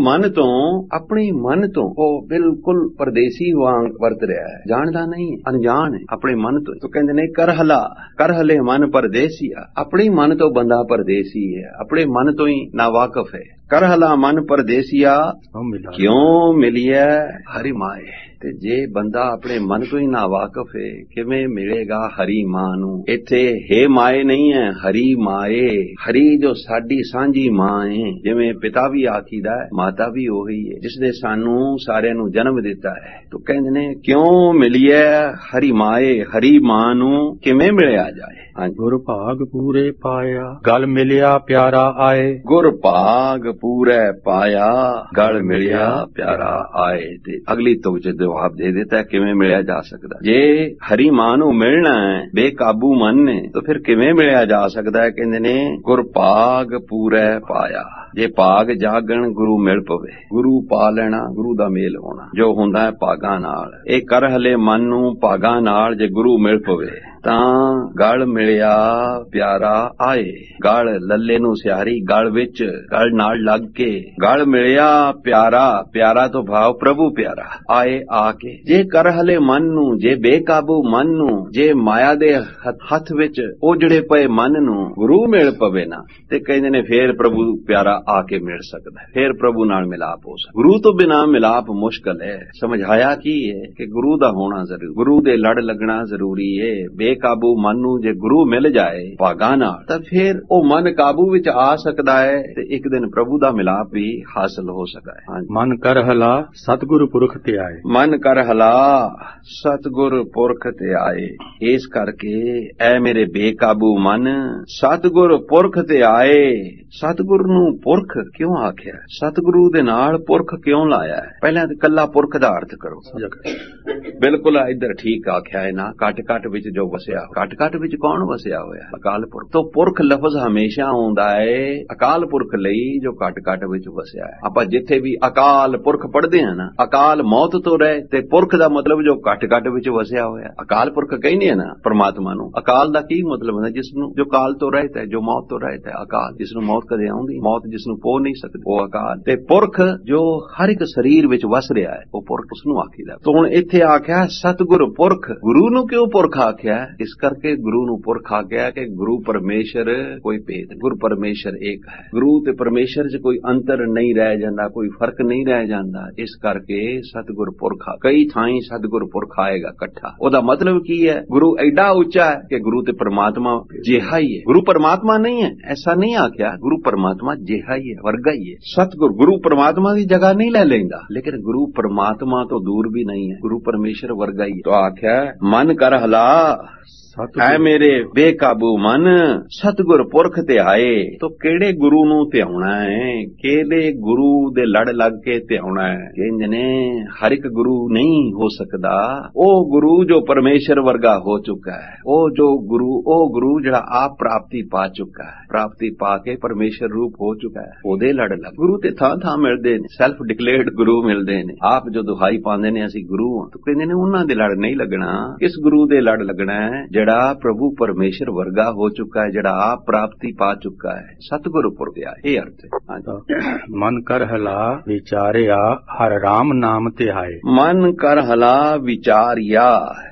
ਮਨ ਤੋਂ ਉਹ ਬਿਲਕੁਲ ਪਰਦੇਸੀ ਵਾਂਗ ਵਰਤ ਰਿਹਾ ਹੈ, ਜਾਣਦਾ ਨਹੀਂ, ਅਣਜਾਣ ਹੈ ਆਪਣੇ ਮਨ ਤੋਂ। तो ਕਹਿੰਦੇ ਨੇ ਕਰ ਹਲੇ ਮਨ ਪਰਦੇਸੀਆ, ਆਪਣੇ ਮਨ ਤੋਂ ਬੰਦਾ ਪਰਦੇਸੀ ਹੈ, ਆਪਣੇ ਮਨ ਤੋਂ ਹੀ ਨਾ ਵਾਕਫ ਹੈ। ਕਰ ਹਲਾ ਮਨ ਪਰਦੇਸੀਆ ਕਿਉਂ ਮਿਲਿਆ ਹਰਿ ਮਾਏ। ਤੇ ਜੇ ਬੰਦਾ ਆਪਣੇ ਮਨ ਤੋਂ ਹੀ ਨਾ ਵਾਕਫ ਹੈ, ਕਿਵੇਂ ਮਿਲੇਗਾ ਹਰੀ ਮਾਂ ਨੂੰ। ਇੱਥੇ ਹੇ ਮਾਏ ਨਹੀਂ ਹੈ, ਹਰੀ ਮਾਏ। ਹਰੀ ਜੋ ਸਾਡੀ ਸਾਂਝੀ ਮਾਂ ਹੈ, ਜਿਵੇਂ ਪਿਤਾ ਵੀ ਆਖੀਦਾ ਹੈ, ਮਾਤਾ ਵੀ ਉਹੀ ਹੈ ਜਿਸ ਨੇ ਸਾਨੂੰ ਸਾਰਿਆਂ ਨੂੰ ਜਨਮ ਦਿੱਤਾ ਹੈ। ਤੋ ਕਹਿੰਦੇ ਨੇ ਕਿਉਂ ਮਿਲਿਆ ਹਰੀ ਮਾਏ, ਹਰੀ ਮਾਂ ਨੂੰ ਕਿਵੇਂ ਮਿਲਿਆ ਜਾਏ। ਗੁਰ ਭਾਗ ਪੂਰੇ ਪਾਇਆ ਗਲ ਮਿਲਿਆ ਪਿਆਰਾ ਆਏ, ਗੁਰ ਭਾਗ ਪੂਰੇ ਪਾਇਆ ਗਲ ਮਿਲਿਆ ਪਿਆਰਾ ਆਏ। ਤੇ ਅਗਲੀ ਤੁਕ ਚ ਜਵਾਬ ਦੇ ਦਿੱਤਾ ਕਿਵੇਂ ਮਿਲਿਆ ਜਾ ਸਕਦਾ। ਜੇ ਹਰੀ ਮਾਂ ਨੂੰ ਮਿਲਣਾ ਹੈ ਬੇਕਾਬੂ ਮਨ ਨੇ, ਤਾਂ ਫਿਰ ਕਿਵੇਂ ਮਿਲਿਆ ਜਾ ਸਕਦਾ ਹੈ। ਕਹਿੰਦੇ ਨੇ ਗੁਰ ਭਾਗ ਪੂਰੇ ਪਾਇਆ। ਜੇ ਭਾਗ ਜਾਗਣ ਗੁਰੂ ਮਿਲ ਪਵੇ, ਗੁਰੂ ਪਾ ਲੈਣਾ, ਗੁਰੂ ਦਾ ਮੇਲ ਹੋਣਾ ਜੋ ਹੁੰਦਾ ਹੈ ਭਾਗਾਂ ਨਾਲ। ਇਹ ਕਰ ਹਲੇ ਮਨ ਨੂੰ ਭਾਗਾਂ ਨਾਲ ਜੇ ਗੁਰੂ ਮਿਲ ਪਵੇ ਤਾਂ ਗਲ ਮਿਲਿਆ ਪਿਆਰਾ ਆਏ। ਗਲ ਲੱਲੇ ਨੂੰ ਸਿਆਰੀ, ਗਲ ਵਿੱਚ ਗਲ ਨਾਲ ਲੱਗ ਕੇ ਗਲ ਮਿਲਿਆ ਪਿਆਰਾ। ਪਿਆਰਾ ਤੋਂ ਭਾਵ ਪ੍ਰਭੂ ਪਿਆਰਾ ਆਏ ਆ ਕੇ। ਜੇ ਕਰ ਹਲੇ ਮਨ ਨੂੰ, ਜੇ ਬੇਕਾਬੂ ਮਨ ਨੂੰ, ਜੇ ਮਾਇਆ ਦੇ ਹੱਥ ਵਿੱਚ ਉਜੜੇ ਪਏ ਮਨ ਨੂੰ ਗੁਰੂ ਮਿਲ ਪਵੇ ਨਾ, ਤੇ ਕਹਿੰਦੇ ਨੇ ਫੇਰ ਪ੍ਰਭੂ ਪਿਆਰਾ ਆ ਕੇ ਮਿਲ ਸਕਦਾ, ਫੇਰ ਪ੍ਰਭੂ ਨਾਲ ਮਿਲਾਪ ਹੋ ਸਕਦਾ। ਗੁਰੂ ਤੋਂ ਬਿਨਾਂ ਮਿਲਾਪ ਮੁਸ਼ਕਲ ਹੈ। ਸਮਝਾਇਆ ਕੀ ਹੈ ਕਿ ਗੁਰੂ ਦਾ ਹੋਣਾ ਜ਼ਰੂਰੀ, ਗੁਰੂ ਦੇ ਲੜ ਲੱਗਣਾ ਜ਼ਰੂਰੀ ਹੈ। ਬੇਕਾਬੂ ਮਨ ਨੂੰ ਜੇ ਗੁਰੂ ਮਿਲ ਜਾਏ ਭਾਗਾਂ ਨਾਲ, ਤਾਂ ਫੇਰ ਉਹ ਮਨ ਕਾਬੂ ਵਿੱਚ ਆ ਸਕਦਾ ਹੈ ਤੇ ਇੱਕ ਦਿਨ ਪ੍ਰਭੂ ਦਾ ਮਿਲਾਪ ਵੀ ਹਾਸਲ ਹੋ ਸਕਦਾ ਹੈ। ਮਨ ਕਰ ਹਲਾ ਸਤਿਗੁਰੂ ਪੁਰਖ ਤੇ ਆਏ। ਮਨ ਕਰ ਹਲਾ ਸਤਿਗੁਰ ਪੁਰਖ ਤੇ ਆਏ। ਇਸ ਕਰਕੇ ਐ ਮੇਰੇ ਬੇਕਾਬੂ ਮਨ ਸਤਿਗੁਰ ਪੁਰਖ ਤੇ ਆਏ। ਸਤਿਗੁਰ ਨੂੰ ਪੁਰਖ ਕਿਉਂ ਆਖਿਆ? ਸਤਿਗੁਰੂ ਦੇ ਨਾਲ ਪੁਰਖ ਕਿਉਂ ਲਾਇਆ ਹੈ? ਪਹਿਲਾਂ ਤਾਂ ਕੱਲਾ ਪੁਰਖ ਦਾ ਅਰਥ ਕਰੋ। ਬਿਲਕੁਲ ਇੱਧਰ ਠੀਕ ਆਖਿਆ ਹੈ ਨਾ, ਘਟ ਘਟ ਵਿੱਚ ਜੋ ਵਸਿਆ। ਘਟ ਘਟ ਵਿੱਚ ਕੌਣ ਵਸਿਆ ਹੋਇਆ? ਅਕਾਲ ਪੁਰਖ। ਤੋਂ ਪੁਰਖ ਲਫ਼ਜ਼ ਹਮੇਸ਼ਾ ਆਉਂਦਾ ਹੈ ਅਕਾਲ ਪੁਰਖ ਲਈ ਜੋ ਘਟ ਘਟ ਵਿੱਚ ਵਸਿਆ ਹੈ। ਆਪਾਂ ਜਿੱਥੇ ਵੀ ਅਕਾਲ ਪੁਰਖ ਪੜ੍ਹਦੇ ਹਾਂ ਨਾ, ਅਕਾਲ ਮੌਤ ਤੋਂ ਰਹਿ, ਤੇ ਪੁਰਖ ਦਾ ਮਤਲਬ ਜੋ ਘਟ ਘਟ ਵਿੱਚ ਵਸਿਆ ਹੋਇਆ। ਅਕਾਲ ਪੁਰਖ ਕਹਿੰਦੇ ਆ ਨਾ ਪਰਮਾਤਮਾ ਨੂੰ। ਅਕਾਲ ਦਾ ਕੀ ਮਤਲਬ ਹੁੰਦਾ? ਜਿਸ ਨੂੰ ਜੋ ਕਾਲ ਤੋਂ ਰਹਿਤ ਹੈ, ਜੋ ਮੌਤ ਤੋਂ ਰਹਿਤ ਹੈ, ਅਕਾਲ। ਜਿਸ ਨੂੰ ਮੌਤ ਕਦੇ ਆਉਂਦੀ, ਮੌਤ ਜਿਸ ਨੂੰ ਪੋ ਨਹੀਂ ਸਕਦੀ, ਉਹ ਅਕਾਲ। ਤੇ ਪੁਰਖ ਜੋ ਹਰ ਇੱਕ ਸਰੀਰ ਵਿੱਚ ਵਸ ਰਿਹਾ ਹੈ, ਉਹ ਪੁਰਖ ਉਸ ਨੂੰ ਆਖੀਦਾ। ਤਾਂ ਹੁਣ ਇੱਥੇ ਆਖਿਆ ਸਤਿਗੁਰ ਪੁਰਖ। ਗੁਰੂ ਨੂੰ ਕਿਉਂ ਪੁਰਖ ਆਖਿਆ? ਇਸ ਕਰਕੇ ਗੁਰੂ ਨੂੰ ਪੁਰਖ ਆਖਿਆ ਕਿ ਗੁਰੂ ਪਰਮੇਸ਼ਰ ਕੋਈ ਭੇਦ, ਗੁਰੂ ਪਰਮੇਸ਼ਰ ਇੱਕ ਹੈ। ਗੁਰੂ ਤੇ ਪਰਮੇਸ਼ਰ 'ਚ ਕੋਈ ਅੰਤਰ ਨਹੀਂ ਰਹਿ ਜਾਂਦਾ, ਕੋਈ ਫਰਕ ਨਹੀਂ ਰਹਿ ਜਾਂਦਾ। ਇਸ ਕਰਕੇ ਸਤਿਗੁਰ ਪੁਰਖ। ਕਈ ਥਾਈਂ ਸਤਿਗੁਰ ਪੁਰਖ ਆਏਗਾ ਇਕੱਠਾ। ਉਹਦਾ ਮਤਲਬ ਕੀ ਹੈ? ਗੁਰੂ ਐਡਾ ਉੱਚਾ ਹੈ ਕਿ ਗੁਰੂ ਤੇ ਪਰਮਾਤਮਾ ਜਿਹਾ ਹੀ ਹੈ। ਗੁਰੂ ਪਰਮਾਤਮਾ ਨਹੀਂ ਹੈ, ਐਸਾ ਨਹੀਂ ਆਖਿਆ। ਗੁਰੂ ਪਰਮਾਤਮਾ ਜਿਹਾ ਹੀ ਹੈ, ਵਰਗਾ ਹੀ ਹੈ। ਸਤਿਗੁਰ ਗੁਰੂ ਪਰਮਾਤਮਾ ਦੀ ਜਗ੍ਹਾ ਨਹੀਂ ਲੈ ਲੈਂਦਾ, ਲੇਕਿਨ ਗੁਰੂ ਪਰਮਾਤਮਾ ਤੋਂ ਦੂਰ ਵੀ ਨਹੀਂ ਹੈ। ਗੁਰੂ ਪਰਮੇਸ਼ਰ ਵਰਗਾ ਹੀ। ਤਾਂ ਆਖਿਆ ਮਨ ਕਰ ਹਲਾ ਐ ਮੇਰੇ ਬੇਕਾਬੂ ਮਨ ਸਤਿਗੁਰ ਪੁਰਖ ਤੇ ਆਏ। ਤੋ ਕਿਹੜੇ ਗੁਰੂ ਨੂੰ ਧਿਆਉਣਾ ਹੈ? ਕਿਹੜੇ ਗੁਰੂ ਦੇ ਲੜ ਲੱਗ ਕੇ ਧਿਆਉਣਾ ਹੈ? ਕਹਿੰਦੇ ਨੇ ਹਰ ਇੱਕ ਗੁਰੂ ਨਹੀਂ ਹੋ ਸਕਦਾ। ਉਹ ਗੁਰੂ ਜੋ ਪਰਮੇਸ਼ਰ ਵਰਗਾ ਹੋ ਚੁੱਕਾ ਹੈ, ਉਹ ਗੁਰੂ ਜਿਹੜਾ ਆਪ ਪ੍ਰਾਪਤੀ ਪਾ ਚੁੱਕਾ ਹੈ, ਪ੍ਰਾਪਤੀ ਪਾ ਕੇ ਪਰਮੇਸ਼ਰ ਰੂਪ ਹੋ ਚੁੱਕਾ ਹੈ, ਉਹਦੇ ਲੜ ਲੱਗ। ਗੁਰੂ ਤੇ ਥਾਂ ਥਾਂ ਮਿਲਦੇ ਨੇ, ਸੈਲਫ ਡਿਕਲੇਅਰਡ ਗੁਰੂ ਮਿਲਦੇ ਨੇ। ਆਪ ਜੋ ਦੁਹਾਈ ਪਾਉਂਦੇ ਨੇ ਅਸੀਂ ਗੁਰੂ ਹਾਂ, ਤਾਂ ਕਹਿੰਦੇ ਨੇ ਉਹਨਾਂ ਦੇ ਲੜ ਨਹੀਂ ਲੱਗਣਾ। ਕਿਸ ਗੁਰੂ ਦੇ ਲੜ ਲੱਗਣਾ ਹੈ? ਜਿਹੜਾ ਪ੍ਰਭੂ ਪਰਮੇਸ਼ਰ ਵਰਗਾ ਹੋ ਚੁੱਕਾ ਹੈ, ਜਿਹੜਾ ਆਪ ਪ੍ਰਾਪਤੀ ਪਾ ਚੁੱਕਾ ਹੈ। ਸਤਿਗੁਰੂ ਪੁਰਖ ਆਏ, ਇਹ ਅਰਥ ਹੈ। ਮਨ ਕਰ ਹਲਾ ਵਿਚਾਰਿਆ ਹਰ ਰਾਮ ਨਾਮ ਤੇ ਆਏ। ਮਨ ਕਰ ਹਲਾ ਵਿਚਾਰਿਆ।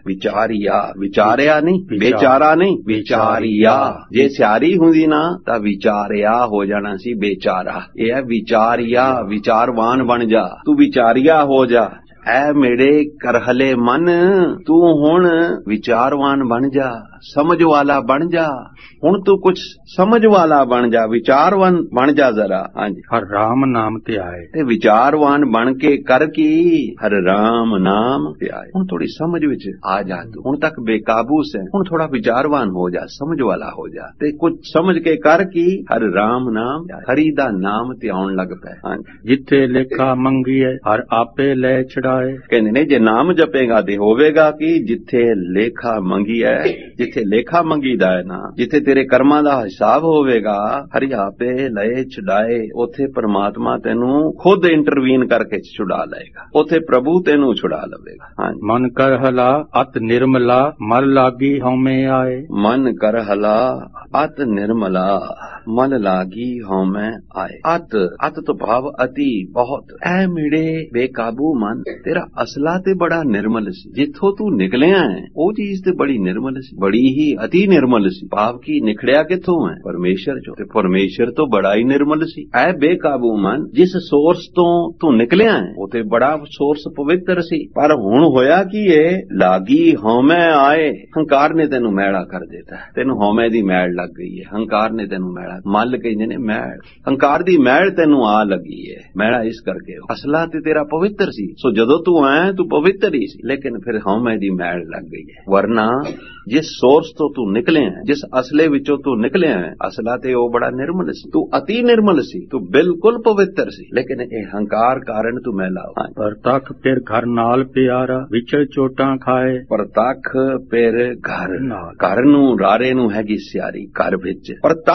ਵਿਚਾਰਿਆ ਨਹੀਂ, ਬੇਚਾਰਾ ਨਹੀਂ, ਵਿਚਾਰਿਆ। ਜੇ ਸਿਆਰੀ ਹੁੰਦੀ ਨਾ ਤਾਂ ਵਿਚਾਰਿਆ ਹੋ ਜਾਣਾ ਸੀ, ਬੇਚਾਰਾ। ਇਹ ਹੈ ਵਿਚਾਰਿਆ, ਵਿਚਾਰਵਾਨ ਬਣ ਜਾ, ਤੂੰ ਵਿਚਾਰਿਆ ਹੋ ਜਾ। ਐ ਮੇਰੇ ਕਰਹਲੇ ਮਨ, ਤੂੰ ਹੁਣ ਵਿਚਾਰਵਾਨ ਬਣ ਜਾ, ਸਮਝ ਵਾਲਾ ਬਣ ਜਾ। ਹੁਣ ਤੂੰ ਕੁਝ ਸਮਝ ਵਾਲਾ ਬਣ ਜਾ, ਵਿਚਾਰਵਾਨ ਬਣ ਜਾ ਜ਼ਰਾ। ਹਾਂਜੀ, ਹਰ ਰਾਮ ਨਾਮ ਤੇ ਆਏ। ਤੇ ਵਿਚਾਰਵਾਨ ਬਣ ਕੇ ਕਰ ਕੀ? ਹਰ ਰਾਮ ਨਾਮ ਤੇ ਆਏ। ਹੁਣ ਥੋੜੀ ਸਮਝ ਵਿੱਚ ਆ ਜਾ ਤੂੰ। ਹੁਣ ਤੱਕ ਬੇਕਾਬੂ ਸੇ, ਹੁਣ ਥੋੜਾ ਵਿਚਾਰਵਾਨ ਹੋ ਜਾ, ਸਮਝ ਵਾਲਾ ਹੋ ਜਾ, ਤੇ ਕੁਝ ਸਮਝ ਕੇ ਕਰ ਕੀ? ਹਰ ਰਾਮ ਨਾਮ, ਹਰੀ ਦਾ ਨਾਮ ਤੇ ਆਉਣ ਲੱਗ ਪਏ। ਹਾਂਜੀ, ਜਿੱਥੇ ਲੇਖਾ ਮੰਗੀਏ ਹਰ ਆਪੇ ਲੈ ਚੜਾਏ। ਕਹਿੰਦੇ ਨੇ ਜੇ ਨਾਮ ਜਪੇਗਾ ਤੇ ਹੋਵੇਗਾ ਕਿ ਜਿੱਥੇ ਲੇਖਾ ਮੰਗੀ ਹੈ, ਜਿੱਥੇ ਲੇਖਾ ਮੰਗੀਦਾ ਹੈ ਨਾ, ਜਿੱਥੇ ਤੇਰੇ ਕਰਮਾਂ ਦਾ ਹਿਸਾਬ ਹੋਵੇਗਾ, ਹਰੀ ਆਪੇ ਲਏ ਛੁਡਾਏ। ਉੱਥੇ ਪਰਮਾਤਮਾ ਤੈਨੂੰ ਖੁਦ ਇੰਟਰਵੀਨ ਕਰਕੇ ਛੁਡਾ ਲਏਗਾ, ਉੱਥੇ ਪ੍ਰਭੂ ਤੈਨੂੰ ਛੁਡਾ ਲਵੇਗਾ। ਹਾਂਜੀ, ਮਨ ਕਰ ਹਲਾ ਅਤ ਨਿਰਮਲਾ ਮਨ ਲਾਗੀ ਹਉਮੈ ਆਏ। ਮਨ ਕਰ ਹਲਾ ਅਤ ਨਿਰਮਲਾ ਮਨ ਲਾਗੀ ਹਉਮੈ ਆਏ। ਅਤ ਤੋਂ ਭਾਵ ਅਤੀ, ਬਹੁਤ। ਐ ਮੇਰੇ ਬੇਕਾਬੂ ਮਨ, ਤੇਰਾ ਅਸਲਾ ਤੇ ਬੜਾ ਨਿਰਮਲ ਸੀ। ਜਿੱਥੋਂ ਤੂੰ ਨਿਕਲਿਆ ਹੈ ਉਹ ਚੀਜ਼ ਤੇ ਬੜੀ ਨਿਰਮਲ ਸੀ, ਬੜੀ ਹੀ ਅਤੀ ਨਿਰਮਲ ਸੀ। ਭਾਵ ਕੀ ਨਿਖੜਿਆ ਕਿੱਥੋਂ ਹੈ? ਪਰਮੇਸ਼ਰ ਚੋਂ। ਤੇ ਪਰਮੇਸ਼ਰ ਤੋਂ ਬੜਾ ਹੀ ਨਿਰਮਲ ਸੀ। ਐ ਬੇਕਾਬੂ ਮਨ, ਜਿਸ ਸੋਰਸ ਤੋਂ ਤੂੰ ਨਿਕਲਿਆ ਹੈ ਉਹ ਤੇ ਬੜਾ ਸੋਰਸ ਪਵਿੱਤਰ ਸੀ। ਪਰ ਹੁਣ ਹੋਇਆ ਕੀ ਏ? ਲਾਗੀ ਹਉਮੈ ਆਏ। ਹੰਕਾਰ ਨੇ ਤੈਨੂੰ ਮੈਲਾ ਕਰ ਦਿੱਤਾ, ਤੈਨੂੰ ਹਉਮੈ ਦੀ ਮੈਲ ਲੱਗ ਗਈ ਹੈ। ਹੰਕਾਰ ਨੇ ਤੈਨੂੰ ਮੈਲਾ, ਮੱਲ ਕਹਿੰਦੇ ਨੇ ਮੈਲ, ਹੰਕਾਰ ਦੀ ਮੈਲ ਤੈਨੂੰ ਆ ਲੱਗੀ ਹੈ। ਮੈਲਾ ਇਸ ਕਰਕੇ ਅਸਲਾ ਤੇ ਤੇਰਾ ਪਵਿੱਤਰ ਸੀ। ਸੋ ਜਦੋਂ ਤੂੰ ਆਇਆ ਤੂੰ ਪਵਿੱਤਰ ਹੀ ਸੀ, ਲੇਕਿਨ ਫਿਰ ਹਉਮੈ ਦੀ ਮੈਲ ਲੱਗ ਗਈ ਹੈ। ਵਰਨਾ ਜਿਸ ਸੋਰਸ ਤੋਂ ਤੂੰ ਨਿਕਲਿਆ, ਜਿਸ ਅਸਲੇ ਵਿੱਚੋਂ ਤੂੰ ਨਿਕਲਿਆ ਹੈ, ਅਸਲਾ ਤੇ ਉਹ ਬੜਾ ਨਿਰਮਲ ਸੀ, ਤੂੰ ਅਤੀ ਨਿਰਮਲ ਸੀ, ਤੂੰ ਬਿਲਕੁਲ ਪਵਿੱਤਰ ਸੀ, ਲੇਕਿਨ ਇਹ ਹੰਕਾਰ ਕਾਰਨ ਤੂੰ ਮੈਲਾ ਹੋ। ਪ੍ਰਤੱਖ ਫਿਰ ਘਰ ਨਾਲ ਪਿਆਰਾ ਵਿਚਲ ਚੋਟਾਂ ਖਾਏ। ਪ੍ਰਤੱਖ ਫਿਰ ਘਰ ਨੂੰ ਰਾਰੇ ਨੂੰ ਹੈਗੀ ਸਿਆਰੀ, ਘਰ ਵਿੱਚ ਪ੍ਰਤੱਖ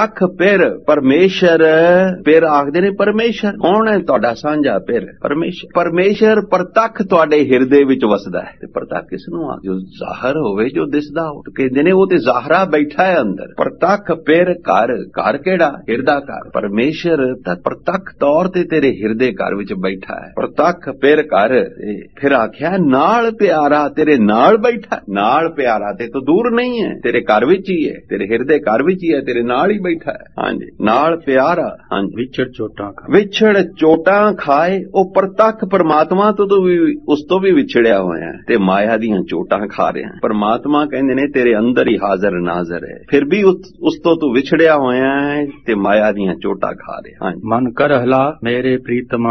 ਫਿਰ ਪਰਮੇਸ਼ਰ, ਫਿਰ ਆਖਦੇ ਨੇ ਪਰਮੇਸ਼ਰ ਕੌਣ ਹੈ? ਤੁਹਾਡਾ ਸਾਂਝਾ ਫਿਰ ਪਰਮੇਸ਼ਰ। ਪਰਮੇਸ਼ਰ ਪ੍ਰਤੱਖ ਤੁਹਾਡੇ ਹਿਰਦੇ ਵਿੱਚ ਵਸਦਾ ਹੈ। ਤੇ ਪ੍ਰਤੱਖ ਕਿਸ ਨੂੰ ਆ? ਜੋ ਜ਼ਾਹਰ ਹੋਵੇ, ਜੋ ਦਿਸਦਾ ਹੋ। ਕਹਿੰਦੇ ਨੇ ਉਹ ਤੇ ਜ਼ਾਹਰਾ ਬੈਠਾ ਹੈ ਅੰਦਰ। ਪ੍ਰਤੱਖ ਫਿਰ ਘਰ, ਘਰ ਕਿਹੜਾ? ਹਿਰਦਾ ਘਰ। ਪਰਮੇਸ਼ਰ ਤਾਂ ਪ੍ਰਤੱਖ ਤੌਰ ਤੇ ਤੇਰੇ ਹਿਰਦੇ ਘਰ ਵਿੱਚ ਬੈਠਾ ਹੈ। ਪ੍ਰਤੱਖ ਫਿਰ ਘਰ। ਫਿਰ ਆਖਿਆ ਨਾਲ ਪਿਆਰਾ, ਤੇਰੇ ਨਾਲ ਬੈਠਾ। ਨਾਲ ਪਿਆਰਾ ਤੇ ਤੂੰ ਦੂਰ ਨਹੀਂ ਹੈ, ਤੇਰੇ ਘਰ ਵਿੱਚ ਹੀ ਹੈ, ਤੇਰੇ ਹਿਰਦੇ ਘਰ ਵਿੱਚ ਹੀ ਹੈ, ਤੇਰੇ ਨਾਲ ਹੀ ਬੈਠਾ ਹੈ। ਹਾਂਜੀ, ਨਾਲ ਪਿਆਰਾ। ਹਾਂਜੀ, ਵਿਛੜ ਚੋਟਾਂ ਖਾਏ, ਵਿਛੜ ਚੋਟਾਂ ਖਾਏ। ਉਹ ਪ੍ਰਤੱਖ ਪਰਮਾਤਮਾ ਤੋਂ ਵੀ, ਉਸ ਤੋਂ ਵੀ ਵਿਛੜਿਆ ਹੋਇਆ ਤੇ ਮਾਇਆ ਦੀਆਂ ਚੋਟਾਂ ਖਾ ਰਿਹਾ। ਪਰਮਾਤਮਾ ਕਹਿੰਦੇ ਨੇ ਤੇਰੇ ਅੰਦਰ ਹੀ ਹਾਜ਼ਰ ਨਾਜ਼ਰ ਹੈ, ਫਿਰ ਵੀ ਉਸ ਤੋਂ ਤੂੰ ਵਿਛੜਿਆ ਹੋਇਆ ਹੈ ਤੇ ਮਾਇਆ ਦੀਆਂ ਚੋਟਾਂ ਖਾ ਰਿਹਾ। ਹਾਂਜੀ, ਮਨ ਕਰ ਹਲਾ ਮੇਰੇ ਪ੍ਰੀਤਮਾ।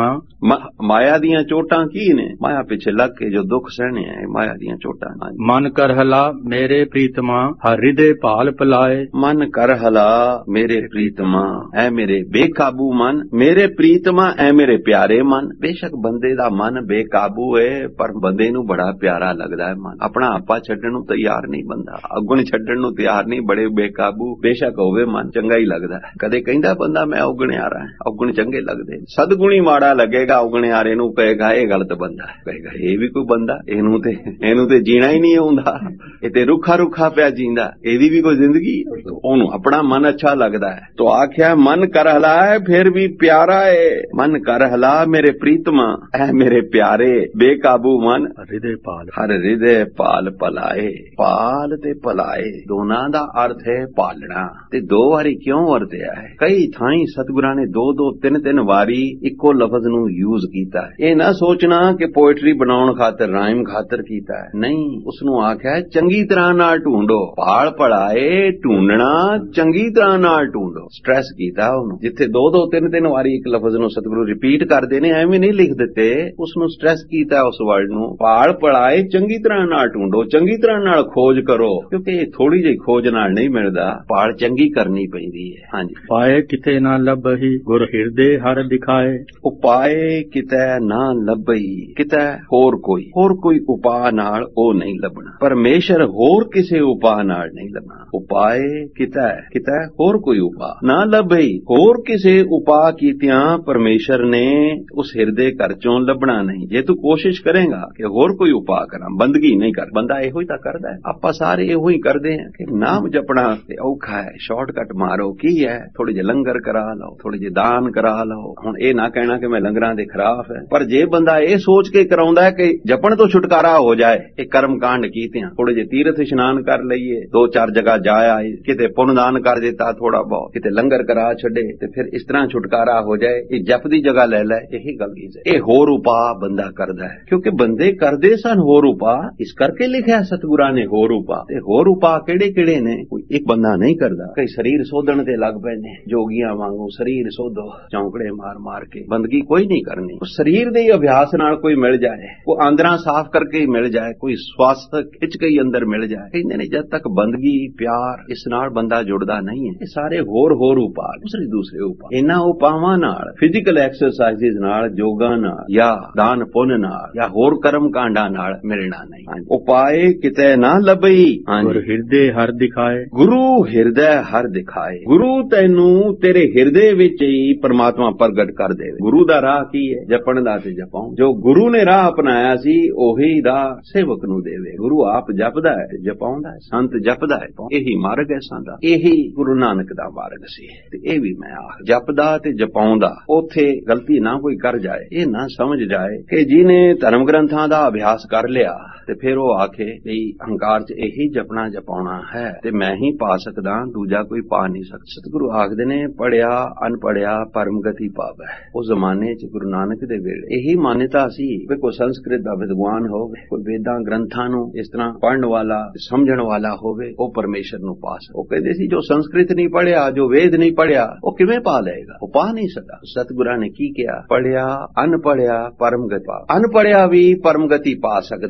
ਮਾਇਆ ਦੀਆਂ ਚੋਟਾਂ ਕੀ ਨੇ? ਮਾਇਆ ਪਿੱਛੇ ਲੱਗ ਕੇ ਜੋ ਦੁੱਖ ਸਹਿਣੇ ਆ, ਮਾਇਆ ਦੀਆਂ ਚੋਟਾਂ। ਮਨ ਕਰ ਹਲਾ ਮੇਰੇ ਪ੍ਰੀਤਮਾ, ਹਰ ਹਿਰਦੇ ਭਾਲ ਪਲਾਏ। ਮਨ ਕਰ ਹਲਾ ਮੇਰੇ ਪ੍ਰੀਤਮਾ, ਐ ਮੇਰੇ ਬੇਕਾਬੂ ਮਨ। ਮੇਰੇ ਪ੍ਰੀਤਮਾ, ਐ ਮੇਰੇ ਪਿਆਰੇ ਮਨ। ਬੇਸ਼ੱਕ ਬੰਦੇ ਦਾ ਮਨ ਬੇਕਾਬੂ ਹੈ, ਪਰ ਬੰਦੇ ਨੂੰ ਬੜਾ ਪਿਆਰਾ ਲੱਗਦਾ ਹੈ ਮਨ। ਆਪਣਾ ਆਪਾ ਛੱਡਣ ਨੂੰ ਤਿਆਰ ਨਹੀਂ ਬੰਦਾ, ਔਗਣ ਛੱਡਣ ਨੂੰ ਤਿਆਰ ਨਹੀਂ। ਬੜੇ ਬੇਕਾਬੂ ਬੇਸ਼ੱਕ ਹੋਵੇ ਮਨ, ਚੰਗਾ ਹੀ ਲੱਗਦਾ ਹੈ। ਕਦੇ ਕਹਿੰਦਾ ਬੰਦਾ ਮੈਂ ਔਗਣਿਆਰਾ ਹਾਂ, ਔਗਣ ਚੰਗੇ ਲੱਗਦੇ। ਸਦਗੁਣੀ ਮਾੜਾ ਲੱਗੇਗਾ, ਔਗਣਿਆਰੇ ਨੂੰ ਕਹੇਗਾ ਇਹ ਗਲਤ ਬੰਦਾ ਹੈ। ਕਹੇਗਾ ਇਹ ਵੀ ਕੋਈ ਬੰਦਾ, ਇਹਨੂੰ ਤੇ ਜੀਣਾ ਹੀ ਨਹੀਂ ਆਉਂਦਾ, ਇਹ ਤੇ ਰੁੱਖਾ ਰੁੱਖਾ ਪਿਆ ਜੀਂਦਾ, ਇਹਦੀ ਵੀ ਕੋਈ ਜ਼ਿੰਦਗੀ। ਉਹਨੂੰ ਆਪਣਾ ਮਨ ਅੱਛਾ ਲੱਗਦਾ ਹੈ। ਤੋ ਆਖਿਆ ਮਨ ਕਰ ਹਲਾ ਹੈ, ਫਿਰ ਵੀ ਪਿਆਰਾ ਹੈ। ਮਨ ਕਰ ਹਲਾ ਮੇਰੇ ਪ੍ਰੀਤਮਾ, ਐ ਮੇਰੇ ਪਿਆਰੇ ਬੇਕਾਬੂ ਮਨ। ਹਿਰਦੇ ਪਾਲ, ਹਰ ਹਿਰਦੇ ਪਾਲ ਪਲਾਏ। ਪਾਲ ਤੇ ਪਲਾਏ ਦੋਨਾਂ ਦਾ ਅਰਥ ਹੈ ਪਾਲਣਾ। ਤੇ ਦੋ ਵਾਰੀ ਕਿਉਂ ਵਰਤਿਆ ਹੈ? ਕਈ ਥਾਈਂ ਸਤਿਗੁਰਾਂ ਨੇ ਦੋ ਤਿੰਨ ਵਾਰੀ ਇੱਕੋ ਲਫ਼ਜ਼ ਨੂੰ ਯੂਜ਼ ਕੀਤਾ ਹੈ। ਇਹ ਨਾ ਸੋਚਣਾ ਕਿ ਪੋਇਟਰੀ ਬਣਾਉਣ ਖਾਤਰ, ਰਾਈਮ ਖਾਤਰ ਕੀਤਾ ਹੈ, ਨਹੀਂ। ਉਸ ਨੂੰ ਆਖਿਆ ਚੰਗੀ ਤਰ੍ਹਾਂ ਨਾਲ ਢੂੰਡੋ। ਪਾਲ ਪਲਾਏ, ਢੂੰਡਣਾ, ਚੰਗੀ ਤਰ੍ਹਾਂ ਨਾਲ ਢੂੰਡੋ। ਸਟ੍ਰੈਸ ਕੀਤਾ ਉਹਨੂੰ। ਜਿੱਥੇ ਦੋ ਤਿੰਨ ਵਾਰੀ ਇੱਕ ਲਫ਼ਜ਼ ਨੂੰ ਸਤਿਗੁਰੂ ਰਿਪੀਟ ਕਰਦੇ ਨੇ, ਐਵੇਂ ਨਹੀਂ ਲਿਖ ਦਿੱਤੇ, ਉਸ ਨੂੰ ਸਟ੍ਰੈਸ ਕੀਤਾ ਉਸ ਵਰਡ ਨੂੰ। ਪਾਲ ਪਲਾਏ, ਚੰਗੀ ਤਰ੍ਹਾਂ ਨਾਲ ਢੂੰਡੋ, ਚੰਗੀ ਤਰ੍ਹਾਂ ਨਾਲ ਖੋਜ ਕਰੋ, ਕਿਉਂਕਿ ਇਹ ਥੋੜੀ ਜਿਹੀ ਖੋਜ ਨਾਲ ਨਹੀਂ ਮਿਲਦਾ, ਪਾਲ ਚੰਗੀ ਕਰਨੀ ਪੈਂਦੀ ਹੈ। ਹਾਂਜੀ, ਪਾਏ ਕਿਤੇ ਨਾ ਲੱਭਹੀ, ਗੁਰ ਹਿਰਦੇ ਹਰ ਦਿਖਾਏ। ਉਪਾਏ ਕਿਤੇ ਨਾ ਲੱਭਈ, ਕਿਤੇ ਹੋਰ ਕੋਈ ਉਪਾਅ ਨਾਲ ਉਹ ਨਹੀਂ ਲੱਭਣਾ। ਪਰਮੇਸ਼ਰ ਹੋਰ ਕਿਸੇ ਉਪਾਅ ਨਾਲ ਨਹੀਂ ਲੱਭਣਾ। ਉਪਾਏ ਕਿਤੇ ਹੋਰ ਕੋਈ ਉਪਾਅ ਨਾ ਲੱਭਈ, ਹੋਰ ਕਿਸੇ ਉਪਾਅ ਕੀਤਿਆਂ ਪਰਮੇਸ਼ਰ ਨੇ ਉਸ ਹਿਰਦੇ ਘਰ ਚੋਂ ਲੱਭਣਾ ਨਹੀਂ। ਜੇ ਤੂੰ ਕੋਸ਼ਿਸ਼ ਕਰੇਗਾ ਕਿ ਹੋਰ ਕੋਈ ਉਪਾਅ ਕਰਾਂ, ਬੰਦਗੀ ਨਹੀਂ ਕਰ, ਬੰਦਾ ਇਹੋ ਹੀ ਤਾਂ ਕਰਦਾ ਹੈ। ਆਪਾਂ ਸਾਰੇ ਇਹੋ ਹੀ ਕਰਦੇ ਹਾਂ ਕਿ ਨਾਮ ਜਪਣਾ ਤੇ ਔਖਾ ਹੈ, ਸ਼ਾਰਟਕਟ ਮਾਰੋ। ਕੀ ਹੈ? ਥੋੜੇ ਜਿਹੇ ਲੰਗਰ ਕਰਾ ਲਓ, ਥੋੜੇ ਜਿਹੇ ਦਾਨ ਕਰਾ ਲਓ। ਹੁਣ ਇਹ ਨਾ ਕਹਿਣਾ ਕਿ ਮੈਂ ਲੰਗਰਾਂ ਦੇ ਖਿਲਾਫ ਹੈ, ਪਰ ਜੇ ਬੰਦਾ ਇਹ ਸੋਚ ਕੇ ਕਰਾਉਂਦਾ ਹੈ ਕਿ ਜਪਣ ਤੋਂ ਛੁਟਕਾਰਾ ਹੋ ਜਾਏ, ਇਹ ਕਰਮ ਕਾਂਡ ਕੀਤਿਆਂ ਥੋੜੇ ਜਿਹੇ ਤੀਰਥ ਇਸ਼ਨਾਨ ਕਰ ਲਈਏ, 2-4 ਜਗ੍ਹਾ ਜਾ ਆਏ, ਕਿਤੇ ਪੁੰਨ ਦਾਨ ਕਰ ਦਿੱਤਾ ਥੋੜਾ ਬਹੁਤ, ਕਿਤੇ ਲੰਗਰ ਕਰਾ ਛੱਡੇ, ਤੇ ਫਿਰ ਇਸ ਤਰ੍ਹਾਂ ਛੁਟਕਾਰਾ ਹੋ ਜਾਏ, ਇਹ ਜਪ ਦੀ ਜਗ੍ਹਾ ਲੈ ਲੈ, ਇਹੀ ਗਲਤੀ ਹੈ। ਇਹ ਹੋਰ ਉਪਾਅ ਬੰਦਾ ਕਰਦਾ ਹੈ, ਕਿਉਂਕਿ ਬੰਦੇ ਕਰਦੇ ਸਨ ਹੋਰ ਉਪਾਅ, ਇਸ ਕਰਕੇ ਲਿਖਿਆ ਸਤਿਗੁਰਾਂ ਨੇ ਹੋਰ ਉਪਾਅ। ਤੇ ਹੋਰ ਉਪਾਅ ਕਿਹੜੇ ਨੇ? ਕੋਈ ਇੱਕ ਬੰਦਾ ਨਹੀਂ ਕਰਦਾ। ਕਈ ਸਰੀਰ ਸੋਧਣ ਤੇ ਲੱਗ ਪਏ ਨੇ, ਜੋਗੀਆਂ ਵਾਂਗੂ ਸਰੀਰ ਸੋਧੋ, ਚੌਂਕੜੇ ਮਾਰ ਕੇ। ਬੰਦਗੀ ਕੋਈ ਨਹੀਂ ਕਰਨੀ। ਸਰੀਰ ਦੇ ਅਭਿਆਸ ਨਾਲ ਕੋਈ ਮਿਲ ਜਾਏ, ਕੋਈ ਆਂਦਰਾਂ ਸਾਫ਼ ਕਰਕੇ ਹੀ ਮਿਲ ਜਾਏ, ਕੋਈ ਸਵਾਸ ਖਿੱਚ ਕੇ ਹੀ ਅੰਦਰ ਮਿਲ ਜਾਏ। ਕਹਿੰਦੇ ਨੇ ਜਦ ਤੱਕ ਬੰਦਗੀ, ਪਿਆਰ, ਇਸ ਨਾਲ ਬੰਦਾ ਜੁੜਦਾ ਨਹੀਂ ਹੈ। ਇਹ ਸਾਰੇ ਹੋਰ ਉਪਾਅ, ਦੂਸਰੇ ਉਪਾਅ। ਇਹਨਾਂ ਉਪਾਵਾਂ ਨਾਲ, ਫਿਜ਼ੀਕਲ ਐਕਸਰਸਾਈਜ਼ ਨਾਲ, ਯੋਗਾ ਨਾਲ, ਜਾਂ ਦਾਨ ਪੁੰਨ ਨਾਲ, ਜਾਂ ਹੋਰ ਕਰਮ ਕਾਂਡਾਂ ਨਾਲ ਮਿਲਣਾ ਨਹੀਂ। ਉਪਾਏ ਕਿਤੇ ਨਾ ਲੱਭਈ, ਗੁਰ ਹਿਰਦੇ ਹਰ ਦਿਖਾਏ। ਗੁਰੂ ਹਿਰਦੇ ਹਰ ਦਿਖਾਏ। ਗੁਰੂ ਤੈਨੂੰ ਤੇਰੇ ਹਿਰਦੇ ਵਿੱਚ ਹੀ ਪਰਮਾਤਮਾ ਪ੍ਰਗਟ ਕਰ ਦੇਵੇ। ਗੁਰੂ ਦਾ ਰਾਹ ਕੀ ਹੈ? ਜਪਣ ਦਾ ਤੇ ਜਪਾਉ। ਜੋ ਗੁਰੂ ਨੇ ਰਾਹ ਅਪਣਾਇਆ ਸੀ, ਉਹੀ ਰਾਹ ਸੇਵਕ ਨੂੰ ਦੇਵੇ। ਗੁਰੂ ਆਪ ਜਪਦਾ ਹੈ, ਜਪਾਉਂਦਾ ਹੈ, ਸੰਤ ਜਪਦਾ ਹੈ। ਇਹੀ ਮਾਰਗ ਹੈ ਸਾਡਾ, ਇਹੀ ਗੁਰੂ ਨਾਨਕ ਦਾ ਮਾਰਗ ਸੀ। ਤੇ ਇਹ ਵੀ ਮੈਂ ਆਖ, ਜਪਦਾ ਤੇ ਜਪਾਉਂਦਾ, ਉੱਥੇ ਗਲਤੀ ਨਾ ਕੋਈ ਕਰ ਜਾਏ। ਇਹ ਨਾ ਸਮਝ ਜਾਏ ਕਿ ਜਿਹਨੇ ਧਰਮ ਗ੍ਰੰਥਾਂ ਦਾ ਅਭਿਆਸ ਕਰ ਲਿਆ ਤੇ ਫਿਰ ਉਹ ਆਖੇ ਵੀ ਹੰਕਾਰ 'ਚ ਇਹੀ ਜਪਣਾ ਜਪਾਉਣਾ ਹੈ ਤੇ ਮੈਂ ਹੀ ਪਾ ਸਕਦਾ, ਦੂਜਾ ਕੋਈ ਪਾ ਨਹੀਂ ਸਕਦਾ। ਸਤਿਗੁਰੂ ਆਖਦੇ ਨੇ ਪੜਿਆ ਅਨਪੜਿਆ ਪਰਮ ਗਤੀ ਪਾਵੈ। ਉਸ ਜ਼ਮਾਨੇ 'ਚ ਗੁਰੂ ਨਾਨਕ ਦੇ ਵੇਲੇ ਇਹੀ ਮਾਨਤਾ ਸੀ ਕਿ ਕੋਈ ਸੰਸਕ੍ਰਿਤ ਦਾ ਵਿਦਵਾਨ ਹੋਵੇ, ਕੋਈ ਵੇਦਾਂ ਗ੍ਰੰਥਾਂ ਨੂੰ ਇਸ ਤਰ੍ਹਾਂ ਪੜ੍ਹਨ ਵਾਲਾ, ਸਮਝਣ ਵਾਲਾ ਹੋਵੇ, ਉਹ ਪਰਮੇਸ਼ਰ ਨੂੰ ਪਾ ਸਕਦਾ। ਉਹ ਕਹਿੰਦੇ ਸੀ ਜੋ ਸੰਸਕ੍ਰਿਤ ਨਹੀਂ ਪੜਿਆ, ਜੋ ਵੇਦ ਨਹੀਂ ਪੜਿਆ, ਉਹ ਕਿਵੇਂ ਪਾ ਲਏਗਾ? ਉਹ ਪਾ ਨਹੀਂ ਸਕਦਾ। ਸਤਿਗੁਰਾਂ ਨੇ ਕੀ ਕਿਹਾ? ਪੜਿਆ ਅਨਪੜਿਆ ਪਰਮ ਗਤੀ ਪਾ। ਅਨਪੜਿਆ ਵੀ ਪਰਮ ਗਤੀ ਪਾ ਸਕਦਾ ਹੈ। ਕਿਵੇਂ?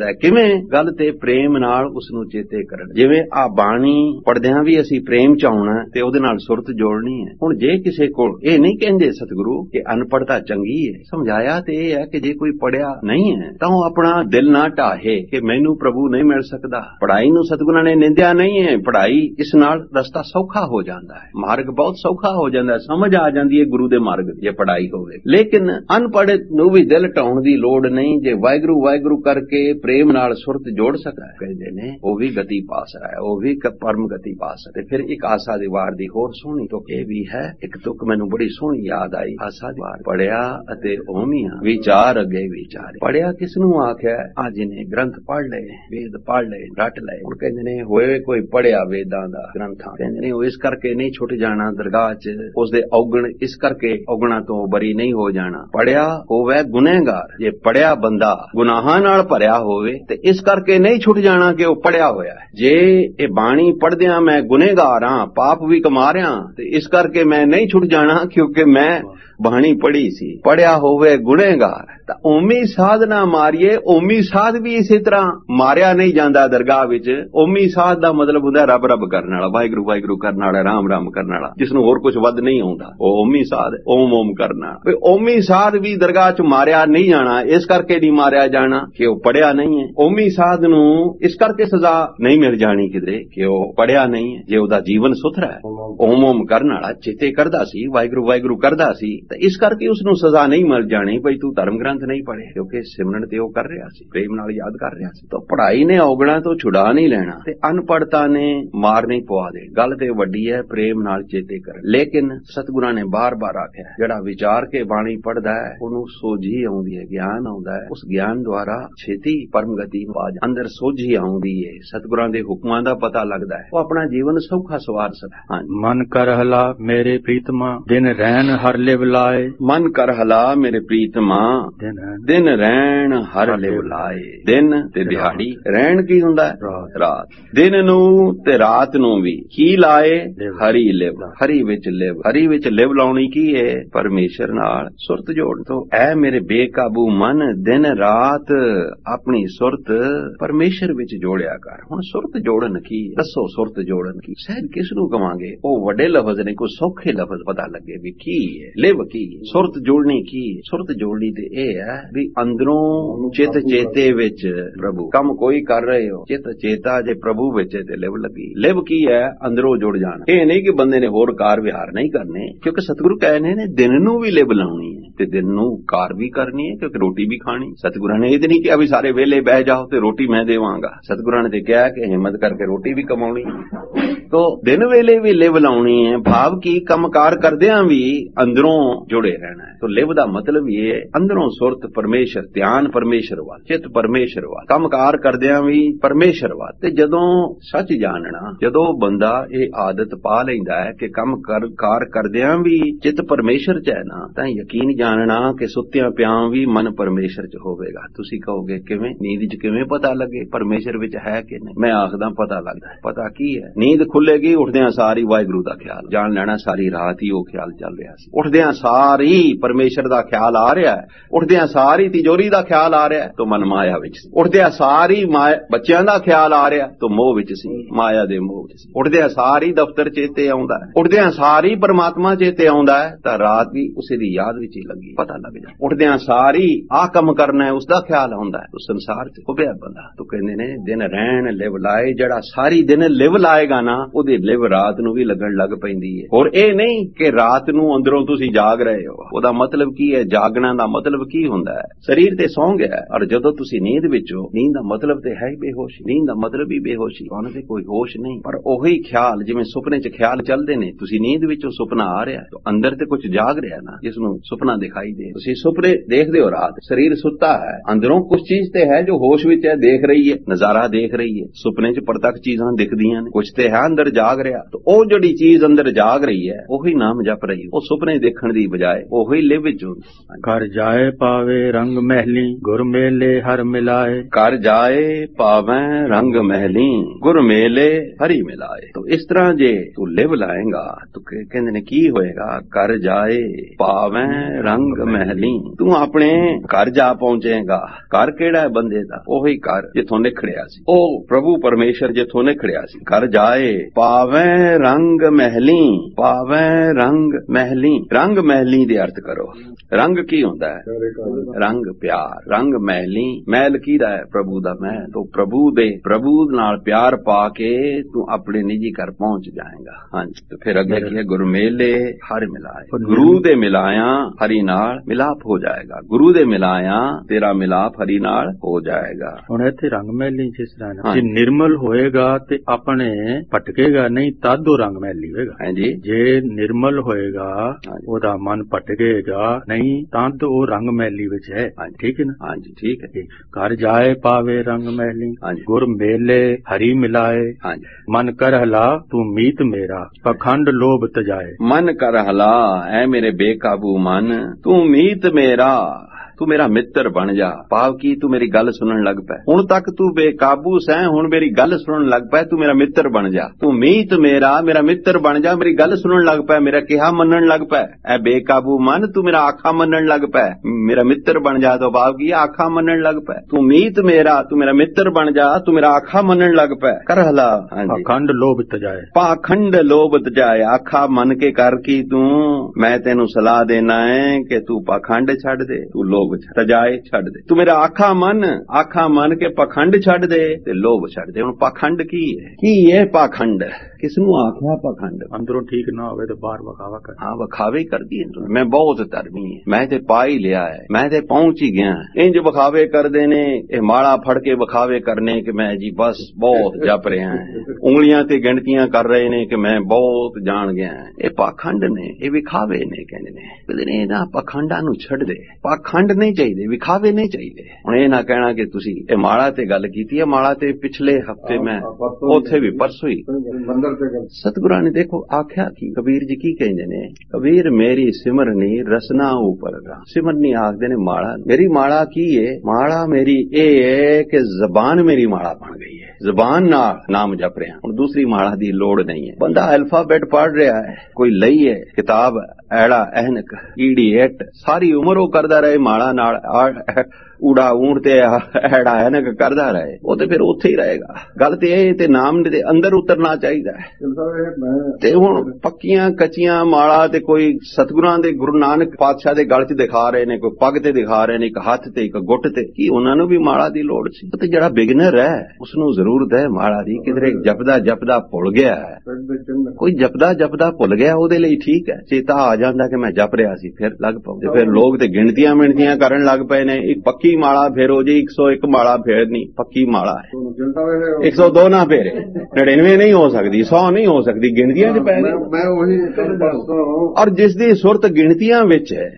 ਗੱਲ ਤੇ ਪ੍ਰੇਮ ਨਾਲ ਉਸ ਨੂੰ ਚੇਤੇ ਕਰਨ। ਜਿਵੇਂ ਆ ਬਾਣੀ ਪੜਦਿਆਂ ਵੀ ਅਸੀਂ ਪ੍ਰੇਮ ਚ ਆਉਣਾ ਤੇ ਉਹਦੇ ਨਾਲ ਸੁਰਤ ਜੋੜਨੀ ਹੈ। ਹੁਣ ਜੇ ਕਿਸੇ ਕੋਲ ਇਹ ਨਹੀਂ ਕਹਿੰਦੇ ਸਤਿਗੁਰੂ ਕਿ ਅਨਪੜ੍ਹਤਾ ਚੰਗੀ ਹੈ, ਸਮਝਾਇਆ ਤੇ ਇਹ ਹੈ ਕਿ ਜੇ ਕੋਈ ਪੜਿਆ ਨਹੀਂ ਹੈ ਤਾਂ ਉਹ ਆਪਣਾ ਦਿਲ ਨਾ ਢਾਹੇ ਕਿ ਮੈਨੂੰ ਪ੍ਰਭੂ ਨਹੀਂ ਮਿਲ ਸਕਦਾ। ਪੜ੍ਹਾਈ ਨੂੰ ਸਤਿਗੁਰਾਂ ਨੇ ਨਿੰਦਿਆ ਨਹੀਂ ਹੈ, ਪੜ੍ਹਾਈ ਇਸ ਨਾਲ ਰਸਤਾ ਸੌਖਾ ਹੋ ਜਾਂਦਾ ਹੈ, ਮਾਰਗ ਬਹੁਤ ਸੌਖਾ ਹੋ ਜਾਂਦਾ ਹੈ, ਸਮਝ ਆ ਜਾਂਦੀ ਹੈ ਗੁਰੂ ਦੇ ਮਾਰਗ ਜੇ ਪੜ੍ਹਾਈ ਹੋਵੇ। ਲੇਕਿਨ ਅਨਪੜ੍ਹ ਨੂੰ ਵੀ ਦਿਲ ਢਾਉਣ ਦੀ ਲੋੜ ਨਹੀਂ, ਜੇ ਵਾਹਿਗੁਰੂ ਵਾਹਿਗੁਰੂ ਕਰਕੇ ਪ੍ਰੇਮ ਨਾਲ ਸੁਰਤ ਜੋੜ ਸਕਦਾ ਹੈ ਕਹਿੰਦੇ ਨੇ ਉਹ ਵੀ ਗਤੀ ਪਾ ਸਕਦਾ ਹੈ, ਉਹ ਵੀ ਪਰਮ ਗਤੀ ਪਾ ਸਕਦਾ। ਫਿਰ ਇੱਕ ਆਸਾ ਦੀ ਵਾਰ ਦੀ ਹੋਰ ਸੋਹਣੀ ਤੁਕ ਇਹ ਵੀ ਹੈ, ਇੱਕ ਤੁਕ ਮੈਨੂੰ ਬੜੀ ਸੋਹਣੀ ਯਾਦ ਆਈ। ਆਸਾ ਦੀ ਵਾਰ ਪੜਿਆ ਅਤੇ ਓਮੀਆਂ ਵਿਚਾਰ ਅੱਗੇ ਵਿਚਾਰੇ। ਪੜਿਆ ਕਿਸ ਨੂੰ ਆਖਿਆ? ਆ ਜਿਹਨੇ ਗ੍ਰੰਥ ਪੜ੍ਹ ਲਏ, ਵੇਦ ਪੜ੍ਹ ਲਏ, ਰੱਟ ਲਏ। ਹੁਣ ਕਹਿੰਦੇ ਨੇ ਹੋਏ ਕੋਈ ਪੜਿਆ ਵੇਦਾਂ ਦਾ ਗ੍ਰੰਥਾਂ, ਕਹਿੰਦੇ ਨੇ ਉਹ ਇਸ ਕਰਕੇ ਨਹੀਂ ਛੁੱਟ ਜਾਣਾ ਦਰਗਾਹ 'ਚ, ਉਸਦੇ ਔਗਣ ਇਸ ਕਰਕੇ ਔਗਣਾ ਤੋਂ ਬਰੀ ਨਹੀਂ ਹੋ ਜਾਣਾ। ਪੜਿਆ ਹੋਵੇ ਗੁਨਹਗਾਰ, ਜੇ ਪੜਿਆ ਬੰਦਾ ਗੁਨਾਹਾਂ ਨਾਲ ਭਰਿਆ ਹੋਵੇ ਤੇ ਇਸ ਕਰਕੇ ਨਹੀਂ ਛੁੱਟ ਜਾਣਾ ਕਿ ਉਹ ਪੜਿਆ ਹੋਇਆ ਹੈ। ਜੇ ਇਹ ਬਾਣੀ ਪੜ੍ਹਦਿਆਂ ਮੈਂ ਗੁਨਹਗਾਰ ਹਾਂ, ਪਾਪ ਵੀ ਕਮਾ ਰਿਹਾ ਤੇ ਇਸ ਕਰਕੇ ਮੈਂ ਨਹੀਂ ਛੁੱਟ ਜਾਣਾ ਕਿਉਂਕਿ ਮੈਂ ਬਾਣੀ ਪੜ੍ਹੀ ਸੀ। ਪੜਿਆ ਹੋਵੇ ਗੁਨਹਗਾਰ ਤਾਂ ਓਮੀ ਸਾਧ ਨਾ ਮਾਰੀਏ। ਓਮੀ ਸਾਧ ਵੀ ਇਸੇ ਤਰ੍ਹਾਂ ਮਾਰਿਆ ਨਹੀਂ ਜਾਂਦਾ ਦਰਗਾਹ ਵਿੱਚ। ਓਮੀ ਸਾਧ ਦਾ ਮਤਲਬ ਹੁੰਦਾ ਰੱਬ ਰੱਬ ਕਰਨ ਵਾਲਾ, ਵਾਹਿਗੁਰੂ ਵਾਹਿਗੁਰੂ ਕਰਨ ਵਾਲਾ, ਰਾਮ ਰਾਮ ਕਰਨ ਵਾਲਾ, ਜਿਸ ਨੂੰ ਹੋਰ ਕੁਝ ਵੱਧ ਨਹੀਂ ਆਉਂਦਾ, ਉਹ ਓਮੀ ਸਾਧ, ਓਮ ਓਮ ਕਰਨਾ। ਓਮੀ ਸਾਧ ਵੀ ਦਰਗਾਹ 'ਚ ਮਾਰਿਆ ਨਹੀਂ ਜਾਣਾ, ਇਸ ਕਰਕੇ ਨਹੀਂ ਮਾਰਿਆ ਜਾਣਾ ਕਿ ਉਹ ਪੜਿਆ ਨਹੀਂ ਹੈ। ਓਮੀ ਸਾਧ ਨੂੰ ਇਸ ਕਰਕੇ ਸਜ਼ਾ ਨਹੀਂ ਮਿਲ ਜਾਣੀ ਕਿਧਰੇ ਕਿ ਉਹ ਪੜਿਆ ਨਹੀਂ ਹੈ, ਜੇ ਉਹਦਾ ਜੀਵਨ ਸੁਥਰਾ ਹੈ, ਓਮ ਓਮ ਕਰਨ ਵਾਲਾ, ਚੇਤੇ ਕਰਦਾ ਸੀ, ਵਾਹਿਗੁਰੂ ਵਾਹਿਗੁਰੂ ਕਰਦਾ ਸੀ, ਤਾਂ ਇਸ ਕਰਕੇ ਉਸ ਨੂੰ ਸਜ਼ਾ ਨਹੀਂ ਮਿਲ ਜਾਣੀ ਭਈ ਤੂੰ ਧਰਮ ਗ੍ਰੰਥ ਨਹੀਂ ਪੜ੍ਹੇ, ਕਿਉਂਕਿ ਸਿਮਰਨ ਤੇ ਉਹ ਕਰ ਰਿਹਾ ਸੀ, ਪ੍ਰੇਮ ਨਾਲ ਯਾਦ ਕਰ ਰਿਹਾ ਸੀ। ਤਾਂ ਪੜ੍ਹਾਈ ਨੇ ਔਗਣਾ ਤੋਂ ਛੁਡਾ ਨਹੀਂ ਲੈਣਾ ਤੇ ਅਨਪੜ੍ਹਤਾ ਨੇ ਮਾਰ ਨਹੀਂ ਪਵਾ ਦੇ। ਗੱਲ ਤੇ ਵੱਡੀ ਹੈ, ਪ੍ਰੇਮ ਨਾਲ ਚੇਤੇ ਕਰ। ਲੇਕਿਨ ਸਤਿਗੁਰਾਂ ਨੇ ਬਾਰ-ਬਾਰ ਆਖਿਆ ਜਿਹੜਾ ਵਿਚਾਰ ਕੇ ਬਾਣੀ ਪੜ੍ਹਦਾ ਹੈ ਉਹਨੂੰ ਸੋਝੀ ਆਉਂਦੀ ਹੈ, ਗਿਆਨ ਆਉਂਦਾ ਹੈ। ਉਸ ਗਿਆਨ ਦੁਆਰਾ ਛੇਤੀ ਪਰਮ ਗਤੀ ਨੂੰ ਆ ਜਾਂਦਾ, ਅੰਦਰ ਸੋਝੀ ਆਉਂਦੀ ਹੈ, ਸਤਿਗੁਰਾਂ ਦੇ ਹੁਕਮਾਂ ਦਾ ਪਤਾ ਲੱਗਦਾ ਹੈ, ਉਹ ਆਪਣਾ ਜੀਵਨ ਸੌਖਾ ਸਵਾਰ ਸਕਦਾ। ਮਨ ਕਰ ਹਲਾ ਮੇਰੇ ਪ੍ਰੀਤਮਾ, ਦਿਨ ਰਹਿਣ ਹਰ ਲਿਵ ਲਾਏ। ਮਨ ਕਰ ਹਲਾ ਮੇਰੇ ਪ੍ਰੀਤਮਾ, ਦਿਨ ਰਹਿਣ ਹਰ ਲਿਵ ਲਾਏ। ਦਿਨ ਤੇ ਦਿਹਾੜੀ, ਰਹਿਣ ਕੀ ਹੁੰਦਾ ਹੈ? ਰਾਤ। ਦਿਨ ਨੂੰ ਤੇ ਰਾਤ ਨੂੰ ਵੀ ਕੀ ਲਾਏ? ਹਰੀ ਲਿਵ, ਹਰੀ ਵਿੱਚ ਲਿਵ। ਹਰੀ ਵਿੱਚ ਲਿਵ ਲਾਉਣੀ ਕੀ ਹੈ? ਪਰਮੇਸ਼ਰ ਨਾਲ ਸੁਰਤ ਜੋੜਨ ਤੋਂ। ਐ ਮੇਰੇ ਬੇਕਾਬੂ ਮਨ, ਦਿਨ ਰਾਤ ਆਪਣੀ ਸੁਰਤ ਪਰਮੇਸ਼ਰ ਵਿੱਚ ਜੋੜਿਆ ਕਰ। ਹੁਣ ਸੁਰਤ ਜੋੜਨ ਕੀ? ਦੱਸੋ ਸੁਰਤ ਜੋੜਨ ਕੀ? ਸਹਿਜ ਕਿਸ ਨੂੰ ਕਵਾਂਗੇ? ਉਹ ਵੱਡੇ ਲਫ਼ਜ਼ ਨੇ, ਕੋਈ ਸੌਖੇ ਲਫ਼ਜ਼ ਪਤਾ ਲੱਗੇ ਵੀ ਕੀ ਹੈ ਲਿਵ ਕੀ ਹੈ, ਸੁਰਤ ਜੋੜਨੀ ਕੀ ਹੈ। ਸੁਰਤ ਜੋੜਨੀ ਤੇ ਇਹ ਹੈ ਵੀ ਅੰਦਰੋਂ ਚਿੱਤ ਚੇਤੇ ਵਿੱਚ ਪ੍ਰਭੂ ਕੰਮ ਕੋਈ ਕਰ ਰਹੇ ਹੋ, ਚਿੱਤ ਚੇਤਾ ਜੇ ਪ੍ਰਭੂ ਵਿੱਚ ਤੇ ਲਿਵ ਲੱਗੀ। ਲਿਵ ਕੀ ਹੈ? ਅੰਦਰੋਂ ਜੁੜ ਜਾਣਾ। ਇਹ ਨਹੀਂ ਕਿ ਬੰਦੇ ਨੇ ਹੋਰ ਕਾਰ ਵਿਹਾਰ ਨਹੀਂ ਕਰਨੇ, ਕਿਉਂਕਿ ਸਤਿਗੁਰੂ ਕਹਿੰਦੇ ਨੇ ਦਿਨ ਨੂੰ ਵੀ ਲਿਵ ਲਾਉਣੀ ਹੈ ਤੇ ਦਿਨ ਨੂੰ ਕਾਰ ਵੀ ਕਰਨੀ ਹੈ, ਕਿਉਂਕਿ ਰੋਟੀ ਵੀ ਖਾਣੀ। ਸਤਿਗੁਰਾਂ ਨੇ ਇਹ ਤੇ ਨਹੀਂ ਕਿਹਾ ਵੀ ਸਾਰੇ ਵਿਹਲੇ ਬਹਿ ਜਾਓ ਤੇ ਰੋਟੀ ਮੈਂ ਦੇਵਾਂਗਾ। ਸਤਿਗੁਰਾਂ ਨੇ ਤੇ ਕਿਹਾ ਕਿ ਹਿੰਮਤ ਕਰਕੇ ਰੋਟੀ ਵੀ ਕਮਾਉਣੀ, ਤੋ ਦਿਨ ਵੇਲੇ ਵੀ ਲਿਵ ਲਾਉਣੀ ਹੈ। ਭਾਵ ਕੀ ਕੰਮਕਾਰ ਕਰਦਿਆਂ ਵੀ ਅੰਦਰੋਂ ਜੁੜੇ ਰਹਿਣਾ ਹੈ। ਤੋ ਲਿਵ ਦਾ ਮਤਲਬ ਇਹ ਹੈ ਅੰਦਰੋਂ ਸੁਰਤ ਪਰਮੇਸ਼ਰ, ਧਿਆਨ ਪਰਮੇਸ਼ਰ ਵੱਲ, ਚਿੱਤ ਪਰਮੇਸ਼ਰ ਵੱਲ, ਕੰਮਕਾਰ ਕਰਦਿਆਂ ਵੀ ਪਰਮੇਸ਼ਰ ਵੱਲ। ਤੇ ਜਦੋਂ ਸੱਚ ਜਾਣਨਾ, ਜਦੋਂ ਬੰਦਾ ਇਹ ਆਦਤ ਪਾ ਲੈਂਦਾ ਹੈ ਕਿ ਕੰਮਕਾਰ ਕਰਦਿਆਂ ਵੀ ਚਿੱਤ ਪਰਮੇਸ਼ਰ 'ਚ ਹੈ ਨਾ, ਤਾਂ ਯਕੀਨ ਜਾਣਨਾ ਕਿ ਸੁੱਤਿਆਂ ਪਿਆਂ ਵੀ ਮਨ ਪਰਮੇਸ਼ਰ 'ਚ ਹੋਵੇਗਾ। ਤੁਸੀਂ ਕਹੋਗੇ ਕਿਵੇਂ? ਨੀਂਦ 'ਚ ਕਿਵੇਂ ਪਤਾ ਲੱਗੇ ਪਰਮੇਸ਼ਰ ਵਿੱਚ ਹੈ ਕਿ ਨਹੀਂ? ਮੈਂ ਆਖਦਾ ਪਤਾ ਲੱਗਦਾ ਹੈ। ਪਤਾ ਕੀ ਹੈ? ਨੀਂਦ ਖੁੱਲੇਗੀ, ਉੱਠਦਿਆਂ ਸਾਰੀ ਵਾਹਿਗੁਰੂ ਦਾ ਖਿਆਲ ਜਾਣ ਲੈਣਾ। ਸਾਰੀ ਰਾਤ ਹੀ ਉਹ ਖਿਆਲ ਚੱਲ ਰਿਹਾ ਸੀ। ਉੱਠਦਿਆਂ ਸਾਰੀ ਪਰਮੇਸ਼ਰ ਦਾ ਖਿਆਲ ਆ ਰਿਹਾ ਹੈ, ਉੱਠਦਿਆਂ ਸਾਰੀ ਤਿਜੋਰੀ ਦਾ ਖਿਆਲ ਆ ਰਿਹਾ ਤਾਂ ਮਨ ਮਾਇਆ ਵਿੱਚ ਸੀ। ਉੱਠਦਿਆਂ ਸਾਰੀ ਬੱਚਿਆਂ ਦਾ ਖਿਆਲ ਆ ਰਿਹਾ ਤਾਂ ਮੋਹ ਵਿੱਚ ਸੀ, ਮਾਇਆ ਦੇ ਮੋਹ ਵਿੱਚ ਸੀ। ਉੱਠਦਿਆਂ ਸਾਰੀ ਦਫ਼ਤਰ ਚੇਤੇ ਆਉਂਦਾ ਹੈ, ਉੱਠਦਿਆਂ ਸਾਰੀ ਪਰਮਾਤਮਾ ਚੇਤੇ ਆਉਂਦਾ ਹੈ ਤਾਂ ਰਾਤ ਵੀ ਉਸੇ ਦੀ ਯਾਦ ਵਿੱਚ ਹੀ ਲੱਗੀ, ਪਤਾ ਲੱਗ ਜਾਂਦਾ। ਉੱਠਦਿਆਂ ਸਾਰੀ ਆਹ ਕੰਮ ਕਰਨਾ ਹੈ ਉਸਦਾ ਖਿਆਲ ਆਉਂਦਾ ਹੈ। ਉਸ ਸੰਸਾਰ 'ਚ ਖੁੱਬਿਆ ਬੰਦਾ ਤੂੰ ਕਹਿੰਦੇ ਨੇ ਦਿਨ ਰਹਿਣ ਲਿਵ ਲਾਏ। ਜਿਹੜਾ ਸਾਰੀ ਦਿਨ ਲਿਵ ਲਾਏਗਾ ਨਾ, ਉਹਦੀ ਲਿਵ ਰਾਤ ਨੂੰ ਵੀ ਲੱਗਣ ਲੱਗ ਪੈਂਦੀ ਹੈ। ਹੋਰ ਇਹ ਨਹੀਂ ਕਿ ਰਾਤ ਨੂੰ ਅੰਦਰੋਂ ਤੁਸੀਂ ਜਾਗ ਰਹੇ ਹੋ। ਉਹਦਾ ਮਤਲਬ ਕੀ ਹੈ? ਜਾਗਣਾ ਦਾ ਮਤਲਬ ਕੀ ਹੁੰਦਾ ਹੈ? ਸਰੀਰ ਤੇ ਸੌਂ ਗਿਆ ਔਰ ਜਦੋਂ ਤੁਸੀਂ ਨੀਂਦ ਵਿੱਚ ਹੋ, ਨੀਂਦ ਦਾ ਮਤਲਬ ਤੇ ਹੈ ਹੀ ਬੇਹੋਸ਼ੀ। ਨੀਂਦ ਦਾ ਮਤਲਬ ਹੀ ਬੇਹੋਸ਼ੀ, ਉਹਨਾਂ ਤੇ ਕੋਈ ਹੋਸ਼ ਨਹੀਂ। ਪਰ ਉਹੀ ਖਿਆਲ, ਜਿਵੇਂ ਸੁਪਨੇ 'ਚ ਖਿਆਲ ਚੱਲਦੇ ਨੇ, ਤੁਸੀਂ ਨੀਂਦ ਵਿੱਚੋਂ ਸੁਪਨਾ ਆ ਰਿਹਾ ਤਾਂ ਅੰਦਰ ਤੇ ਕੁਝ ਜਾਗ ਰਿਹਾ ਨਾ, ਜਿਸ ਨੂੰ ਸੁਪਨਾ ਦਿਖਾਈ ਦੇ। ਤੁਸੀਂ ਸੁਪਨੇ ਦੇਖਦੇ ਹੋ ਰਾਤ, ਸਰੀਰ ਸੁੱਤਾ ਹੈ, ਅੰਦਰੋਂ ਕੁਝ ਚੀਜ਼ ਤੇ ਹੈ ਜੋ ਹੋਸ਼ ਵਿੱਚ ਹੈ, ਦੇਖ ਰਹੀ ਹੈ, ਨਜ਼ਾਰਾ ਦੇਖ ਰਹੀ ਹੈ। ਸੁਪਨੇ 'ਚ ਪ੍ਰਤੱਖ ਚੀਜ਼ਾਂ ਦਿਖਦੀਆਂ ਨੇ, ਕੁਝ ਤੇ ਹੈ ਅੰਦਰ ਜਾਗ ਰਿਹਾ। ਤਾਂ ਉਹ ਜਿਹੜੀ ਚੀਜ਼ ਅੰਦਰ ਜਾਗ ਰਹੀ ਹੈ ਉਹੀ ਨਾਮ ਜਪ ਰਹੀ, ਉਹ ਸੁਪਨੇ ਦੇਖਣ ਦੀ ਬਜਾਏ ਉਹੀ ਲਿਵ ਵਿੱਚ ਹੁੰਦੀ। ਕਰ ਜਾਏ ਪਾਵੇ ਰੰਗ ਮਹਿਲੀ, ਗੁਰ ਮੇਲੇ ਹਰ ਮਿਲਾਏ। ਕਰ ਜਾਏ ਪਾਵੇ ਰੰਗ ਮਹਿਲੀ, ਗੁਰ ਮੇਲੇ ਹਰੀ ਮਿਲਾਏ। तो इस तरह जे तू लिव लाएगा तो कहते ने की होएगा? कर जाए पावे रंग ਰੰਗ ਮਹਿਲੀ। ਤੂੰ ਆਪਣੇ ਘਰ ਜਾ ਪਹੁੰਚੇਗਾ। ਘਰ ਕਿਹੜਾ ਹੈ ਬੰਦੇ ਦਾ? ਉਹੀ ਘਰ ਜਿੱਥੋਂ ਨਿਕਲਿਆ ਸੀ, ਉਹ ਪ੍ਰਭੂ ਪਰਮੇਸ਼ਰ ਜਿੱਥੋਂ ਨਿਕਲਿਆ ਸੀ। ਘਰ ਜਾਏ ਪਾਵੇਂ ਰੰਗ ਮਹਿਲੀ, ਪਾਵੇਂ ਰੰਗ ਮਹਿਲੀ। ਰੰਗ ਮਹਿਲੀ ਦੇ ਅਰਥ ਕਰੋ। ਰੰਗ ਕੀ ਹੁੰਦਾ ਹੈ? ਰੰਗ ਪਿਆਰ। ਰੰਗ ਮਹਿਲੀ, ਮਹਿਲ ਕਿਹਦਾ ਹੈ? ਪ੍ਰਭੂ ਦਾ ਮਹਿਲ। ਤੋ ਪ੍ਰਭੂ ਨਾਲ ਪਿਆਰ ਪਾ ਕੇ ਤੂੰ ਆਪਣੇ ਨਿੱਜੀ ਘਰ ਪਹੁੰਚ ਜਾਏਗਾ। ਹਾਂਜੀ, ਤੇ ਫਿਰ ਅੱਗੇ ਕੀ ਹੈ? ਗੁਰ ਮੇਲੇ ਹਰ ਮਿਲਾਏ। ਗੁਰੂ ਦੇ ਮਿਲਾਇਆ ਹਰੀ ਨਾਲ ਮਿਲਾਪ ਹੋ ਜਾਏਗਾ। ਗੁਰੂ ਦੇ ਮਿਲਾਇਆ ਤੇਰਾ ਮਿਲਾਪ ਹਰੀ ਨਾਲ ਹੋ ਜਾਏਗਾ। ਹੁਣ ਇੱਥੇ ਰੰਗ ਮਹਿਲੀ ਜਿਸ ਤਰ੍ਹਾਂ ਜੇ ਨਿਰਮਲ ਹੋਏਗਾ ਤੇ ਆਪਣੇ ਭਟਕੇਗਾ ਨਹੀਂ, ਤਦ ਉਹ ਰੰਗ ਮਹਿਲੀ ਹੋਏਗਾ। ਹਾਂਜੀ, ਜੇ ਨਿਰਮਲ ਹੋਏਗਾ ਉਹਦਾ ਮਨ ਭਟਕੇਗਾ ਨਹੀਂ, ਤਦ ਉਹ ਰੰਗ ਮਹਿਲੀ ਵਿੱਚ ਹੈ। ਠੀਕ ਹੈ ਨਾ? ਹਾਂਜੀ, ਠੀਕ ਹੈ। ਘਰ ਜਾਏ ਪਾਵੇ ਰੰਗ ਮਹਿਲੀ, ਗੁਰ ਮੇਲੇ ਹਰੀ ਮਿਲਾਏ। ਮਨ ਕਰ ਹਲਾ ਤੂੰ ਮੀਤ ਮੇਰਾ, ਪਖੰਡ ਲੋਭ ਤਜਾਏ। ਮਨ ਕਰ ਹਲਾ ਐ ਮੇਰੇ ਬੇਕਾਬੂ ਮਨ, ਤੂੰ ਮੀਤ ਮੇਰਾ, ਤੂੰ ਮੇਰਾ ਮਿੱਤਰ ਬਣ ਜਾ। ਭਾਵ ਕੀ? ਤੂੰ ਮੇਰੀ ਗੱਲ ਸੁਣਨ ਲੱਗ ਪੈ। ਹੁਣ ਤੱਕ ਤੂੰ ਬੇਕਾਬੂ ਸੈਂ, ਹੁਣ ਮੇਰੀ ਗੱਲ ਸੁਣਨ ਲੱਗ ਪੈ। ਤੂੰ ਮੇਰਾ ਮਿੱਤਰ ਬਣ ਜਾ। ਤੂੰ ਮੀਤ ਮੇਰਾ, ਮੇਰਾ ਮਿੱਤਰ ਬਣ ਜਾ। ਮੇਰੀ ਗੱਲ ਸੁਣਨ ਲੱਗ ਪੈ, ਮੇਰਾ ਕਿਹਾ ਮੰਨਣ ਲੱਗ ਪੈ। ਐ ਬੇਕਾਬੂ ਮਨ, ਤੂੰ ਮੇਰਾ ਆਖਾ ਮੰਨਣ ਲੱਗ ਪੈ। ਮੇਰਾ ਮਿੱਤਰ ਬਣ ਜਾ ਤੋਂ ਭਾਵ ਕੀ? ਆਖਾ ਮੰਨਣ ਲੱਗ ਪੈ। ਤੂੰ ਮੀਤ ਮੇਰਾ, ਤੂੰ ਮੇਰਾ ਮਿੱਤਰ ਬਣ ਜਾ, ਤੂੰ ਮੇਰਾ ਆਖਾ ਮੰਨਣ ਲੱਗ ਪੈ। ਕਰ ਹਲਾ ਪਾਖੰਡ ਲੋਭ ਤਜਾਏ। ਪਾਖੰਡ ਲੋਭ ਤਜਾਏ। ਆਖਾ ਮੰਨ ਕੇ ਕਰ ਕੀ ਤੂੰ? ਮੈਂ ਤੈਨੂੰ ਸਲਾਹ ਦੇਣਾ ਹੈ ਕਿ ਤੂੰ ਪਾਖੰਡ ਛੱਡ ਦੇ, ਤੂੰ ਲੋਭ ਤਜਾਏ ਛੱਡ ਦੇ। ਤੂੰ ਮੇਰਾ ਆਖਾ ਮੰਨ ਕੇ ਪਾਖੰਡ ਛੱਡ ਦੇ ਤੇ ਲੋਭ ਛੱਡ ਦੇ। ਹੁਣ ਪਾਖੰਡ ਕੀ ਹੈ? ਕੀ ਹੈ ਪਾਖੰਡ? ਕਿਸ ਨੂੰ ਆਖਿਆ ਪਾਖੰਡ? ਅੰਦਰੋਂ ਠੀਕ ਨਾ ਹੋਵੇ ਤੇ ਬਾਹਰ ਵਿਖਾਵਾ ਕਰ। ਹਾਂ, ਵਿਖਾਵੇ ਕਰਦੀ ਹੈ। ਮੈਂ ਬਹੁਤ ਧਰਮੀ ਹੈ, ਮੈਂ ਤੇ ਪਾ ਹੀ ਲਿਆ ਹੈ, ਮੈਂ ਤੇ ਪਹੁੰਚ ਹੀ ਗਿਆ। ਇੰਜ ਵਿਖਾਵੇ ਕਰਦੇ ਨੇ, ਇਹ ਮਾਲਾ ਫੜ ਕੇ ਵਿਖਾਵੇ ਕਰਨੇ ਕਿ ਮੈਂ ਜੀ ਬਸ ਬਹੁਤ ਜਪ ਰਿਹਾ ਹਾਂ। ਉਂਗਲੀਆਂ ਤੇ ਗਿਣਤੀਆਂ ਕਰ ਰਹੇ ਨੇ ਕਿ ਮੈਂ ਬਹੁਤ ਜਾਣ ਗਿਆ। ਇਹ ਪਾਖੰਡ ਨੇ, ਇਹ ਵਿਖਾਵੇ ਨੇ। ਕਹਿੰਦੇ ਨੇ ਇਹਨਾਂ ਪਾਖੰਡਾਂ ਨੂੰ ਛੱਡ ਦੇ। ਪਾਖੰਡ ਨਹੀਂ ਚਾਹੀਦੇ, ਵਿਖਾਵੇ ਨਹੀਂ ਚਾਹੀਦੇ। ਹੁਣ ਇਹ ਨਾ ਕਹਿਣਾ ਕਿ ਤੁਸੀਂ ਇਹ ਮਾਲਾ ਤੇ ਗੱਲ ਕੀਤੀ ਹੈ। ਮਾਲਾ ਤੇ ਪਿਛਲੇ ਹਫ਼ਤੇ ਮੈਂ ਉੱਥੇ ਵੀ ਪਰਸੋਂ ਹੀ ਸਤਿਗੁਰਾਂ ਨੇ ਦੇਖੋ ਆਖਿਆ ਕੀ? ਕਬੀਰ ਜੀ ਕੀ ਕਹਿੰਦੇ ਨੇ? ਕਬੀਰ ਮੇਰੀ ਸਿਮਰਨੀ ਰਸਨਾ ਉਪਰ ਗਾ। ਸਿਮਰਨੀ ਆਖਦੇ ਨੇ ਮਾਲਾ। ਮੇਰੀ ਮਾਲਾ ਕੀ ਹੈ? ਮਾਲਾ ਮੇਰੀ ਇਹ ਹੈ ਕਿ ਜ਼ਬਾਨ ਮੇਰੀ ਮਾਲਾ ਬਣ ਗਈ ਹੈ। ਜ਼ਬਾਨ ਨਾਲ ਨਾਮ ਜਪ ਰਿਹਾ। ਹੁਣ ਦੂਸਰੀ ਮਾਲਾ ਦੀ ਲੋੜ ਨਹੀਂ ਹੈ। ਬੰਦਾ ਅਲਫਾਬੈਟ ਪੜ੍ਹ ਰਿਹਾ ਹੈ, ਕੋਈ ਲਈ ਹੈ ਕਿਤਾਬ, ਐੜਾ ਐਨਕ ਈੜੀ ਐਟ, ਸਾਰੀ ਉਮਰ ਉਹ ਕਰਦਾ ਰਹੇ ਮਾਲਾ ਨਾਲ। ਊੜਾ ਊਂਟ ਤੇ ਐੜਾ ਐਨਕ ਕਰਦਾ ਰਹੇ, ਉਹ ਤੇ ਫਿਰ ਉੱਥੇ ਹੀ ਰਹੇਗਾ। ਗੱਲ ਤੇ ਇਹ ਤੇ ਨਾਮ ਦੇ ਅੰਦਰ ਉਤਰਨਾ ਚਾਹੀਦਾ ਹੈ। ਤੇ ਹੁਣ ਪੱਕੀਆਂ ਕੱਚੀਆਂ ਮਾਲਾ ਤੇ ਕੋਈ ਸਤਿਗੁਰਾਂ ਦੇ ਗੁਰੂ ਨਾਨਕ ਪਾਤਸ਼ਾਹ ਦੇ ਗਲ 'ਚ ਦਿਖਾ ਰਹੇ ਨੇ, ਕੋਈ ਪੱਗ ਤੇ ਦਿਖਾ ਰਹੇ ਨੇ, ਇੱਕ ਹੱਥ ਤੇ ਇੱਕ ਗੁੱਟ ਤੇ। ਕੀ ਉਹਨਾਂ ਨੂੰ ਵੀ ਮਾਲਾ ਦੀ ਲੋੜ ਸੀ? ਤੇ ਜਿਹੜਾ ਬਿਗਨਰ ਹੈ ਉਸ ਨੂੰ ਜ਼ਰੂਰਤ ਹੈ ਮਾਲਾ ਦੀ। ਕਿਧਰੇ ਜਪਦਾ ਭੁੱਲ ਗਿਆ ਹੈ, ਕੋਈ ਜਪਦਾ ਭੁੱਲ ਗਿਆ, ਉਹਦੇ ਲਈ ਠੀਕ ਹੈ। ਚੇਤਾ ਆ ਜਾਂਦਾ ਕਿ ਮੈਂ ਜਪ ਰਿਹਾ ਸੀ, ਫਿਰ ਲੱਗ ਪਾਉ। ਤੇ ਫਿਰ ਲੋਕ ਤੇ ਗਿਣਤੀਆਂ ਮਿਣਤੀਆਂ ਕਰਨ ਲੱਗ ਪਏ ਨੇ। ਇੱਕ ਪੱਕੀ ਮਾਲਾ ਫੇਰੋ ਜੀ, 101 ਮਾਲਾ ਫੇਰਨੀ ਪੱਕੀ ਮਾਲਾ ਹੈ। 102 ਨਾ ਫੇਰੇ, 99 ਨਹੀਂ ਹੋ ਸਕਦੀ, 100 ਨਹੀਂ ਹੋ ਸਕਦੀ, ਗਿਣਤੀਆਂ 'ਚ ਪੈ ਗਈ। ਔਰ ਜਿਸ ਦੀ ਸੁਰਤ ਗਿਣਤੀਆਂ ਵਿੱਚ ਹੈ,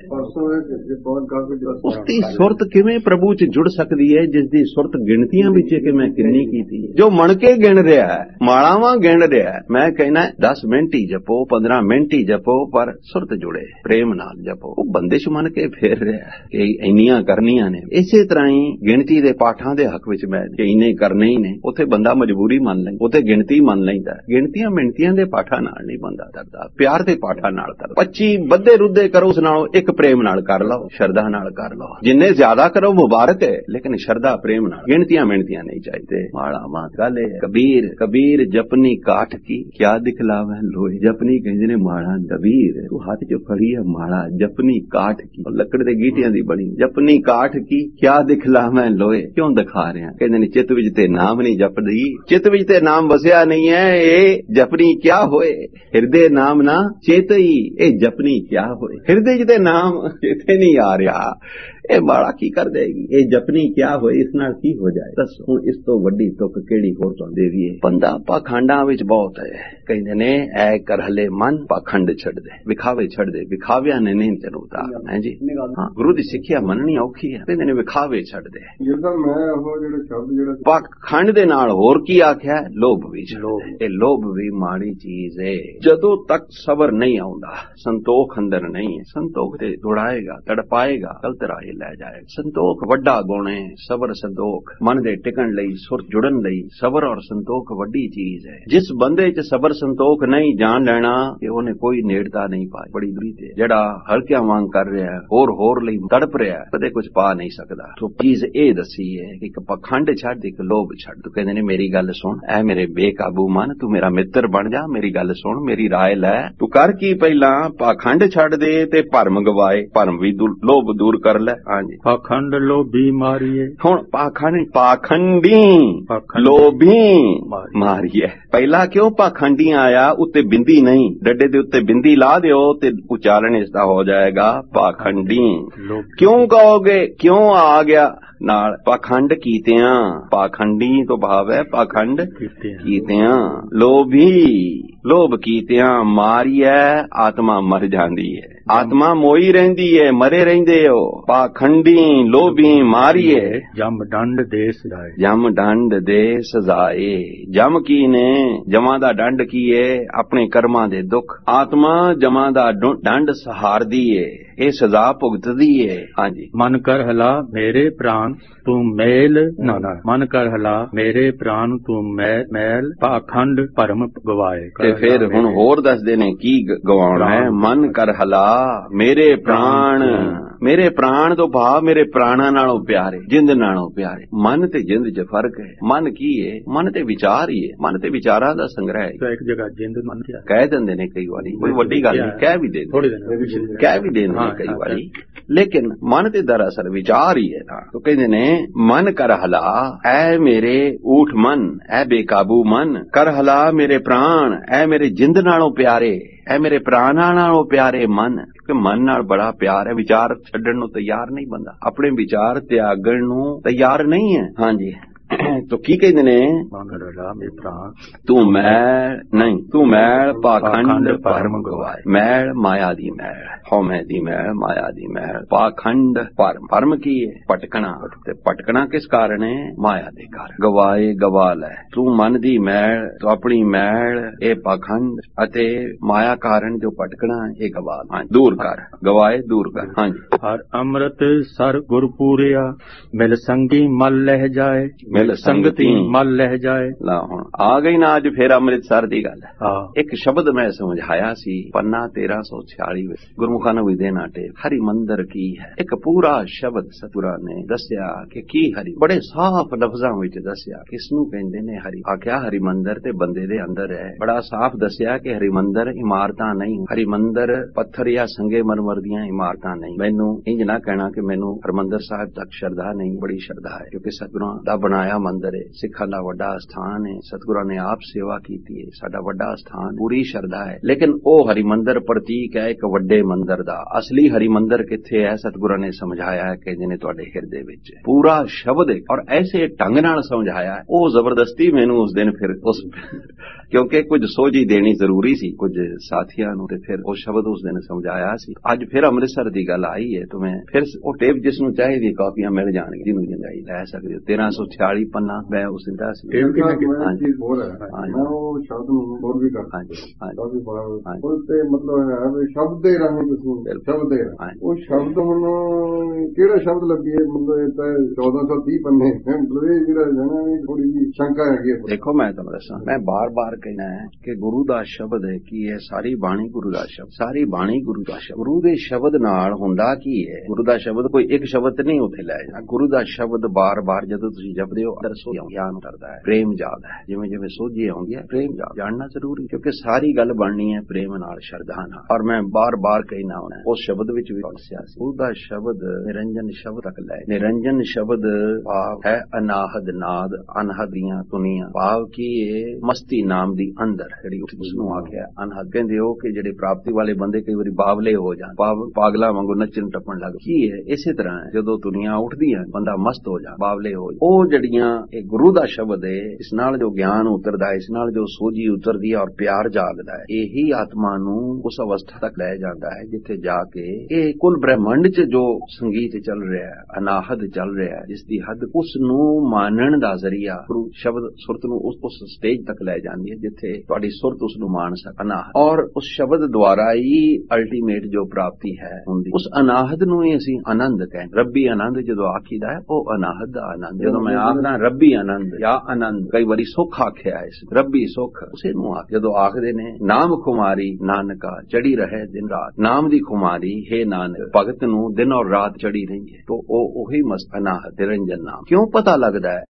ਉਸ ਦੀ ਸੁਰਤ ਕਿਵੇਂ ਪ੍ਰਭੂ 'ਚ ਜੁੜ ਸਕਦੀ ਹੈ ਜਿਸ ਦੀ ਸੁਰਤ ਗਿਣਤੀਆਂ ਵਿੱਚ ਹੈ ਕਿ ਮੈਂ ਕਿੰਨੀ ਕੀਤੀ ਹੈ? ਜੋ ਮਣ ਕੇ ਗਿਣ ਰਿਹਾ ਹੈ, ਮਾਲਾਵਾਂ ਗਿਣ ਰਿਹਾ ਹੈ। ਮੈਂ ਕਹਿਣਾ 10 ਮਿੰਟ ਹੀ ਜਪੋ, 15 ਮਿੰਟ ਹੀ ਜਪੋ, ਪਰ ਸੁਰਤ ਜੁੜੇ, ਪ੍ਰੇਮ ਨਾਲ ਜਪੋ। ਉਹ ਬੰਦਿਸ਼ ਮੰਨ ਕੇ ਫੇਰ ਰਿਹਾ ਕਿ ਇੰਨੀਆਂ ਕਰਨੀਆਂ ਨੇ। ਇਸੇ ਤਰ੍ਹਾਂ ਹੀ ਗਿਣਤੀ ਦੇ ਪਾਠਾਂ ਦੇ ਹੱਕ ਵਿੱਚ ਮੈਂ ਕਿ ਇੰਨੇ ਕਰਨੇ ਹੀ ਨੇ, ਉੱਥੇ ਬੰਦਾ ਮਜਬੂਰੀ ਮੰਨ ਲੈਂਦਾ, ਉੱਥੇ ਗਿਣਤੀ ਮੰਨ ਲੈਂਦਾ। ਗਿਣਤੀਆਂ ਮਿਣਤੀਆਂ ਦੇ ਪਾਠਾਂ ਨਾਲ ਨਹੀਂ ਬੰਦਾ ਕਰਦਾ, ਪਿਆਰ ਦੇ ਪਾਠਾਂ ਨਾਲ ਕਰਦਾ। 25 ਬੱਧੇ ਰੁੱਧੇ ਕਰੋ, ਉਸ ਨਾਲੋਂ ਇੱਕ ਪ੍ਰੇਮ ਨਾਲ ਕਰ ਲਓ, ਸ਼ਰਧਾ ਨਾਲ ਕਰ ਲਓ। ਜਿੰਨੇ ਜ਼ਿਆਦਾ ਕਰੋ ਮੁਬਾਰਕ ਹੈ, ਲੇਕਿਨ ਸ਼ਰਧਾ ਪ੍ਰੇਮ ਨਾਲ। ਗਿਣਤੀਆਂ ਮਿਣਤੀਆਂ ਨਹੀਂ ਚਾਹੀਦੇ। ਮਾਲਾਵਾਂ ਗੱਲ ਹੈ। ਕਬੀਰ ਜਪਨੀ ਕਾਠ ਕੀ ਕਿਆ ਦਿਖਲਾਵੇ ਲੋਏ। ਜਪਨੀ ਕਹਿੰਦੇ ਨੇ ਮਾਲਾ। ਕਬੀਰ ਤੂੰ ਹੱਥ 'ਚ ਫੜੀ ਹੈ ਮਾਲਾ, ਜਪਨੀ ਕਾਠ ਕੀ, ਲੱਕੜ ਦੇ ਗੀਟਿਆਂ ਦੀ ਬਣੀ। ਜਪਨੀ ਕਾਠ ਕੀ ਕਿਆ ਦਿਖਲਾਵੇਂ ਲੋਏ। ਕਿਉਂ ਦਿਖਾ ਰਿਹਾ? ਕਹਿੰਦੇ ਨੇ ਚਿੱਤ ਵਿੱਚ ਤੇ ਨਾਮ ਨਹੀਂ ਜਪਦੀ, ਚਿੱਤ ਵਿੱਚ ਤੇ ਨਾਮ ਵਸਿਆ ਨਹੀਂ ਹੈ। ਇਹ ਜਪਨੀ ਕਿਆ ਹੋਏ, ਹਿਰਦੇ ਨਾਮ ਨਾ ਚੇਤਈ। ਇਹ ਜਪਨੀ ਕਿਆ ਹੋਏ, ਹਿਰਦੇ 'ਚ ਤੇ ਨਾਮ ਚੇਤੇ ਨਹੀਂ ਆ ਰਿਹਾ। ਇਹ ਮਾਲਾ ਕੀ ਕਰ ਦੇਗੀ? ਇਹ ਜਪਨੀ ਕਿਆ ਹੋਏ, ਇਸ ਨਾਲ ਕੀ ਹੋ ਜਾਏ? ਦੱਸੋ ਹੁਣ ਇਸ ਤੋਂ ਵੱਡੀ ਤੁਕ ਕਿਹੜੀ ਹੋਰ ਤੋਂ ਦੇਵੀਏ? ਬੰਦਾ ਪਾਖੰਡਾਂ ਵਿੱਚ ਬਹੁਤ ਹੈ। ਕਹਿੰਦੇ ਨੇ ਐ ਕਰ ਹਲੇ ਮਨ, ਪਾਖੰਡ ਛੱਡ ਦੇ, ਵਿਖਾਵੇ ਛੱਡ ਦੇ। ਵਿਖਾਵਿਆਂ ਨੇ ਨਹੀਂ ਤੈਨੂੰ ਉਤਾਰਨਾ ਹੈ ਜੀ। ਹਾਂ, ਗੁਰੂ ਦੀ ਸਿੱਖਿਆ ਮੰਨਣੀ ਔਖੀ ਹੈ। ਕਹਿੰਦੇ ਨੇ ਵਿਖਾਵੇ ਛੱਡ ਦੇ। ਪਾਖੰਡ ਦੇ ਨਾਲ ਹੋਰ ਕੀ ਆਖਿਆ? ਲੋਭ ਵੀ ਛੱਡ ਦੇ। ਇਹ ਲੋਭ ਵੀ ਮਾੜੀ ਚੀਜ਼ ਹੈ। ਜਦੋਂ ਤੱਕ ਸਬਰ ਨਹੀਂ ਆਉਂਦਾ, ਸੰਤੋਖ ਅੰਦਰ ਨਹੀਂ ਹੈ, ਸੰਤੋਖ ਤੇ ਦੌੜਾਏਗਾ, ਤੜਪਾਏਗਾ, ਗਲਤ ਰਾਹ ਲੈ ਜਾਏ। ਸੰਤੋਖ ਵੱਡਾ ਗੁਣ ਹੈ, ਸਬਰ ਸੰਤੋਖ। ਮਨ ਦੇ ਟਿਕਣ ਲਈ, ਸੁਰ ਜੁੜਨ ਲਈ ਸਬਰ ਔਰ ਸੰਤੋਖ ਵੱਡੀ ਚੀਜ਼ ਹੈ। ਜਿਸ ਬੰਦੇ 'ਚ ਸਬਰ ਸੰਤੋਖ ਨਹੀਂ, ਜਾਣ ਲੈਣਾ ਕਿ ਉਹਨੇ ਕੋਈ ਨੇੜਤਾ ਨਹੀਂ ਪਾਈ, ਬੜੀ ਦੂਰੀ ਤੇ। ਜਿਹੜਾ ਹਲਕਿਆਂ ਵਾਂਗ ਕਰ ਰਿਹਾ, ਹੋਰ ਲਈ ਤੜਪ ਰਿਹਾ, ਕਦੇ ਕੁਝ ਪਾ ਨਹੀਂ ਸਕਦਾ। ਤੋ ਚੀਜ਼ ਇਹ ਦੱਸੀ ਹੈ ਕਿ ਇੱਕ ਪਖੰਡ ਛੱਡ, ਇੱਕ ਲੋਭ ਛੱਡ। ਤੂੰ ਕਹਿੰਦੇ ਨੇ ਮੇਰੀ ਗੱਲ ਸੁਣ, ਐ ਮੇਰੇ ਬੇਕਾਬੂ ਮਨ, ਤੂੰ ਮੇਰਾ ਮਿੱਤਰ ਬਣ ਜਾ, ਮੇਰੀ ਗੱਲ ਸੁਣ, ਮੇਰੀ ਰਾਏ ਲੈ। ਤੂੰ ਕਰ ਕੀ ਪਹਿਲਾਂ ਪਾਖੰਡ ਛੱਡ ਦੇ ਤੇ ਭਰਮ ਗਵਾਏ, ਭਰਮ ਵੀ ਲੋਭ ਦੂਰ ਕਰ ਲੈ। ਹਾਂਜੀ, ਪਾਖੰਡ ਲੋਭੀ ਮਾਰੀਏ। ਹੁਣ ਪਾਖੰਡੀ ਲੋਭੀ ਮਾਰੀਏ। ਪਹਿਲਾਂ ਕਿਉਂ ਪਾਖੰਡੀ ਆਇਆ? ਉੱਤੇ ਬਿੰਦੀ ਨਹੀਂ, ਡੱਡੇ ਦੇ ਉੱਤੇ ਬਿੰਦੀ ਲਾ ਦਿਓ ਤੇ ਉਚਾਰਨ ਇਸਦਾ ਹੋ ਜਾਏਗਾ ਪਾਖੰਡੀ। ਕਿਉਂ ਕਹੋਗੇ? ਕਿਉਂ ਆ ਗਿਆ ਨਾਲ? ਪਾਖੰਡ ਕੀਤਿਆਂ। ਪਾਖੰਡੀ ਤੋਂ ਭਾਵ ਹੈ ਪਾਖੰਡ ਕੀਤਿਆਂ। ਲੋਭ ਕੀਤਿਆਂ ਮਾਰੀਐ, ਆਤਮਾ ਮਰ ਜਾਂਦੀ ਹੈ। ਆਤਮਾ ਮੋਈ ਰਹਿੰਦੀ ਹੈ, ਮਰੇ ਰਹਿੰਦੇ ਹੋ। ਪਾਖੰਡੀ ਲੋਭੀ ਮਾਰੀਏ, ਜਮ ਡੰਡ ਦੇ ਸਜ਼ਾਏ। ਜਮ ਡੰਡ ਦੇ ਸਜ਼ਾਏ। ਜਮ ਕੀ ਨੇ? ਜਮਾਂ ਦਾ ਡੰਡ ਕੀ ਏ? ਆਪਣੇ ਕਰਮਾਂ ਦੇ ਦੁੱਖ। ਆਤਮਾ ਜਮਾਂ ਦਾ ਡੰਡ ਸਹਾਰਦੀ ਏ, ਇਹ ਸਜ਼ਾ ਭੁਗਤਦੀ ਏ। ਹਾਂਜੀ, ਮਨ ਕਰ ਹਲਾ ਮੇਰੇ ਪ੍ਰਾਨ ਤੂੰ ਮੈਲ ਨਾ ਮਨ ਕਰ ਹਲਾ ਮੇਰੇ ਪ੍ਰਾਨ ਤੂੰ ਮੈਲ, ਪਾਖੰਡ ਭਰਮ ਗਵਾਏ। ਤੇ ਫਿਰ ਹੁਣ ਹੋਰ ਦੱਸਦੇ ਨੇ ਕੀ ਗਵਾਉਣਾ ਹੈ। ਮਨ ਕਰ ਹਲਾ ਮੇਰੇ ਪ੍ਰਾਣ। ਮੇਰੇ ਪ੍ਰਾਣ ਤੋਂ ਭਾਵ ਮੇਰੇ ਪ੍ਰਾਣਾਂ ਨਾਲੋਂ ਪਿਆਰੇ, ਜਿੰਦ ਨਾਲੋਂ ਪਿਆਰੇ। ਮਨ ਤੇ ਜਿੰਦ 'ਚ ਫਰਕ ਹੈ। ਮਨ ਕੀ ਹੈ? ਮਨ ਤੇ ਵਿਚਾਰ ਹੀ ਹੈ। ਮਨ ਤੇ ਵਿਚਾਰਾਂ ਦਾ ਸੰਗ੍ਰਹਿ ਹੈ। ਇੱਕ ਜਗ੍ਹਾ ਜਿੰਦ ਮਨ ਕਿਹਾ ਕਹਿ ਦਿੰਦੇ ਨੇ ਕਈ ਵਾਰੀ, ਕੋਈ ਵੱਡੀ ਗੱਲ ਨਹੀਂ, ਕਹਿ ਵੀ ਦਿੰਦੇ ਨੇ ਕਈ ਵਾਰੀ, ਲੇਕਿਨ ਮਨ ਤੇ ਦਰਅਸਲ ਵਿਚਾਰ ਹੀ ਹੈ ਨਾ। तो कहते ने मन कर हला, ऐ मेरे ऊठ मन, ऐ बेकाबू मन, कर हला मेरे प्राण, ऐ मेरे जिंद नालों प्यारे, ऐ मेरे प्राणां नालों प्यारे मन। क्योंकि मन नाल बड़ा प्यार है। विचार छड्डण नूं तैयार नहीं बंदा, अपने विचार त्यागण नूं तैयार नहीं है। हाँ जी, तो की कहते ने तू मैल नहीं, तू मैल पाखंड भरम गवाए। मैल माया दी मैल, हौमे दी मैल, माया दी मैल, पाखंड भरम। भरम की है? भटकना। ते भटकना किस कारण है? माया दे कारण। गवाए गवा लै। तू मन दी मैल, तो अपनी मैल ए पाखंड अते माया कारण जो भटकना है ये गवा लै, दूर कर। गवाए दूर कर। हाँ जी, हर अमृत सर गुरपुरिया, मिल संगी मल लह जाए, मिल संगती मल लह जाए। ला हुण आ गई ना अज फिर अमृतसर दी गल। एक शब्द मैं समझाया सी पन्ना 1346 विच गुरमुखां नूं भी देना टेप। हरि मंदर की है, एक पूरा शब्द सतगुरां ने दस्या कि की हरि, बड़े साफ लफ्जां विच दस्या किसनूं कहंदे ने हरि। आख्या हरि मंदर ते बंदे दे अंदर है। बड़ा साफ दस्या कि हरि मंदर इमारतां नहीं, हरि मंदर पत्थर या संगे मरमर दियां इमारतां नहीं। मैनूं इंज ना कहना कि मैनूं हरमंदर साहिब तक श्रद्धा नहीं, बड़ी श्रद्धा है, क्योंकि सतगुरां दा बनाया मंदिर है, सिखां दा वड्डा स्थान है, सतगुरां ने आप सेवा कीती है, साडा वड्डा स्थान, पूरी श्रद्धा है। लेकिन ओ हरि मंदिर प्रतीक है एक वड्डे मंदिर दा। असली हरि मंदिर किथे है? सतगुरां ने समझाया है कि जिन्हें तुहाडे हिरदे विच पूरा शब्द है, और ऐसे ढंग नाल समझाया है। ओ जबरदस्ती मैनूं उस दिन फिर उस क्योंकि कुछ सोझी देनी जरूरी सी कुछ साथियां नूं, ते फिर वो शब्द उस दिन समझाया सी। अज फिर अमृतसर दी गल आई है, तो मैं फिर वो टेप जिसनूं चाहिदी कापियां मिल जाणगी, जिन्नूं चाहिदी लै सकदे हो। 1346 पन्ना मैं उस दिन दस मैं वो शब्द और भी करता उसते मतलब है शब्द दे रहे शब्द दे वो शब्द हुण किहड़ा शब्द लगी है? मतलब 1430 पन्ने मतलब ये जेड़ा थोड़ी जी शंका है। देखो मैं तुहानूं दस्सां, मैं बार बार कहना है कि गुरु दा शब्द है की है? सारी बाणी गुरु दा शब्द, सारी बाणी गुरु दा शब्द। गुरु दे शब्द नाल हुंदा की है? गुरु दा शब्द कोई एक शब्द नहीं उत्थे लै जाना। गुरु दा शब्द बार बार जदों तुसीं जपदे हो अंदर ज्ञान करदा है, प्रेम जागदा है। जिवें जिवें सोझी आउंदी है प्रेम जानना जरूरी, क्योंकि सारी गल बननी है प्रेम नाल, श्रद्धा नाल। और मैं बार बार कहना होना उस शब्द विच भी दस्सिया सी, गुरु दा शब्द निरंजन शब्द तक लै। निरंजन शब्द भाव है अनाहद नाद, अनहद दियां तुनियां। भाव की है? मस्ती नाम दी अंदर जिहड़ी उसनूं आखिया अनहद। कहंदे हो कि जिहड़े प्राप्ति वाले बंदे कई वारी बावले हो जाण, पागला वांगू नच्चण टप्पण लग की है? इसे तरह जदों दुनिया उठदी है बंदा मस्त हो जा, बावले हो जा। ओ जड़ियां एक गुरु दा शब्द है, इस नाल जो ज्ञान उतरदा है, इस नाल जो सोझी उतरदी है और प्यार जागदा है, यही आत्मा नूं उस अवस्था तक लै जांदा है जिथे जाके ये कुल ब्रह्मंड च जो संगीत चल रहा है, अनाहद चल रहा है, जिसदी हद उस नूं मानण दा जरिया गुरु शब्द सुरत नूं उस स्टेज तक लै जांदी है ਜਿੱਥੇ ਤੁਹਾਡੀ ਸੁਰਤ ਉਸ ਨੂੰ ਮਾਣ ਸਕ। ਅਨਾਹਤ ਔਰ ਉਸ ਸ਼ਬਦ ਦੁਆਰਾ ਹੀ ਅਲਟੀਮੇਟ ਜੋ ਪ੍ਰਾਪਤੀ ਹੈ ਹੁੰਦੀ। ਉਸ ਅਨਾਹਤ ਨੂੰ ਹੀ ਅਸੀਂ ਆਨੰਦ ਕਹਿੰਦੇ। ਰੱਬੀ ਆਨੰਦ ਜਦੋਂ ਆਖੀਦਾ ਹੈ ਉਹ ਅਨਾਹਤ ਦਾ ਆਨੰਦ। ਜਦੋਂ ਮੈਂ ਆਖਦਾ ਰੱਬੀ ਆਨੰਦ ਜਾਂ ਆਨੰਦ, ਕਈ ਵਾਰੀ ਸੁੱਖ ਆਖਿਆ ਇਸ ਰੱਬੀ ਸੁੱਖ, ਉਸੇ ਨੂੰ ਜਦੋਂ ਆਖਦੇ ਨੇ ਨਾਮ ਖੁਮਾਰੀ ਨਾਨਕਾ ਚੜੀ ਰਹੇ ਦਿਨ ਰਾਤ। ਨਾਮ ਦੀ ਖੁਮਾਰੀ ਹੈ ਨਾਨਕ ਭਗਤ ਨੂੰ ਦਿਨ ਔਰ ਰਾਤ ਚੜੀ ਰਹੀ ਹੈ। ਤਾਂ ਉਹ ਉਹੀ ਮਸਤ ਅਨਾਹਤ ਨਿਰੰਜਨ ਨਾਮ। ਕਿਉਂ ਪਤਾ ਲੱਗਦਾ ਹੈ